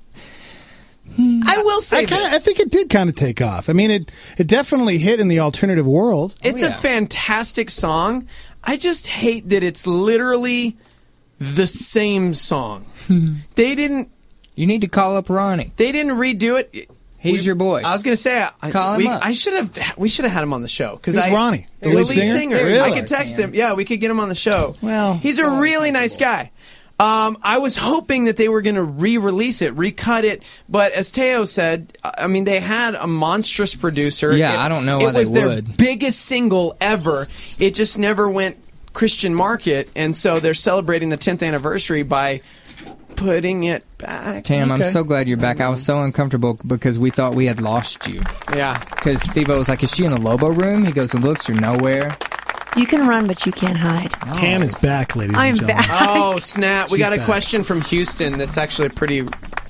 [SPEAKER 10] I will say
[SPEAKER 9] I think it did kind of take off. I mean, it definitely hit in the alternative world.
[SPEAKER 10] It's a fantastic song. I just hate that it's literally the same song. They didn't...
[SPEAKER 13] You need to call up Ronnie.
[SPEAKER 10] They didn't redo it.
[SPEAKER 13] He's your boy.
[SPEAKER 10] I was going to say,
[SPEAKER 13] Call him up.
[SPEAKER 10] we should have had him on the show.
[SPEAKER 9] Who's Ronnie?
[SPEAKER 10] The lead singer.
[SPEAKER 9] Really?
[SPEAKER 10] I could text him. Yeah, we could get him on the show.
[SPEAKER 9] Well,
[SPEAKER 10] he's a really nice guy. I was hoping that they were going to re-release it, recut it, but as Teo said, I mean, they had a monstrous producer.
[SPEAKER 13] Yeah, I don't know why they would.
[SPEAKER 10] It was their biggest single ever. It just never went Christian market, and so they're celebrating the 10th anniversary by putting it back.
[SPEAKER 13] Tam, I'm so glad you're back. I was so uncomfortable because we thought we had lost you.
[SPEAKER 10] Yeah.
[SPEAKER 13] Because Steve-O was like, is she in the Lobo room? He goes, looks, you're nowhere.
[SPEAKER 7] You can run, but you can't hide.
[SPEAKER 9] Tam is back, ladies and gentlemen.
[SPEAKER 7] I'm back.
[SPEAKER 10] Oh, snap. We got a
[SPEAKER 9] back.
[SPEAKER 10] question from Houston that's actually pretty...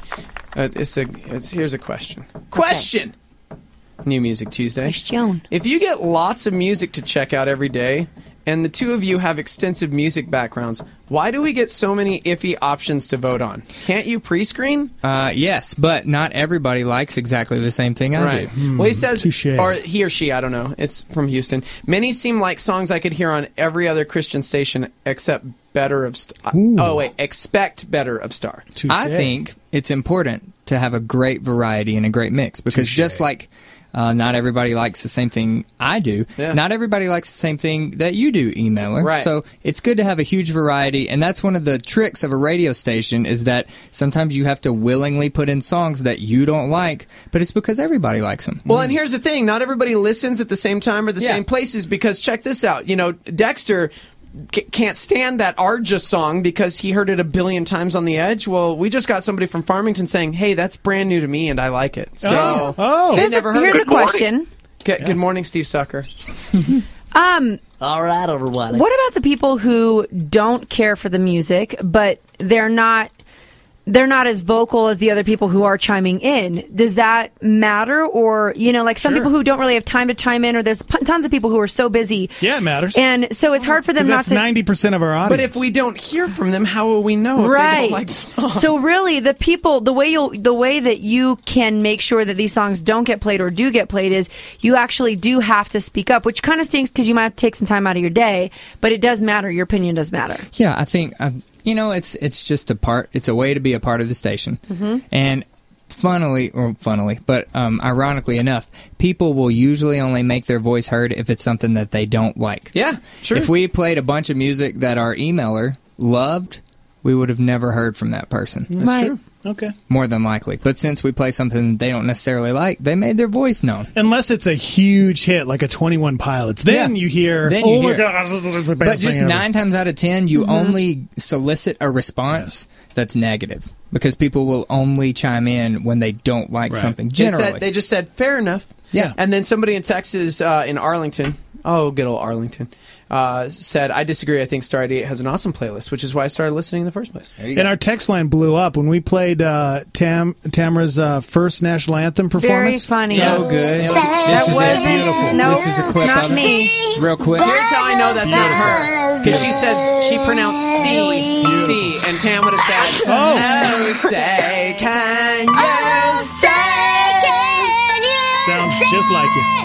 [SPEAKER 10] here's a question. Question! New Music Tuesday.
[SPEAKER 7] Question.
[SPEAKER 10] If you get lots of music to check out every day, and the two of you have extensive music backgrounds, why do we get so many iffy options to vote on? Can't you pre-screen?
[SPEAKER 13] Yes, but not everybody likes exactly the same thing I do.
[SPEAKER 10] Well, he says,
[SPEAKER 9] touché.
[SPEAKER 10] or he or she, I don't know. It's from Houston. Many seem like songs I could hear on every other Christian station except Better of Star. Expect Better of Star.
[SPEAKER 9] Touché.
[SPEAKER 13] I think it's important to have a great variety and a great mix because just like not everybody likes the same thing I do, not everybody likes the same thing that you do, emailer.
[SPEAKER 10] Right.
[SPEAKER 13] So it's good to have a huge variety, and that's one of the tricks of a radio station is that sometimes you have to willingly put in songs that you don't like, but it's because everybody likes them.
[SPEAKER 10] Well, and here's the thing. Not everybody listens at the same time or the same places because check this out. You know, Dexter can't stand that Arja song because he heard it a billion times on The Edge. Well, we just got somebody from Farmington saying, hey, that's brand new to me and I like it. So they never heard
[SPEAKER 7] Here's
[SPEAKER 10] it.
[SPEAKER 7] a question.
[SPEAKER 10] Good morning, Steve Sucker.
[SPEAKER 6] All right, everybody.
[SPEAKER 7] What about the people who don't care for the music, but they're not as vocal as the other people who are chiming in? Does that matter? Or, you know, like some people who don't really have time to chime in, or there's tons of people who are so busy.
[SPEAKER 9] Yeah, it matters.
[SPEAKER 7] And so it's hard for them not
[SPEAKER 9] that's
[SPEAKER 7] to...
[SPEAKER 9] 90% of our audience.
[SPEAKER 10] But if we don't hear from them, how will we know if they don't like the song?
[SPEAKER 7] So really, the people, the way that you can make sure that these songs don't get played or do get played is you actually do have to speak up, which kind of stinks because you might have to take some time out of your day, but it does matter. Your opinion does matter.
[SPEAKER 13] Yeah, I think... you know, it's just it's a way to be a part of the station.
[SPEAKER 7] Mm-hmm.
[SPEAKER 13] And ironically enough, people will usually only make their voice heard if it's something that they don't like.
[SPEAKER 10] Yeah, sure.
[SPEAKER 13] If we played a bunch of music that our emailer loved, we would have never heard from that person.
[SPEAKER 9] That's true. Okay.
[SPEAKER 13] More than likely. But since we play something they don't necessarily like, they made their voice known.
[SPEAKER 9] Unless it's a huge hit, like a 21 Pilots. Then you hear, my God, this is the best
[SPEAKER 13] But just
[SPEAKER 9] thing ever.
[SPEAKER 13] 9 times out of 10, you only solicit a response that's negative. Because people will only chime in when they don't like something, generally.
[SPEAKER 10] They just said, fair enough.
[SPEAKER 13] Yeah.
[SPEAKER 10] And then somebody in Texas, in Arlington, good old Arlington, said, I disagree. I think Star 88 has an awesome playlist, which is why I started listening in the first place.
[SPEAKER 9] And our text line blew up when we played Tamara's first national anthem performance.
[SPEAKER 7] Very funny.
[SPEAKER 13] So good.
[SPEAKER 7] That wasn't
[SPEAKER 9] beautiful.
[SPEAKER 7] No,
[SPEAKER 13] This is a clip
[SPEAKER 7] not
[SPEAKER 13] of it.
[SPEAKER 7] me.
[SPEAKER 13] Real quick.
[SPEAKER 10] Here's how I know that's not her. Because she pronounced C, and Tam would have said, oh, say, can you say,
[SPEAKER 9] Sounds just like you.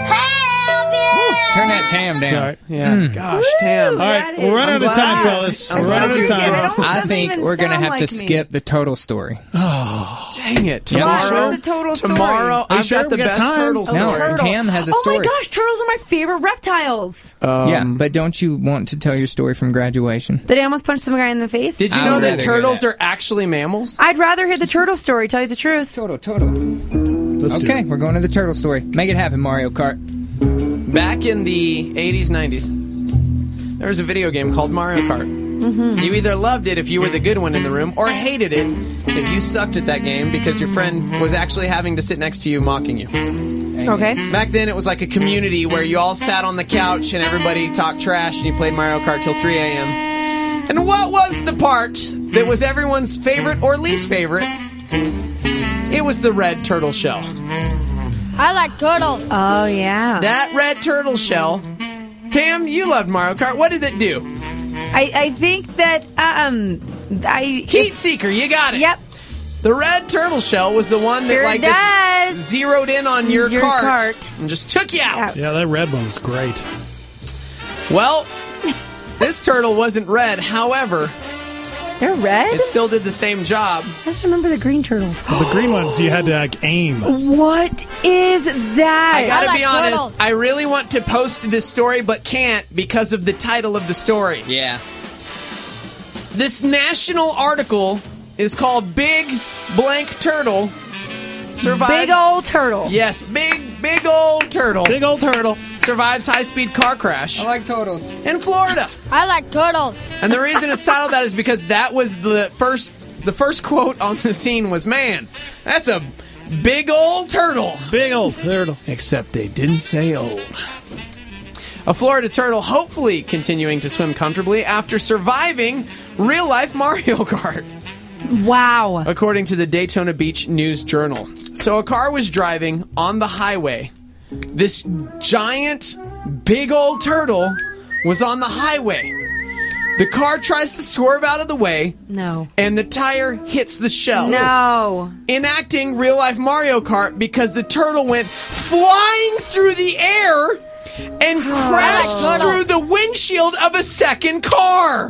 [SPEAKER 13] Turn that Tam down.
[SPEAKER 9] Sorry.
[SPEAKER 10] Yeah. Gosh, Tam.
[SPEAKER 9] All right, we're running out of time, fellas. We're running out of time.
[SPEAKER 13] I think we're going to have to skip the total story.
[SPEAKER 10] Dang it.
[SPEAKER 7] Tomorrow. What's a total story?
[SPEAKER 10] Tomorrow, I've got the best turtle story.
[SPEAKER 13] No, Tam has a story.
[SPEAKER 7] Oh my gosh, turtles are my favorite reptiles.
[SPEAKER 13] Yeah, but don't you want to tell your story from graduation?
[SPEAKER 7] That I almost punched some guy in the face?
[SPEAKER 10] Did you know that turtles are actually mammals?
[SPEAKER 7] I'd rather hear the turtle story, tell you the truth.
[SPEAKER 13] Turtle.
[SPEAKER 9] Okay,
[SPEAKER 13] we're going to the turtle story. Make it happen, Mario Kart.
[SPEAKER 10] Back in the 80s, 90s, there was a video game called Mario Kart.
[SPEAKER 7] Mm-hmm.
[SPEAKER 10] You either loved it if you were the good one in the room, or hated it if you sucked at that game because your friend was actually having to sit next to you mocking you.
[SPEAKER 7] Okay.
[SPEAKER 10] Back then, it was like a community where you all sat on the couch and everybody talked trash and you played Mario Kart till 3 a.m. And what was the part that was everyone's favorite or least favorite? It was the red turtle shell.
[SPEAKER 8] I like turtles.
[SPEAKER 7] Oh, yeah.
[SPEAKER 10] That red turtle shell. Tam, you loved Mario Kart. What did it do?
[SPEAKER 7] I think that,
[SPEAKER 10] Heat seeker, you got it.
[SPEAKER 7] Yep.
[SPEAKER 10] The red turtle shell was the one that just zeroed in on your cart and just took you out.
[SPEAKER 9] Yeah, that red one was great.
[SPEAKER 10] Well, this turtle wasn't red. However,
[SPEAKER 7] they're red?
[SPEAKER 10] It still did the same job.
[SPEAKER 7] I just remember the green turtles.
[SPEAKER 9] The green ones, you had to aim.
[SPEAKER 7] What is that?
[SPEAKER 10] I gotta be honest, I really want to post this story, but can't because of the title of the story.
[SPEAKER 13] Yeah.
[SPEAKER 10] This national article is called Big Blank Turtle Survives.
[SPEAKER 7] Big old turtle.
[SPEAKER 10] Yes, big old turtle.
[SPEAKER 9] Big old turtle.
[SPEAKER 10] Survives high-speed car crash.
[SPEAKER 13] I like turtles.
[SPEAKER 10] In Florida.
[SPEAKER 8] I like turtles.
[SPEAKER 10] And the reason it's titled that is because that was the first quote on the scene was, man, that's a big old turtle.
[SPEAKER 9] Big old turtle.
[SPEAKER 10] Except they didn't say old. A Florida turtle hopefully continuing to swim comfortably after surviving real-life Mario Kart.
[SPEAKER 7] Wow.
[SPEAKER 10] According to the Daytona Beach News Journal. So a car was driving on the highway. This giant, big old turtle was on the highway. The car tries to swerve out of the way.
[SPEAKER 7] No.
[SPEAKER 10] And the tire hits the shell.
[SPEAKER 7] No.
[SPEAKER 10] Enacting real-life Mario Kart because the turtle went flying through the air and crashed through the windshield of a second car.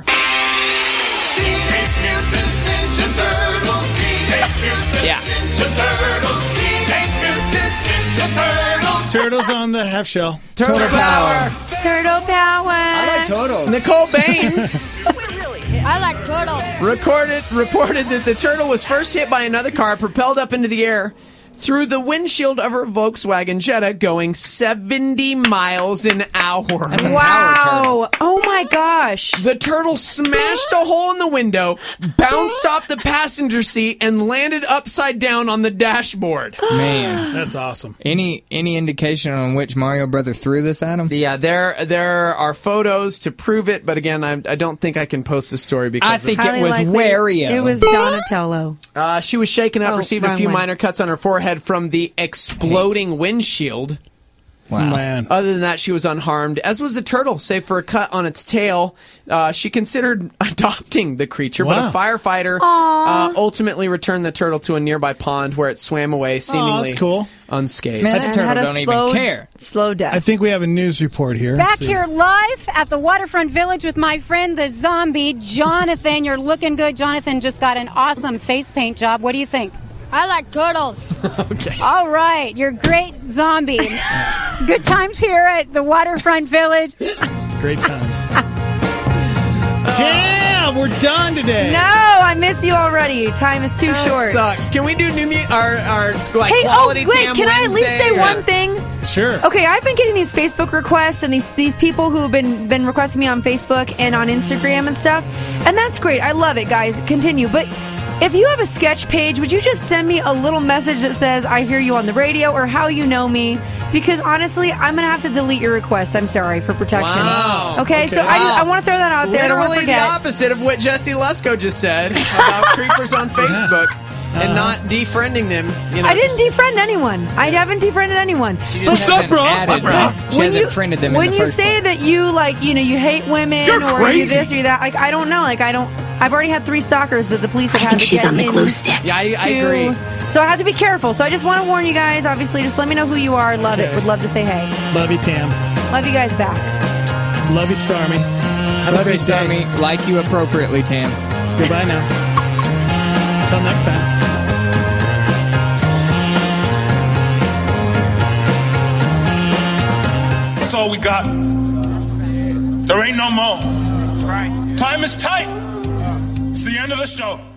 [SPEAKER 2] Teenage Mutant Ninja Turtles. Teenage Mutant Ninja Turtles. Teenage Mutant Ninja Turtles.
[SPEAKER 9] Turtles on the half shell.
[SPEAKER 10] Turtle power.
[SPEAKER 7] Turtle power.
[SPEAKER 13] I like turtles.
[SPEAKER 10] Nicole Baines
[SPEAKER 8] I like turtles.
[SPEAKER 10] reported that the turtle was first hit by another car, propelled up into the air through the windshield of her Volkswagen Jetta, going 70 miles an hour.
[SPEAKER 13] That's a power
[SPEAKER 7] Wow. Oh my gosh.
[SPEAKER 10] The turtle smashed a hole in the window, bounced off the passenger seat, and landed upside down on the dashboard.
[SPEAKER 13] Man.
[SPEAKER 9] That's awesome.
[SPEAKER 13] Any indication on which Mario brother threw this at him?
[SPEAKER 10] Yeah, there are photos to prove it, but again, I don't think I can post the story because
[SPEAKER 13] I think
[SPEAKER 7] Highly
[SPEAKER 13] it was
[SPEAKER 7] likely
[SPEAKER 13] Wario.
[SPEAKER 7] It was Donatello.
[SPEAKER 10] she was shaken up,
[SPEAKER 7] Oh,
[SPEAKER 10] received a
[SPEAKER 7] wrong
[SPEAKER 10] few
[SPEAKER 7] one.
[SPEAKER 10] minor cuts on her forehead from the exploding windshield.
[SPEAKER 13] Wow.
[SPEAKER 9] Man.
[SPEAKER 10] Other than that, she was unharmed, as was the turtle, save for a cut on its tail. She considered adopting the creature,
[SPEAKER 9] Wow.
[SPEAKER 10] but a firefighter ultimately returned the turtle to a nearby pond where it swam away, seemingly
[SPEAKER 9] that's cool.
[SPEAKER 10] unscathed.
[SPEAKER 13] Man, that
[SPEAKER 7] And
[SPEAKER 13] turtle
[SPEAKER 7] had a
[SPEAKER 13] don't even care.
[SPEAKER 7] Slow death.
[SPEAKER 9] I think we have a news report here.
[SPEAKER 11] Back
[SPEAKER 9] Let's see.
[SPEAKER 11] here live at the Waterfront Village with my friend the zombie, Jonathan. You're looking good. Jonathan just got an awesome face paint job. What do you think?
[SPEAKER 8] I like turtles.
[SPEAKER 10] Okay.
[SPEAKER 11] All right, you're great zombie. Good times here at the Waterfront Village.
[SPEAKER 9] Great times. Tim! Wow, we're done today.
[SPEAKER 7] No, I miss you already. Time is too short.
[SPEAKER 10] Sucks. Can we do new our like
[SPEAKER 7] Hey,
[SPEAKER 10] quality
[SPEAKER 7] wait,
[SPEAKER 10] Tam
[SPEAKER 7] can I at least
[SPEAKER 10] Wednesday?
[SPEAKER 7] say one thing?
[SPEAKER 9] Sure.
[SPEAKER 7] Okay, I've been getting these Facebook requests and these people who have been requesting me on Facebook and on Instagram and stuff, and that's great. I love it, guys. Continue. But if you have a sketch page, would you just send me a little message that says, I hear you on the radio, or how you know me? Because honestly, I'm going to have to delete your request. I'm sorry, for protection.
[SPEAKER 10] Wow.
[SPEAKER 7] Okay, so I want to throw that out there. I don't wanna
[SPEAKER 10] Literally the
[SPEAKER 7] forget.
[SPEAKER 10] opposite of what Jesse Lusko just said about creepers on Facebook and not defriending them. You know,
[SPEAKER 7] I didn't defriend anyone. I haven't defriended anyone.
[SPEAKER 13] What's up, bro? She hasn't friended them in
[SPEAKER 7] When
[SPEAKER 13] the
[SPEAKER 7] you
[SPEAKER 13] first
[SPEAKER 7] say
[SPEAKER 13] place.
[SPEAKER 7] that you you hate women
[SPEAKER 13] You're
[SPEAKER 7] or
[SPEAKER 13] crazy.
[SPEAKER 7] you this or you that, I don't know. I've already had 3 stalkers that the police have had to get in
[SPEAKER 10] Yeah, I
[SPEAKER 7] to-
[SPEAKER 10] agree.
[SPEAKER 7] So I have to be careful. So I just want to warn you guys. Obviously, just let me know who you are. Love it.
[SPEAKER 9] Okay.
[SPEAKER 7] Would love to say hey.
[SPEAKER 9] Love you, Tam.
[SPEAKER 7] Love you guys back.
[SPEAKER 9] Love you, Starmy. Have a
[SPEAKER 13] Love you,
[SPEAKER 9] great day.
[SPEAKER 13] Stormy. Like you appropriately, Tam.
[SPEAKER 9] Goodbye now. Until next time.
[SPEAKER 12] That's all we got. There ain't no more. Time is tight. It's the end of the show.